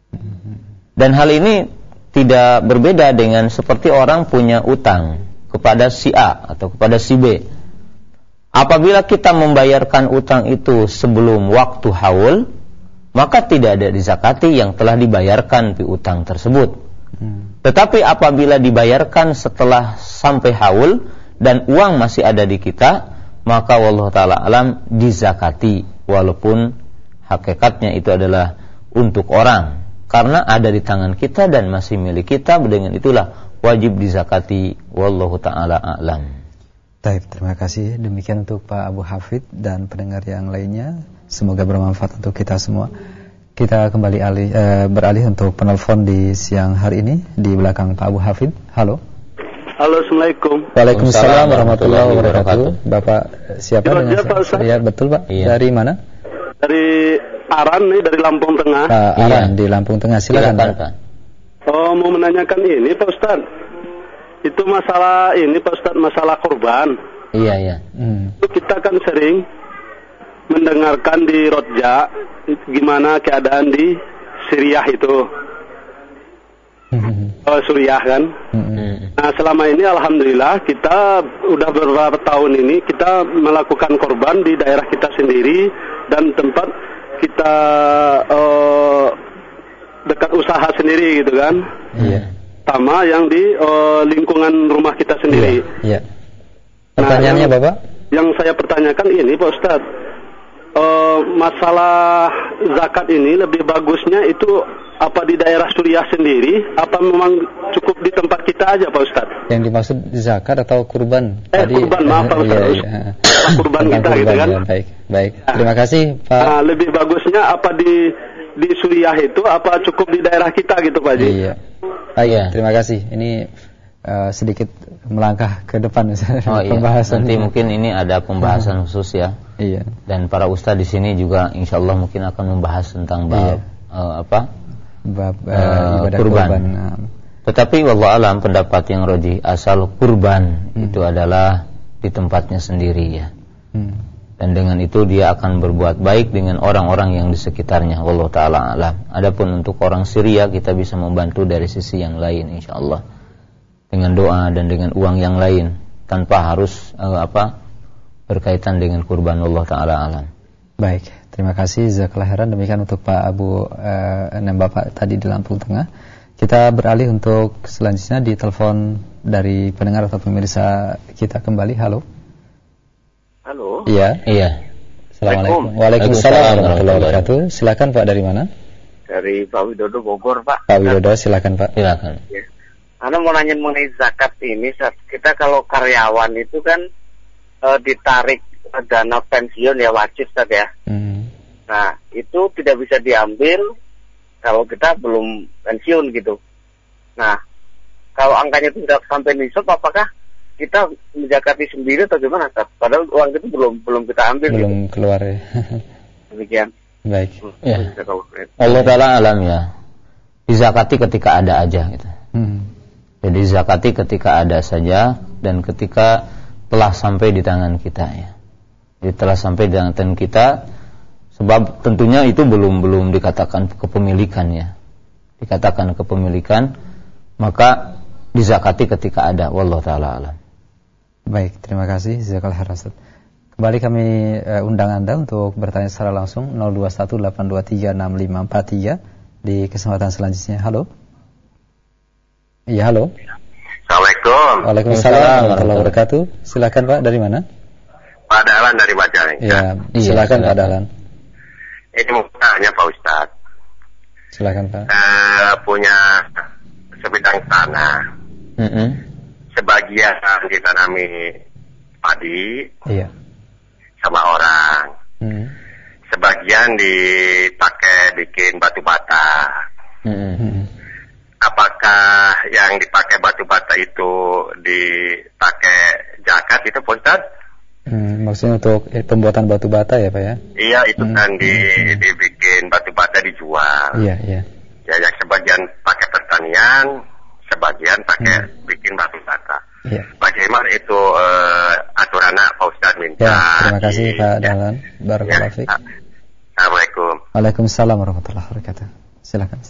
Dan hal ini tidak berbeda dengan seperti orang punya utang kepada si A atau kepada si B. Apabila kita membayarkan utang itu sebelum waktu haul, maka tidak ada dizakati yang telah dibayarkan piutang tersebut. Tetapi apabila dibayarkan setelah sampai haul dan uang masih ada di kita, maka wallahu ta'ala alam dizakati, walaupun hakikatnya itu adalah untuk orang, karena ada di tangan kita dan masih milik kita. Dengan itulah wajib dizakati, wallahu ta'ala a'lam. Baik, terima kasih. Demikian untuk Pak Abu Hafid dan pendengar yang lainnya. Semoga bermanfaat untuk kita semua. Kita kembali beralih untuk penelpon di siang hari ini di belakang Pak Abu Hafid. Halo. Halo, Assalamualaikum. Waalaikumsalam warahmatullahi wabarakatuh. Bapak siapa? Ya, betul Pak. Iya. Dari mana? Dari Aran nih, dari Lampung Tengah. Aran di Lampung Tengah. Silakan Pak. Oh, mau menanyakan ini Pak Ustaz. Itu masalah ini Pak Ustaz, masalah kurban. Iya. Kita kan sering mendengarkan di Rojak gimana keadaan di Suriah itu. Suriah kan. Nah, selama ini alhamdulillah kita udah beberapa tahun ini kita melakukan kurban di daerah kita sendiri dan tempat kita dekat usaha sendiri gitu kan. Iya. Sama yang di lingkungan rumah kita sendiri. Iya. Pertanyaannya Bapak? Yang saya pertanyakan ini Pak Ustaz, masalah zakat ini lebih bagusnya itu apa di daerah Suriah sendiri, apa memang cukup di tempat kita aja Pak Ustaz? Yang dimaksud zakat atau kurban? Kurban, maaf Pak Ustaz. Iya. Kurban kita gitu kan. Baik. Terima kasih Pak. Nah, lebih bagusnya apa di Suriah itu, apa cukup di daerah kita gitu Pak Haji? Iya. Baik, terima kasih. Ini sedikit melangkah ke depan pembahasan. Nanti mungkin ini ada pembahasan khusus ya. Iya. Dan para ustaz di sini juga insyaallah mungkin akan membahas tentang bab ibadah kurban. Tetapi wallahu alam pendapat yang rajih asal kurban itu adalah di tempatnya sendiri ya. Dan dengan itu dia akan berbuat baik dengan orang-orang yang di sekitarnya. Wallahu ta'ala alam. Adapun untuk orang Syria, kita bisa membantu dari sisi yang lain insyaallah. Dengan doa dan dengan uang yang lain, tanpa harus berkaitan dengan kurban. Allah ta'ala alam. Baik, terima kasih jazakallahu khairan. Demikian untuk Pak Abu dan Bapak tadi di Lampung Tengah. Kita beralih untuk selanjutnya di telepon dari pendengar atau pemirsa kita kembali. Halo. Halo. Iya. Assalamualaikum. Waalaikumsalam warahmatullahi wabarakatuh. Silakan Pak, dari mana? Dari Pak Widodo Bogor, Pak. Pak Widodo, silakan Pak. Silakan. Ya. Ana mau nanya mengenai zakat ini. Kita kalau karyawan itu kan ditarik dana pensiun ya wajib Ustaz ya. Nah, itu tidak bisa diambil kalau kita belum pensiun gitu. Nah, kalau angkanya tidak sampai nisab, apakah kita menjakati sendiri atau gimana, Ustaz? Padahal uang itu belum kita ambil. Belum gitu. Keluar ya. Demikian. Baik. Ya. Allah ta'ala alam ya. Dizakati ketika ada aja gitu. Jadi zakati ketika ada saja dan ketika telah sampai di tangan kita ya. Jadi telah sampai di tangan kita, sebab tentunya itu belum dikatakan kepemilikan ya. Dikatakan kepemilikan, maka dizakati ketika ada. Wallahu ta'ala alam. Baik, terima kasih jazakallahu khairan. Kembali kami undang Anda untuk bertanya secara langsung 0218236543 di kesempatan selanjutnya. Halo. Iya, halo. Assalamualaikum. Waalaikumsalam warahmatullahi wabarakatuh. Silakan Pak, dari mana? Pak Dahlan dari Majalengka. Ya, silakan Pak Dahlan. Ini mau tanya Pak Ustadz. Silakan Pak. Punya sebidang tanah. Sebagian ditanami padi. Iya. Sama orang. Sebagian dipakai bikin batu bata. Apakah yang dipakai batu bata itu dipakai zakat itu Pak Ustadz? Maksudnya untuk pembuatan batu bata ya Pak ya? Iya, itu kan dibikin batu bata dijual. Iya. Ya, yang sebagian pakai pertanian, sebagian pakai bikin batu bata. Iya. Bagaimana itu aturannya Pak Ustadz minta? Ya, terima kasih Pak Dahlan. Barakallahu fiik. Assalamualaikum. Waalaikumsalam warahmatullahi wabarakatuh. Silakan.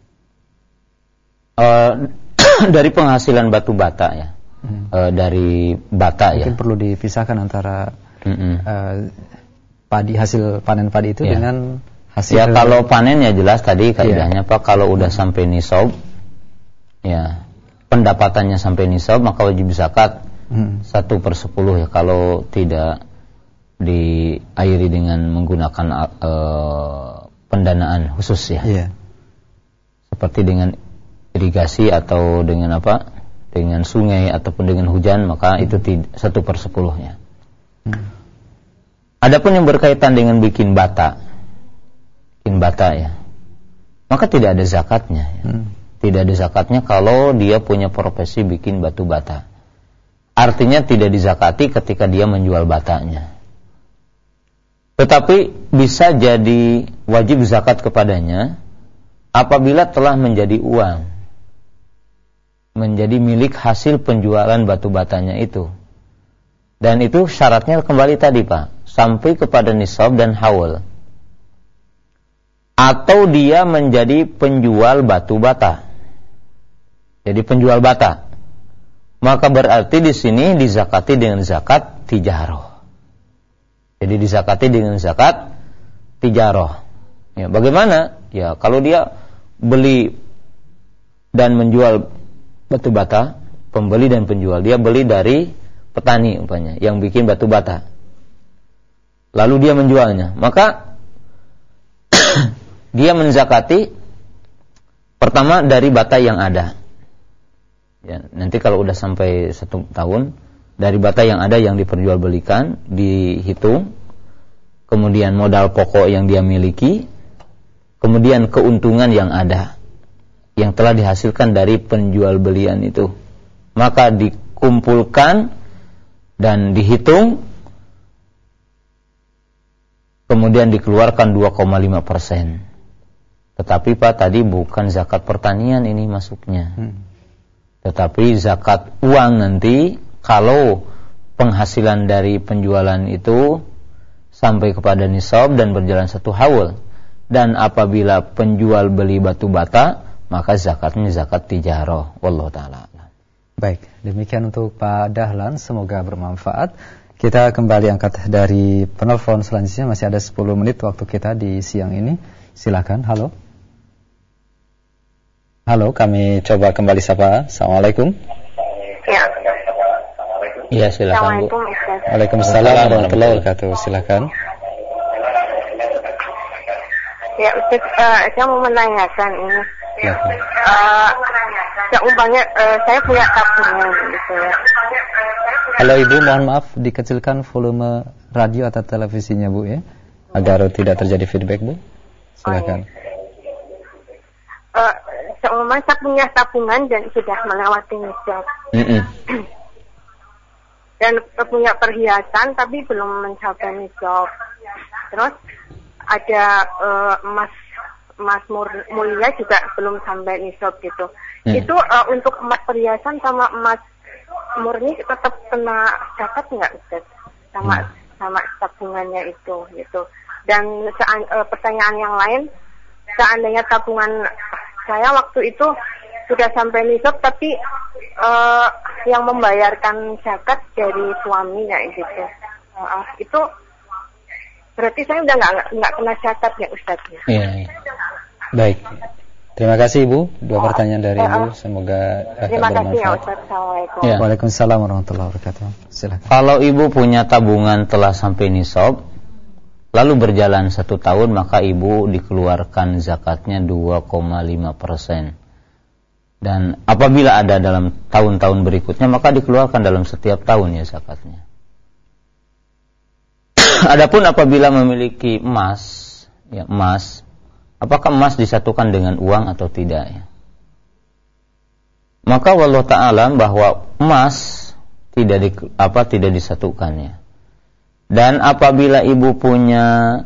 Dari penghasilan batu bata ya. Dari bata mungkin ya. perlu dipisahkan antara padi, hasil panen padi itu dengan hasil. Ya kalau panen ya jelas tadi kaidahnya Pak, kalau udah sampai nisab ya, pendapatannya sampai nisab maka wajib zakat 1/10 ya, kalau tidak diairi dengan menggunakan pendanaan khusus ya. Seperti dengan irigasi atau dengan dengan sungai ataupun dengan hujan, maka itu 1/10-nya. Adapun yang berkaitan dengan bikin bata ya, maka tidak ada zakatnya ya. Tidak ada zakatnya kalau dia punya profesi bikin batu bata. Artinya tidak dizakati ketika dia menjual batanya. Tetapi bisa jadi wajib zakat kepadanya apabila telah menjadi uang, menjadi milik hasil penjualan batu batanya itu. Dan itu syaratnya kembali tadi Pak, sampai kepada nisab dan haul. Atau dia menjadi penjual batu bata. Jadi penjual bata. Maka berarti di sini dizakati dengan zakat tijarah. Jadi dizakati dengan zakat tijarah. Ya, bagaimana? Ya, kalau dia beli dan menjual batu bata, pembeli dan penjual, dia beli dari petani umpamanya yang bikin batu bata, lalu dia menjualnya, maka dia menzakati pertama dari bata yang ada ya. Nanti kalau udah sampai 1 tahun, dari bata yang ada yang diperjualbelikan dihitung, kemudian modal pokok yang dia miliki, kemudian keuntungan yang ada yang telah dihasilkan dari penjual belian itu, maka dikumpulkan dan dihitung, kemudian dikeluarkan 2,5%. Tetapi Pak, tadi bukan zakat pertanian ini masuknya, tetapi zakat uang nanti kalau penghasilan dari penjualan itu sampai kepada nisab dan berjalan 1 haul. Dan apabila penjual beli batu bata, maka zakatnya zakat tijarah. Wallahu ta'ala. Baik, demikian untuk Pak Dahlan, semoga bermanfaat. Kita kembali angkat dari penelpon selanjutnya, masih ada 10 menit waktu kita di siang ini. Silakan, halo. Halo, kami coba kembali sapa. Assalamualaikum. Ya. Iya, silakan Bu. Waalaikumsalam warahmatullahi wabarakatuh. Silakan. Ya, Ustaz, saya mau menanyakan ini. Ya. Seumpamanya saya punya tabungan gitu ya. Halo Ibu, mohon maaf dikecilkan volume radio atau televisinya Bu ya, agar tidak terjadi feedback Bu. Silakan. Seumpamanya saya punya tabungan dan sudah melewati nisab. Dan punya perhiasan tapi belum mencapai nisab. Terus ada emas mulia juga belum sampai nisab gitu. Itu untuk emas perhiasan sama emas murni tetap kena zakat nggak Ustaz? Sama tabungannya itu gitu. Dan pertanyaan yang lain, seandainya tabungan saya waktu itu sudah sampai nisab tapi yang membayarkan zakat dari suaminya gitu. Itu berarti saya udah nggak kena zakat ya Ustaz ya? Iya. Baik. Terima kasih Ibu. 2 pertanyaan dari Ibu. Semoga terima kasih ya bermanfaat. Ustaz. Assalamualaikum. Ya. Waalaikumsalam warahmatullahi wabarakatuh. Silakan. Kalau Ibu punya tabungan telah sampai nisab, lalu berjalan 1 tahun, maka Ibu dikeluarkan zakatnya 2,5%. Dan apabila ada dalam tahun-tahun berikutnya, maka dikeluarkan dalam setiap tahun ya zakatnya. Adapun apabila memiliki emas, apakah emas disatukan dengan uang atau tidak ya? Maka wallahu ta'ala bahwa emas tidak disatukan ya. Dan apabila Ibu punya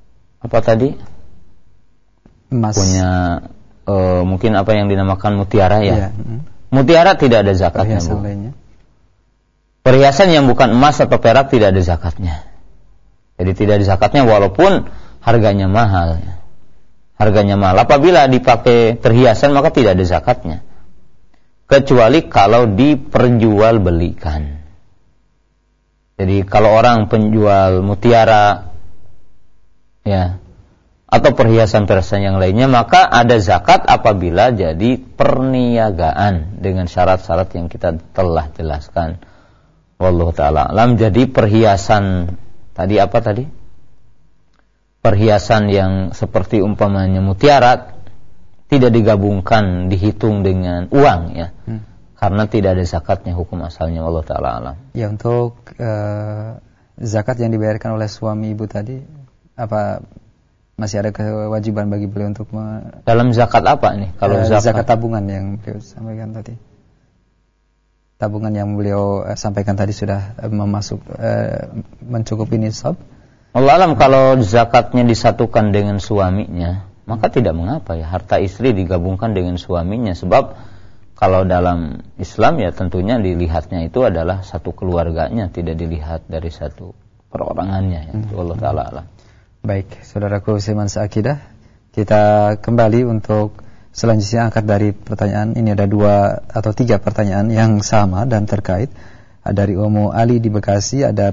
emas, punya mungkin apa yang dinamakan mutiara ya. Mutiara tidak ada zakatnya Bu. Perhiasan yang bukan emas atau perak tidak ada zakatnya. Jadi tidak ada zakatnya walaupun harganya mahal. Harganya mahal. Apabila dipakai perhiasan maka tidak ada zakatnya. Kecuali kalau diperjualbelikan. Jadi kalau orang penjual mutiara ya atau perhiasan-perhiasan yang lainnya, maka ada zakat apabila jadi perniagaan dengan syarat-syarat yang kita telah jelaskan. Wallahu ta'ala alam. Jadi perhiasan tadi apa tadi? Perhiasan yang seperti umpamanya mutiara tidak digabungkan, dihitung dengan uang ya. Karena tidak ada zakatnya hukum asalnya. Wallahu ta'ala alam. Ya, untuk zakat yang dibayarkan oleh suami Ibu tadi, apa masih ada kewajiban bagi beliau untuk dalam zakat apa nih? Kalau zakat tabungan yang beliau sampaikan tadi. Tabungan yang beliau sampaikan tadi sudah mencukupi nisab. Allah alam, kalau zakatnya disatukan dengan suaminya, maka tidak mengapa ya, harta istri digabungkan dengan suaminya, sebab kalau dalam Islam ya tentunya dilihatnya itu adalah satu keluarganya, tidak dilihat dari satu perorangannya ya. Allah ta'ala alam. Baik, saudaraku seiman seakidah, kita kembali untuk selanjutnya angkat dari pertanyaan. Ini ada 2 atau 3 pertanyaan yang sama dan terkait. Dari Ummu Ali di Bekasi, ada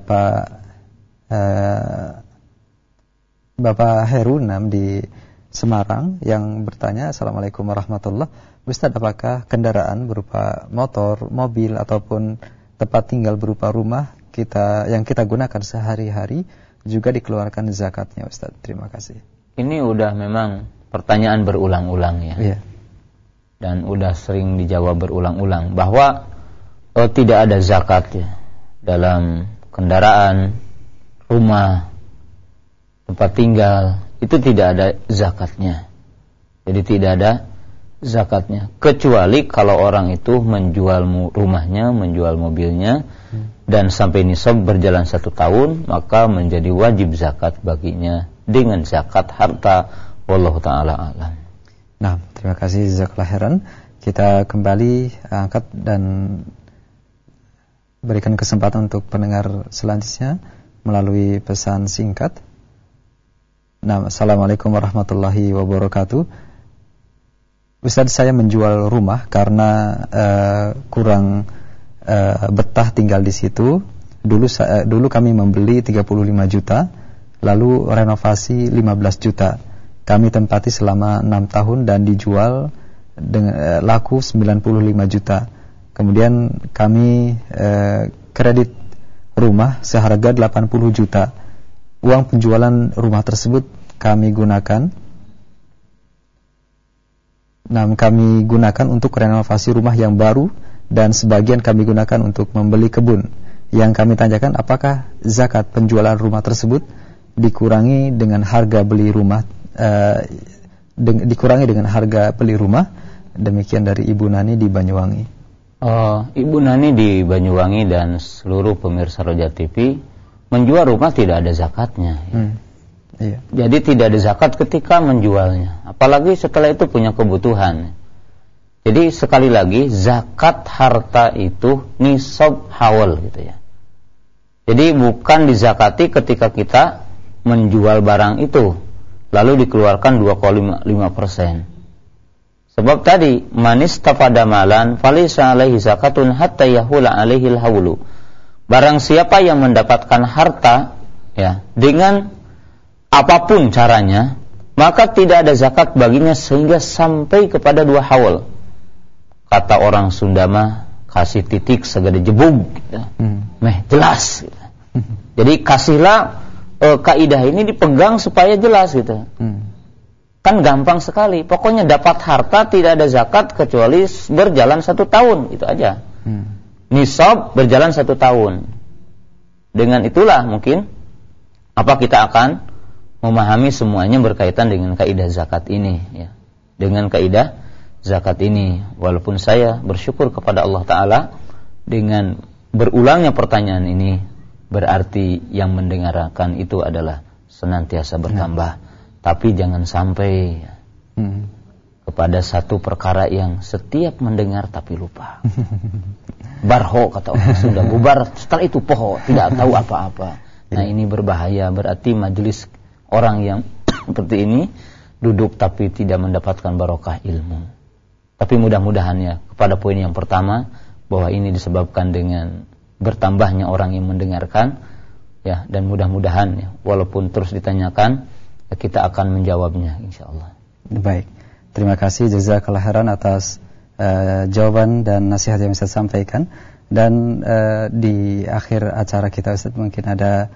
Bapak Herunam di Semarang yang bertanya, Assalamualaikum warahmatullahi wabarakatuh. Ustaz, apakah kendaraan berupa motor, mobil ataupun tempat tinggal berupa rumah yang kita gunakan sehari-hari juga dikeluarkan zakatnya Ustaz? Terima kasih. Ini udah memang pertanyaan berulang-ulang ya. Iya. Dan udah sering dijawab berulang-ulang bahwa tidak ada zakat ya dalam kendaraan, rumah, tempat tinggal, itu tidak ada zakatnya. Jadi tidak ada zakatnya, kecuali kalau orang itu menjual rumahnya, menjual mobilnya, dan sampai nisab berjalan 1 tahun, maka menjadi wajib zakat baginya dengan zakat harta. Wallahu ta'ala alam. Nah, terima kasih jazakallahu khairan. Kita kembali angkat dan berikan kesempatan untuk pendengar selanjutnya melalui pesan singkat. Nah, Assalamualaikum warahmatullahi wabarakatuh. Ustaz, saya menjual rumah karena kurang betah tinggal di situ. Dulu kami membeli 35 juta, lalu renovasi 15 juta. Kami tempati selama 6 tahun dan dijual dengan laku 95 juta. Kemudian kami kredit rumah seharga 80 juta. Uang penjualan rumah tersebut kami gunakan untuk renovasi rumah yang baru, dan sebagian kami gunakan untuk membeli kebun. Yang kami tanyakan, apakah zakat penjualan rumah tersebut dikurangi dengan harga beli rumah? Demikian dari Ibu Nani di Banyuwangi. Ibu Nani di Banyuwangi dan seluruh pemirsa Roja TV, menjual rumah tidak ada zakatnya. Iya. Jadi tidak ada zakat ketika menjualnya, apalagi setelah itu punya kebutuhan. Jadi sekali lagi, zakat harta itu nisab haul gitu ya. Jadi bukan dizakati ketika kita menjual barang itu lalu dikeluarkan 2,5%. Sebab tadi manis tafada malan falisa alaihi zakatun hatta yahula alaihi al-haulu. Barang siapa yang mendapatkan harta ya dengan apapun caranya, maka tidak ada zakat baginya sehingga sampai kepada 2 haul. Kata orang Sunda mah, kasih titik segede jebug gitu. Jelas gitu. Jadi kasihlah kaidah ini dipegang supaya jelas gitu. Kan gampang sekali. Pokoknya dapat harta tidak ada zakat kecuali berjalan 1 tahun, itu aja. Nisab berjalan 1 tahun. Dengan itulah mungkin kita akan memahami semuanya berkaitan dengan kaidah zakat ini ya. Dengan kaidah zakat ini, walaupun saya bersyukur kepada Allah Ta'ala dengan berulangnya pertanyaan ini, berarti yang mendengarkan itu adalah senantiasa bertambah. Tapi jangan sampai kepada satu perkara yang setiap mendengar tapi lupa. Barho kata orang Sunda, bubar setelah itu poho, tidak tahu apa-apa. Nah ini berbahaya, berarti majelis orang yang seperti ini duduk tapi tidak mendapatkan barokah ilmu. Tapi mudah-mudahan ya, kepada poin yang pertama, bahwa ini disebabkan dengan bertambahnya orang yang mendengarkan ya, dan mudah-mudahan ya, walaupun terus ditanyakan ya, kita akan menjawabnya insyaallah. Baik, terima kasih jazakallahu khairan atas jawaban dan nasihat yang Ustaz sampaikan. Dan di akhir acara kita Ustaz, mungkin ada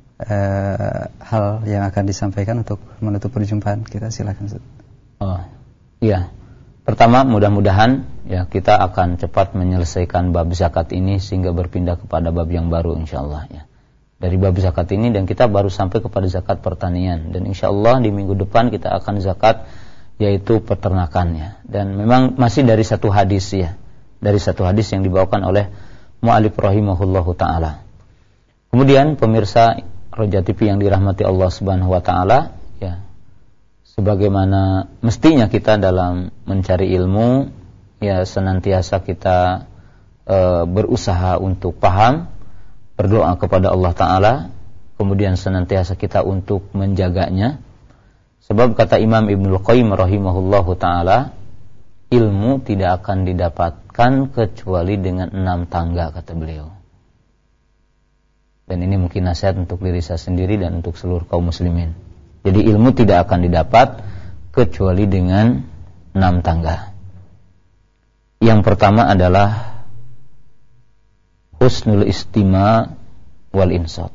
hal yang akan disampaikan untuk menutup perjumpaan kita, silakan Ustaz. Iya. Pertama, mudah-mudahan ya kita akan cepat menyelesaikan bab zakat ini sehingga berpindah kepada bab yang baru insyaallah ya. Dari bab zakat ini dan kita baru sampai kepada zakat pertanian, dan insyaallah di minggu depan kita akan zakat yaitu peternakannya. Dan memang masih dari satu hadis ya. Dari satu hadis yang dibawakan oleh mu'allif rahimahullahu ta'ala. Kemudian pemirsa Roja TV yang dirahmati Allah Subhanahu wa ta'ala ya, sebagaimana mestinya kita dalam mencari ilmu ya, senantiasa kita berusaha untuk paham, berdoa kepada Allah Ta'ala, kemudian senantiasa kita untuk menjaganya. Sebab kata Imam Ibnul Qayyim rahimahullahu ta'ala, ilmu tidak akan didapatkan kecuali dengan 6 tangga, kata beliau. Dan ini mungkin nasihat untuk diri saya sendiri dan untuk seluruh kaum muslimin. Jadi ilmu tidak akan didapat kecuali dengan 6 tangga. Yang pertama adalah husnul istima' wal insat.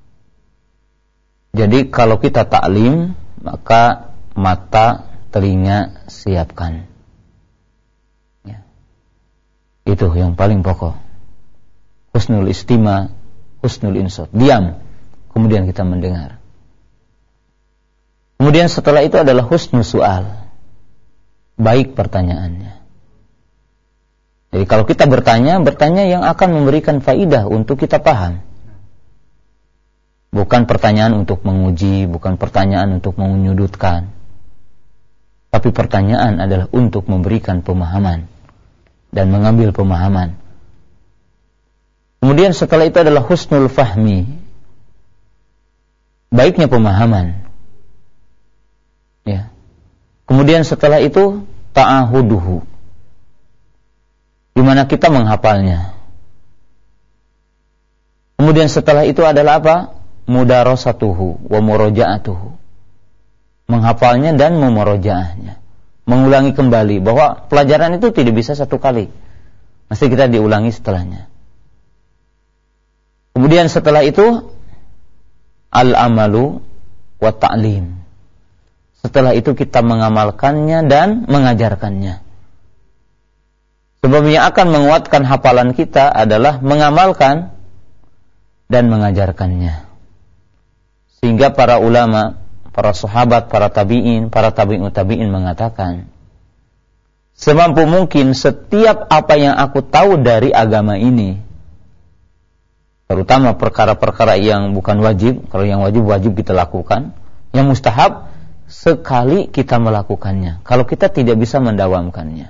Jadi kalau kita taklim, maka mata, telinga siapkan. Ya. Itu yang paling pokok. Husnul istima', husnul insat. Diam, kemudian kita mendengar. Kemudian setelah itu adalah husnul su'al. Baik pertanyaannya. Jadi kalau kita bertanya yang akan memberikan faidah untuk kita paham. Bukan pertanyaan untuk menguji, bukan pertanyaan untuk menyudutkan. Tapi pertanyaan adalah untuk memberikan pemahaman dan mengambil pemahaman. Kemudian setelah itu adalah husnul fahmi. baiknya pemahaman. Ya. Kemudian setelah itu ta'ahuduhu, di mana kita menghafalnya. Kemudian setelah itu adalah apa? Mudarasatuhu wa murajaatuhu, menghafalnya dan memurojaahnya, mengulangi kembali, bahwa pelajaran itu tidak bisa satu kali, mesti kita diulangi setelahnya. Kemudian setelah itu al-amalu wa ta'lim, setelah itu kita mengamalkannya dan mengajarkannya. Sebab yang akan menguatkan hafalan kita adalah mengamalkan dan mengajarkannya. Sehingga para ulama, para sahabat, para tabi'in, para tabi'ut tabi'in mengatakan, semampu mungkin setiap apa yang aku tahu dari agama ini, terutama perkara-perkara yang bukan wajib, kalau yang wajib kita lakukan, yang mustahab sekali kita melakukannya, kalau kita tidak bisa mendawamkannya.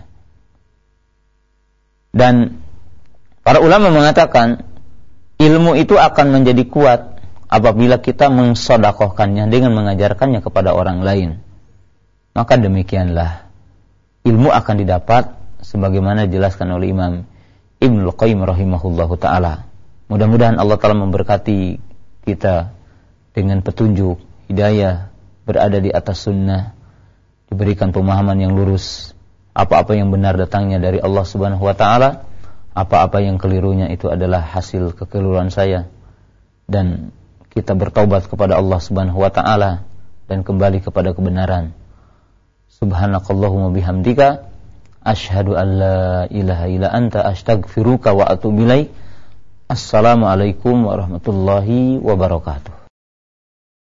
Dan para ulama mengatakan ilmu itu akan menjadi kuat apabila kita mensedekahkannya dengan mengajarkannya kepada orang lain. Maka demikianlah ilmu akan didapat sebagaimana dijelaskan oleh Imam Ibnul Qayyim rahimahullahu ta'ala. Mudah-mudahan Allah Ta'ala memberkati kita dengan petunjuk, hidayah, berada di atas sunnah, diberikan pemahaman yang lurus. Apa-apa yang benar datangnya dari Allah Subhanahu wa ta'ala, apa-apa yang kelirunya itu adalah hasil kekeliruan saya, dan kita bertaubat kepada Allah Subhanahu wa ta'ala dan kembali kepada kebenaran. Subhanakallahumma bihamdika asyhadu an la ilaha illa anta astaghfiruka wa atubu ilaik. Assalamualaikum warahmatullahi wabarakatuh.